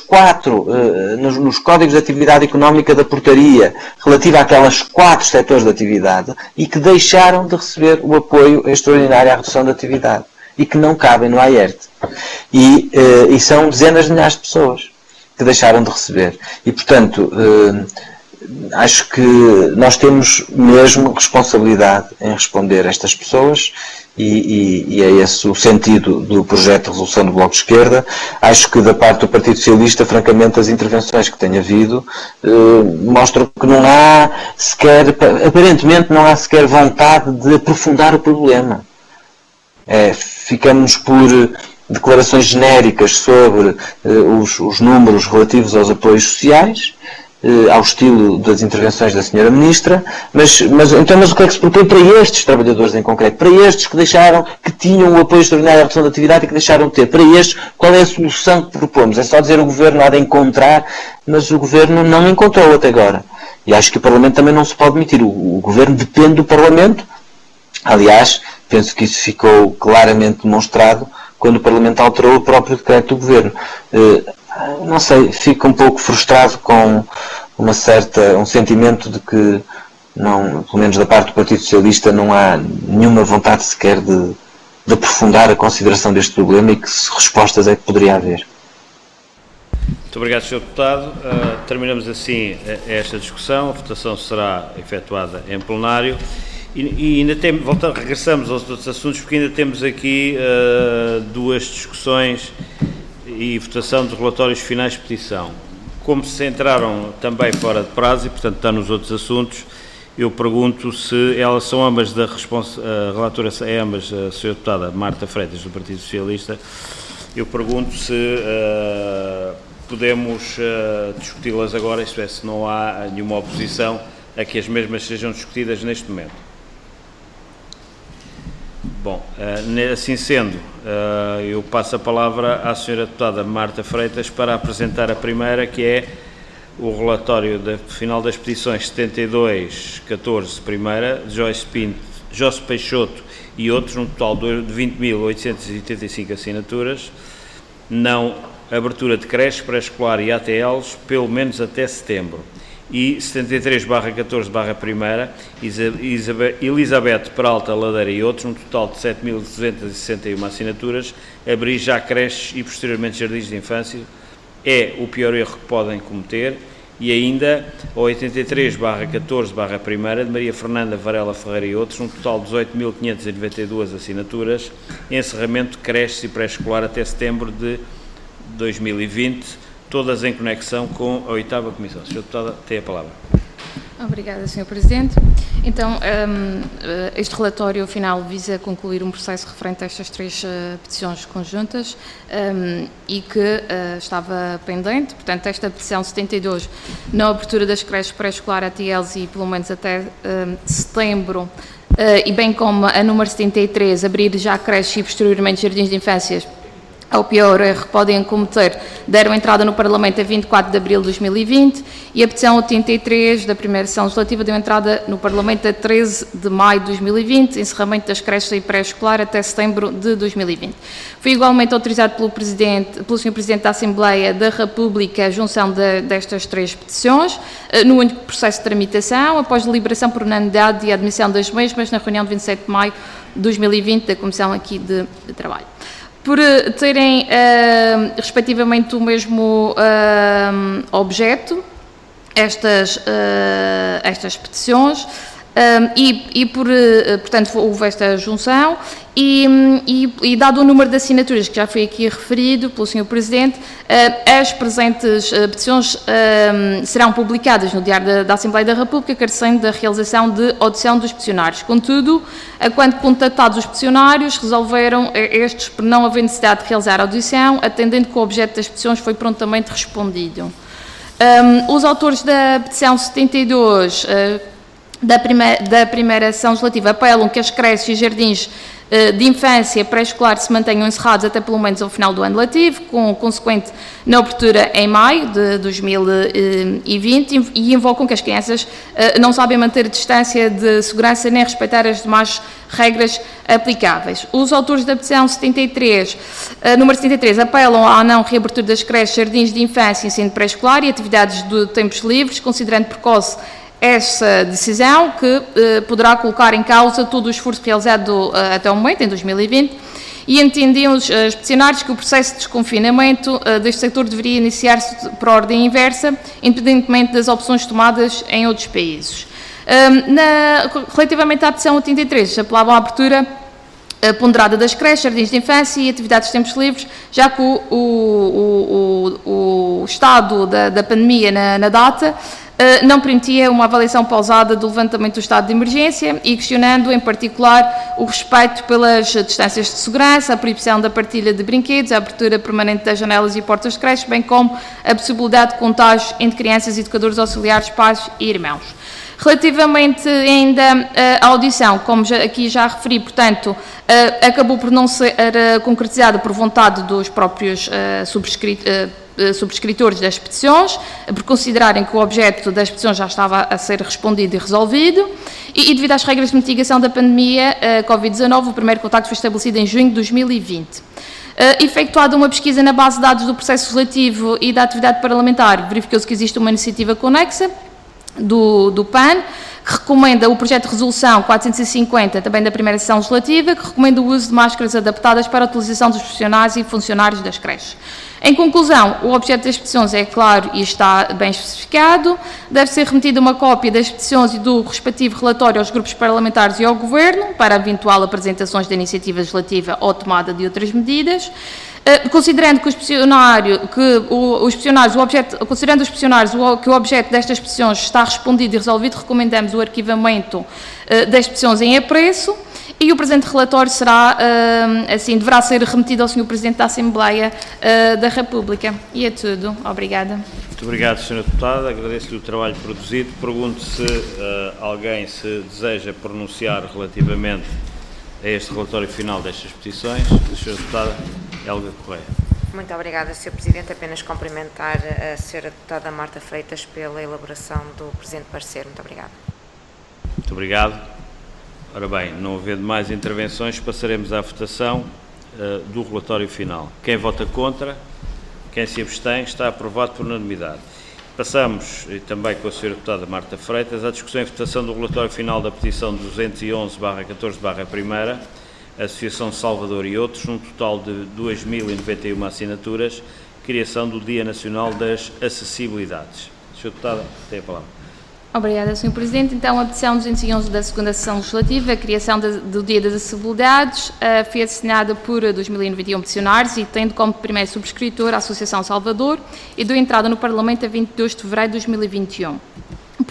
nos códigos de atividade económica da portaria relativa àquelas 4 setores de atividade e que deixaram de receber o apoio extraordinário à redução da atividade e que não cabem no AERT. E são dezenas de milhares de pessoas que deixaram de receber. E, portanto, acho que nós temos mesmo responsabilidade em responder a estas pessoas e é esse o sentido do projeto de resolução do Bloco de Esquerda. Acho que da parte do Partido Socialista, francamente, as intervenções que tem havido mostram que não há sequer, aparentemente não há sequer vontade de aprofundar o problema. Ficamos por declarações genéricas sobre os números relativos aos apoios sociais, ao estilo das intervenções da Sra. Ministra, mas o que é que se propõe para estes trabalhadores em concreto? Para estes que tinham o apoio extraordinário à redução da atividade e que deixaram de ter? Para estes, qual é a solução que propomos? É só dizer o Governo há de encontrar, mas o Governo não encontrou até agora. E acho que o Parlamento também não se pode demitir. O Governo depende do Parlamento. Aliás, penso que isso ficou claramente demonstrado quando o Parlamento alterou o próprio decreto do Governo. Não sei, fico um pouco frustrado com um sentimento de que, não, pelo menos da parte do Partido Socialista, não há nenhuma vontade sequer de aprofundar a consideração deste problema e que respostas é que poderia haver.
Muito obrigado, Sr. Deputado. Terminamos assim esta discussão. A votação será efetuada em plenário. E ainda regressamos aos outros assuntos, porque ainda temos aqui 2 discussões e votação dos relatórios finais de petição. Como se entraram também fora de prazo e, portanto, está nos outros assuntos, eu pergunto se elas são ambas a relatora é ambas a Sra. Deputada Marta Freitas, do Partido Socialista. Eu pergunto se podemos discuti-las agora, isto é, se não há nenhuma oposição a que as mesmas sejam discutidas neste momento. Bom, assim sendo, eu passo a palavra à Sra. Deputada Marta Freitas para apresentar a primeira, que é o relatório final das petições 72-14, primeira, de Joyce Pinto, José Peixoto e outros, um total de 20.885 assinaturas, não abertura de creches pré-escolar e ATLs, pelo menos até setembro. E 73/14/1, Elizabeth Peralta Ladeira e outros, um total de 7.261 assinaturas, abrir já creches e posteriormente jardins de infância, é o pior erro que podem cometer. E ainda a 83/14/1, de Maria Fernanda Varela Ferreira e outros, um total de 18.592 assinaturas, encerramento de creches e pré-escolar até setembro de 2020, todas em conexão com a 8ª Comissão. Sra. Deputada, tem a palavra.
Obrigada, Sr. Presidente. Então, este relatório final visa concluir um processo referente a estas 3 petições conjuntas e que estava pendente. Portanto, esta petição 72, na abertura das creches pré-escolar ATLs e pelo menos até setembro, e bem como a número 73, abrir já creches e posteriormente jardins de infâncias, ao pior erro podem cometer, deram entrada no Parlamento a 24 de abril de 2020 e a petição 83 da primeira sessão legislativa deu entrada no Parlamento a 13 de maio de 2020, encerramento das creches e pré-escolar até setembro de 2020. Foi igualmente autorizado pelo Sr. Presidente da Assembleia da República a junção destas 3 petições, no único processo de tramitação, após deliberação por unanimidade e admissão das mesmas na reunião de 27 de maio de 2020 da Comissão aqui de Trabalho. Por terem, respectivamente, o mesmo objeto, estas petições, portanto, houve esta junção e dado o número de assinaturas que já foi aqui referido pelo Sr. Presidente, as presentes petições serão publicadas no Diário da Assembleia da República, carecendo da realização de audição dos peticionários. Contudo, quando contactados os peticionários, resolveram estes por não haver necessidade de realizar a audição, atendendo que o objeto das petições foi prontamente respondido. Os autores da petição 72 da primeira sessão legislativa apelam que as creches e jardins de infância pré-escolar se mantenham encerrados até pelo menos ao final do ano letivo, com consequente na abertura em maio de 2020 e invocam que as crianças não sabem manter a distância de segurança nem respeitar as demais regras aplicáveis. Os autores da petição 73, número 73, apelam à não reabertura das creches, jardins de infância e ensino pré-escolar e atividades de tempos livres, considerando precoce essa decisão que poderá colocar em causa todo o esforço realizado até o momento, em 2020, e entendiam os peticionários que o processo de desconfinamento deste setor deveria iniciar-se por ordem inversa, independentemente das opções tomadas em outros países. Relativamente à petição 83, apelavam à abertura ponderada das creches, jardins de infância e atividades de tempos livres, já que o estado da pandemia na data não permitia uma avaliação pausada do levantamento do estado de emergência e questionando, em particular, o respeito pelas distâncias de segurança, a proibição da partilha de brinquedos, a abertura permanente das janelas e portas de creche, bem como a possibilidade de contágio entre crianças, educadores auxiliares, pais e irmãos. Relativamente ainda à audição, como aqui já referi, portanto, acabou por não ser concretizada por vontade dos próprios subscritores das petições, por considerarem que o objeto das petições já estava a ser respondido e resolvido, e devido às regras de mitigação da pandemia Covid-19, o primeiro contacto foi estabelecido em junho de 2020. Efetuada uma pesquisa na base de dados do processo legislativo e da atividade parlamentar, verificou-se que existe uma iniciativa conexa do PAN, que recomenda o projeto de resolução 450, também da primeira sessão legislativa, que recomenda o uso de máscaras adaptadas para a utilização dos profissionais e funcionários das creches. Em conclusão, o objeto das petições é claro e está bem especificado, deve ser remetida uma cópia das petições e do respectivo relatório aos grupos parlamentares e ao Governo, para eventual apresentações da iniciativa legislativa ou tomada de outras medidas. Considerando que o objeto destas petições está respondido e resolvido, recomendamos o arquivamento das petições em apreço e o presente relatório deverá ser remetido ao Sr. Presidente da Assembleia da República. E é tudo. Obrigada.
Muito obrigado, Sra. Deputada. Agradeço-lhe o trabalho produzido. Pergunto se alguém se deseja pronunciar relativamente a este relatório final destas petições. Sra. Deputada Helga Correia.
Muito obrigada, Sr. Presidente. Apenas cumprimentar a Sra. Deputada Marta Freitas pela elaboração do presente parecer. Muito obrigada.
Muito obrigado. Ora bem, não havendo mais intervenções, passaremos à votação do relatório final. Quem vota contra, quem se abstém, está aprovado por unanimidade. Passamos, e também com a Sra. Deputada Marta Freitas, à discussão e votação do relatório final da petição 211/14/1, Associação Salvador e outros, um total de 2.091 assinaturas, criação do Dia Nacional das Acessibilidades. Sra. Deputada, tem a palavra.
Obrigada, Sr. Presidente. Então, a petição 211 da segunda sessão legislativa, a criação do Dia das Acessibilidades, foi assinada por 2.091 peticionários e tendo como primeiro subscritor a Associação Salvador e deu entrada no Parlamento a 22 de fevereiro de 2021.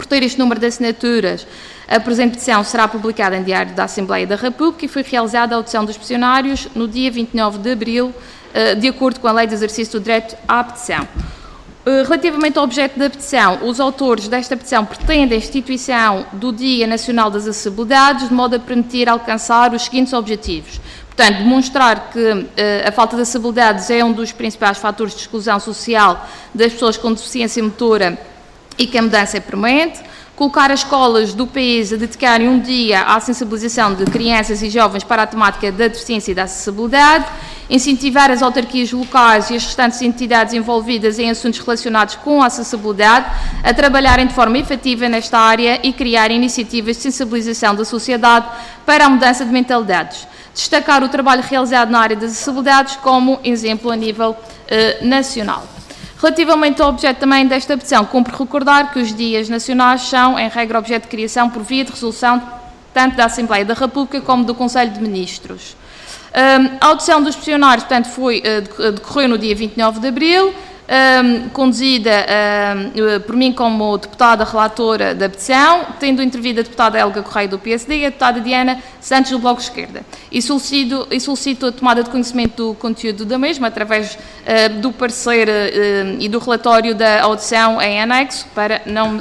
por ter este número de assinaturas, a presente petição será publicada em Diário da Assembleia da República e foi realizada a audição dos peticionários no dia 29 de abril, de acordo com a Lei de Exercício do Direito à Petição. Relativamente ao objeto da petição, os autores desta petição pretendem a instituição do Dia Nacional das Acessibilidades de modo a permitir alcançar os seguintes objetivos. Portanto, demonstrar que a falta de acessibilidades é um dos principais fatores de exclusão social das pessoas com deficiência motora e que a mudança é permanente. Colocar as escolas do país a dedicarem um dia à sensibilização de crianças e jovens para a temática da deficiência e da acessibilidade, incentivar as autarquias locais e as restantes entidades envolvidas em assuntos relacionados com a acessibilidade a trabalharem de forma efetiva nesta área e criar iniciativas de sensibilização da sociedade para a mudança de mentalidades. Destacar o trabalho realizado na área das acessibilidades como exemplo a nível nacional. Relativamente ao objeto também desta petição, cumpre recordar que os dias nacionais são, em regra, objeto de criação por via de resolução tanto da Assembleia da República como do Conselho de Ministros. A audição dos peticionários, portanto, decorreu no dia 29 de abril, conduzida por mim como deputada relatora da petição, tendo intervido a deputada Helga Correia do PSD e a deputada Diana Santos do Bloco de Esquerda. E solicito a tomada de conhecimento do conteúdo da mesma, através do parecer e do relatório da audição em anexo, para não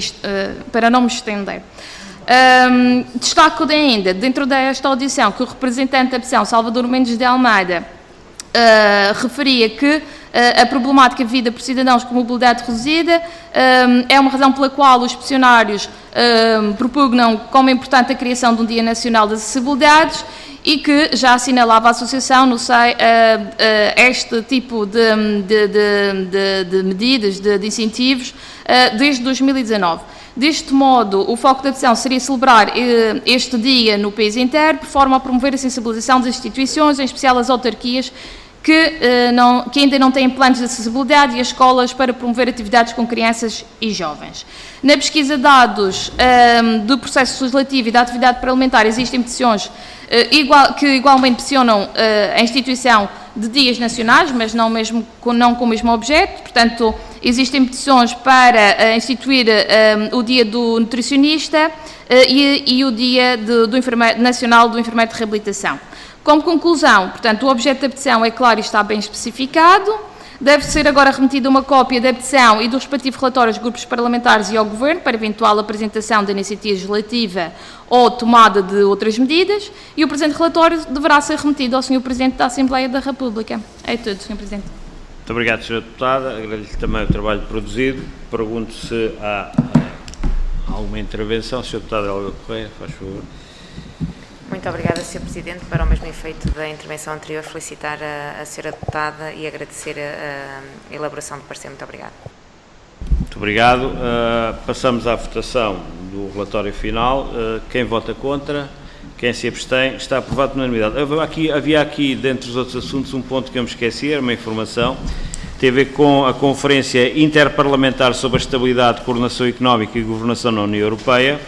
me estender. Destaco ainda, dentro desta audição, que o representante da petição, Salvador Mendes de Almeida, referia que a problemática vivida por cidadãos com mobilidade reduzida é uma razão pela qual os peticionários propugnam como importante a criação de um Dia Nacional das Acessibilidades e que já assinalava a Associação, não sei, este tipo de medidas, de incentivos, desde 2019. Deste modo, o foco da petição seria celebrar este dia no país inteiro, por forma a promover a sensibilização das instituições, em especial as autarquias, que ainda não têm planos de acessibilidade e as escolas para promover atividades com crianças e jovens. Na pesquisa de dados do processo legislativo e da atividade parlamentar existem petições que igualmente peticionam a instituição de dias nacionais, mas não com o mesmo objeto. Portanto, existem petições para instituir o Dia do Nutricionista e o Dia Nacional do Enfermeiro de Reabilitação. Como conclusão, portanto, o objeto da petição é claro e está bem especificado. Deve ser agora remetida uma cópia da petição e do respectivo relatório aos grupos parlamentares e ao Governo para eventual apresentação da iniciativa legislativa ou tomada de outras medidas, e o presente relatório deverá ser remetido ao Sr. Presidente da Assembleia da República. É tudo, Sr. Presidente.
Muito obrigado, Sra. Deputada. Agradeço também o trabalho produzido. Pergunto se há alguma intervenção. Sra. Deputada Helga Correia, faz favor.
Muito obrigada, Sr. Presidente. Para o mesmo efeito da intervenção anterior, felicitar a Sra. Deputada e agradecer a elaboração do parecer. Muito obrigada.
Muito obrigado. Passamos à votação do relatório final. Quem vota contra? Quem se abstém? Está aprovado por unanimidade. Havia aqui, dentre os outros assuntos, um ponto que eu me esqueci, era uma informação. Tem a ver com a Conferência Interparlamentar sobre a Estabilidade, Coordenação Económica e Governação na União Europeia.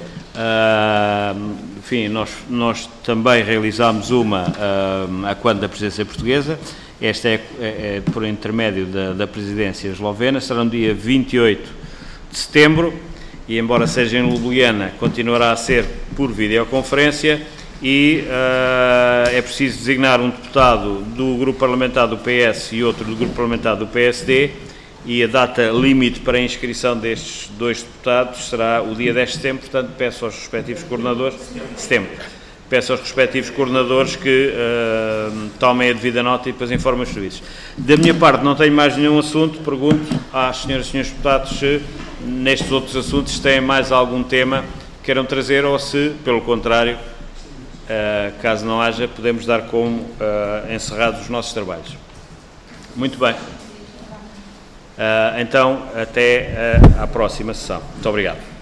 Enfim, nós também realizámos uma a quando da presidência portuguesa. Esta é por intermédio da presidência eslovena. Será no dia 28 de setembro e, embora seja em Ljubljana, continuará a ser por videoconferência e é preciso designar um deputado do grupo parlamentar do PS e outro do grupo parlamentar do PSD, e a data limite para a inscrição destes dois deputados será o dia 10 de setembro, portanto peço aos respectivos coordenadores, peço aos respectivos coordenadores que tomem a devida nota e depois informem os serviços. Da minha parte não tenho mais nenhum assunto, pergunto às senhoras e senhores deputados se nestes outros assuntos têm mais algum tema que queiram trazer ou se, pelo contrário, caso não haja, podemos dar como encerrados os nossos trabalhos. Muito bem. Então, até à próxima sessão. Muito obrigado.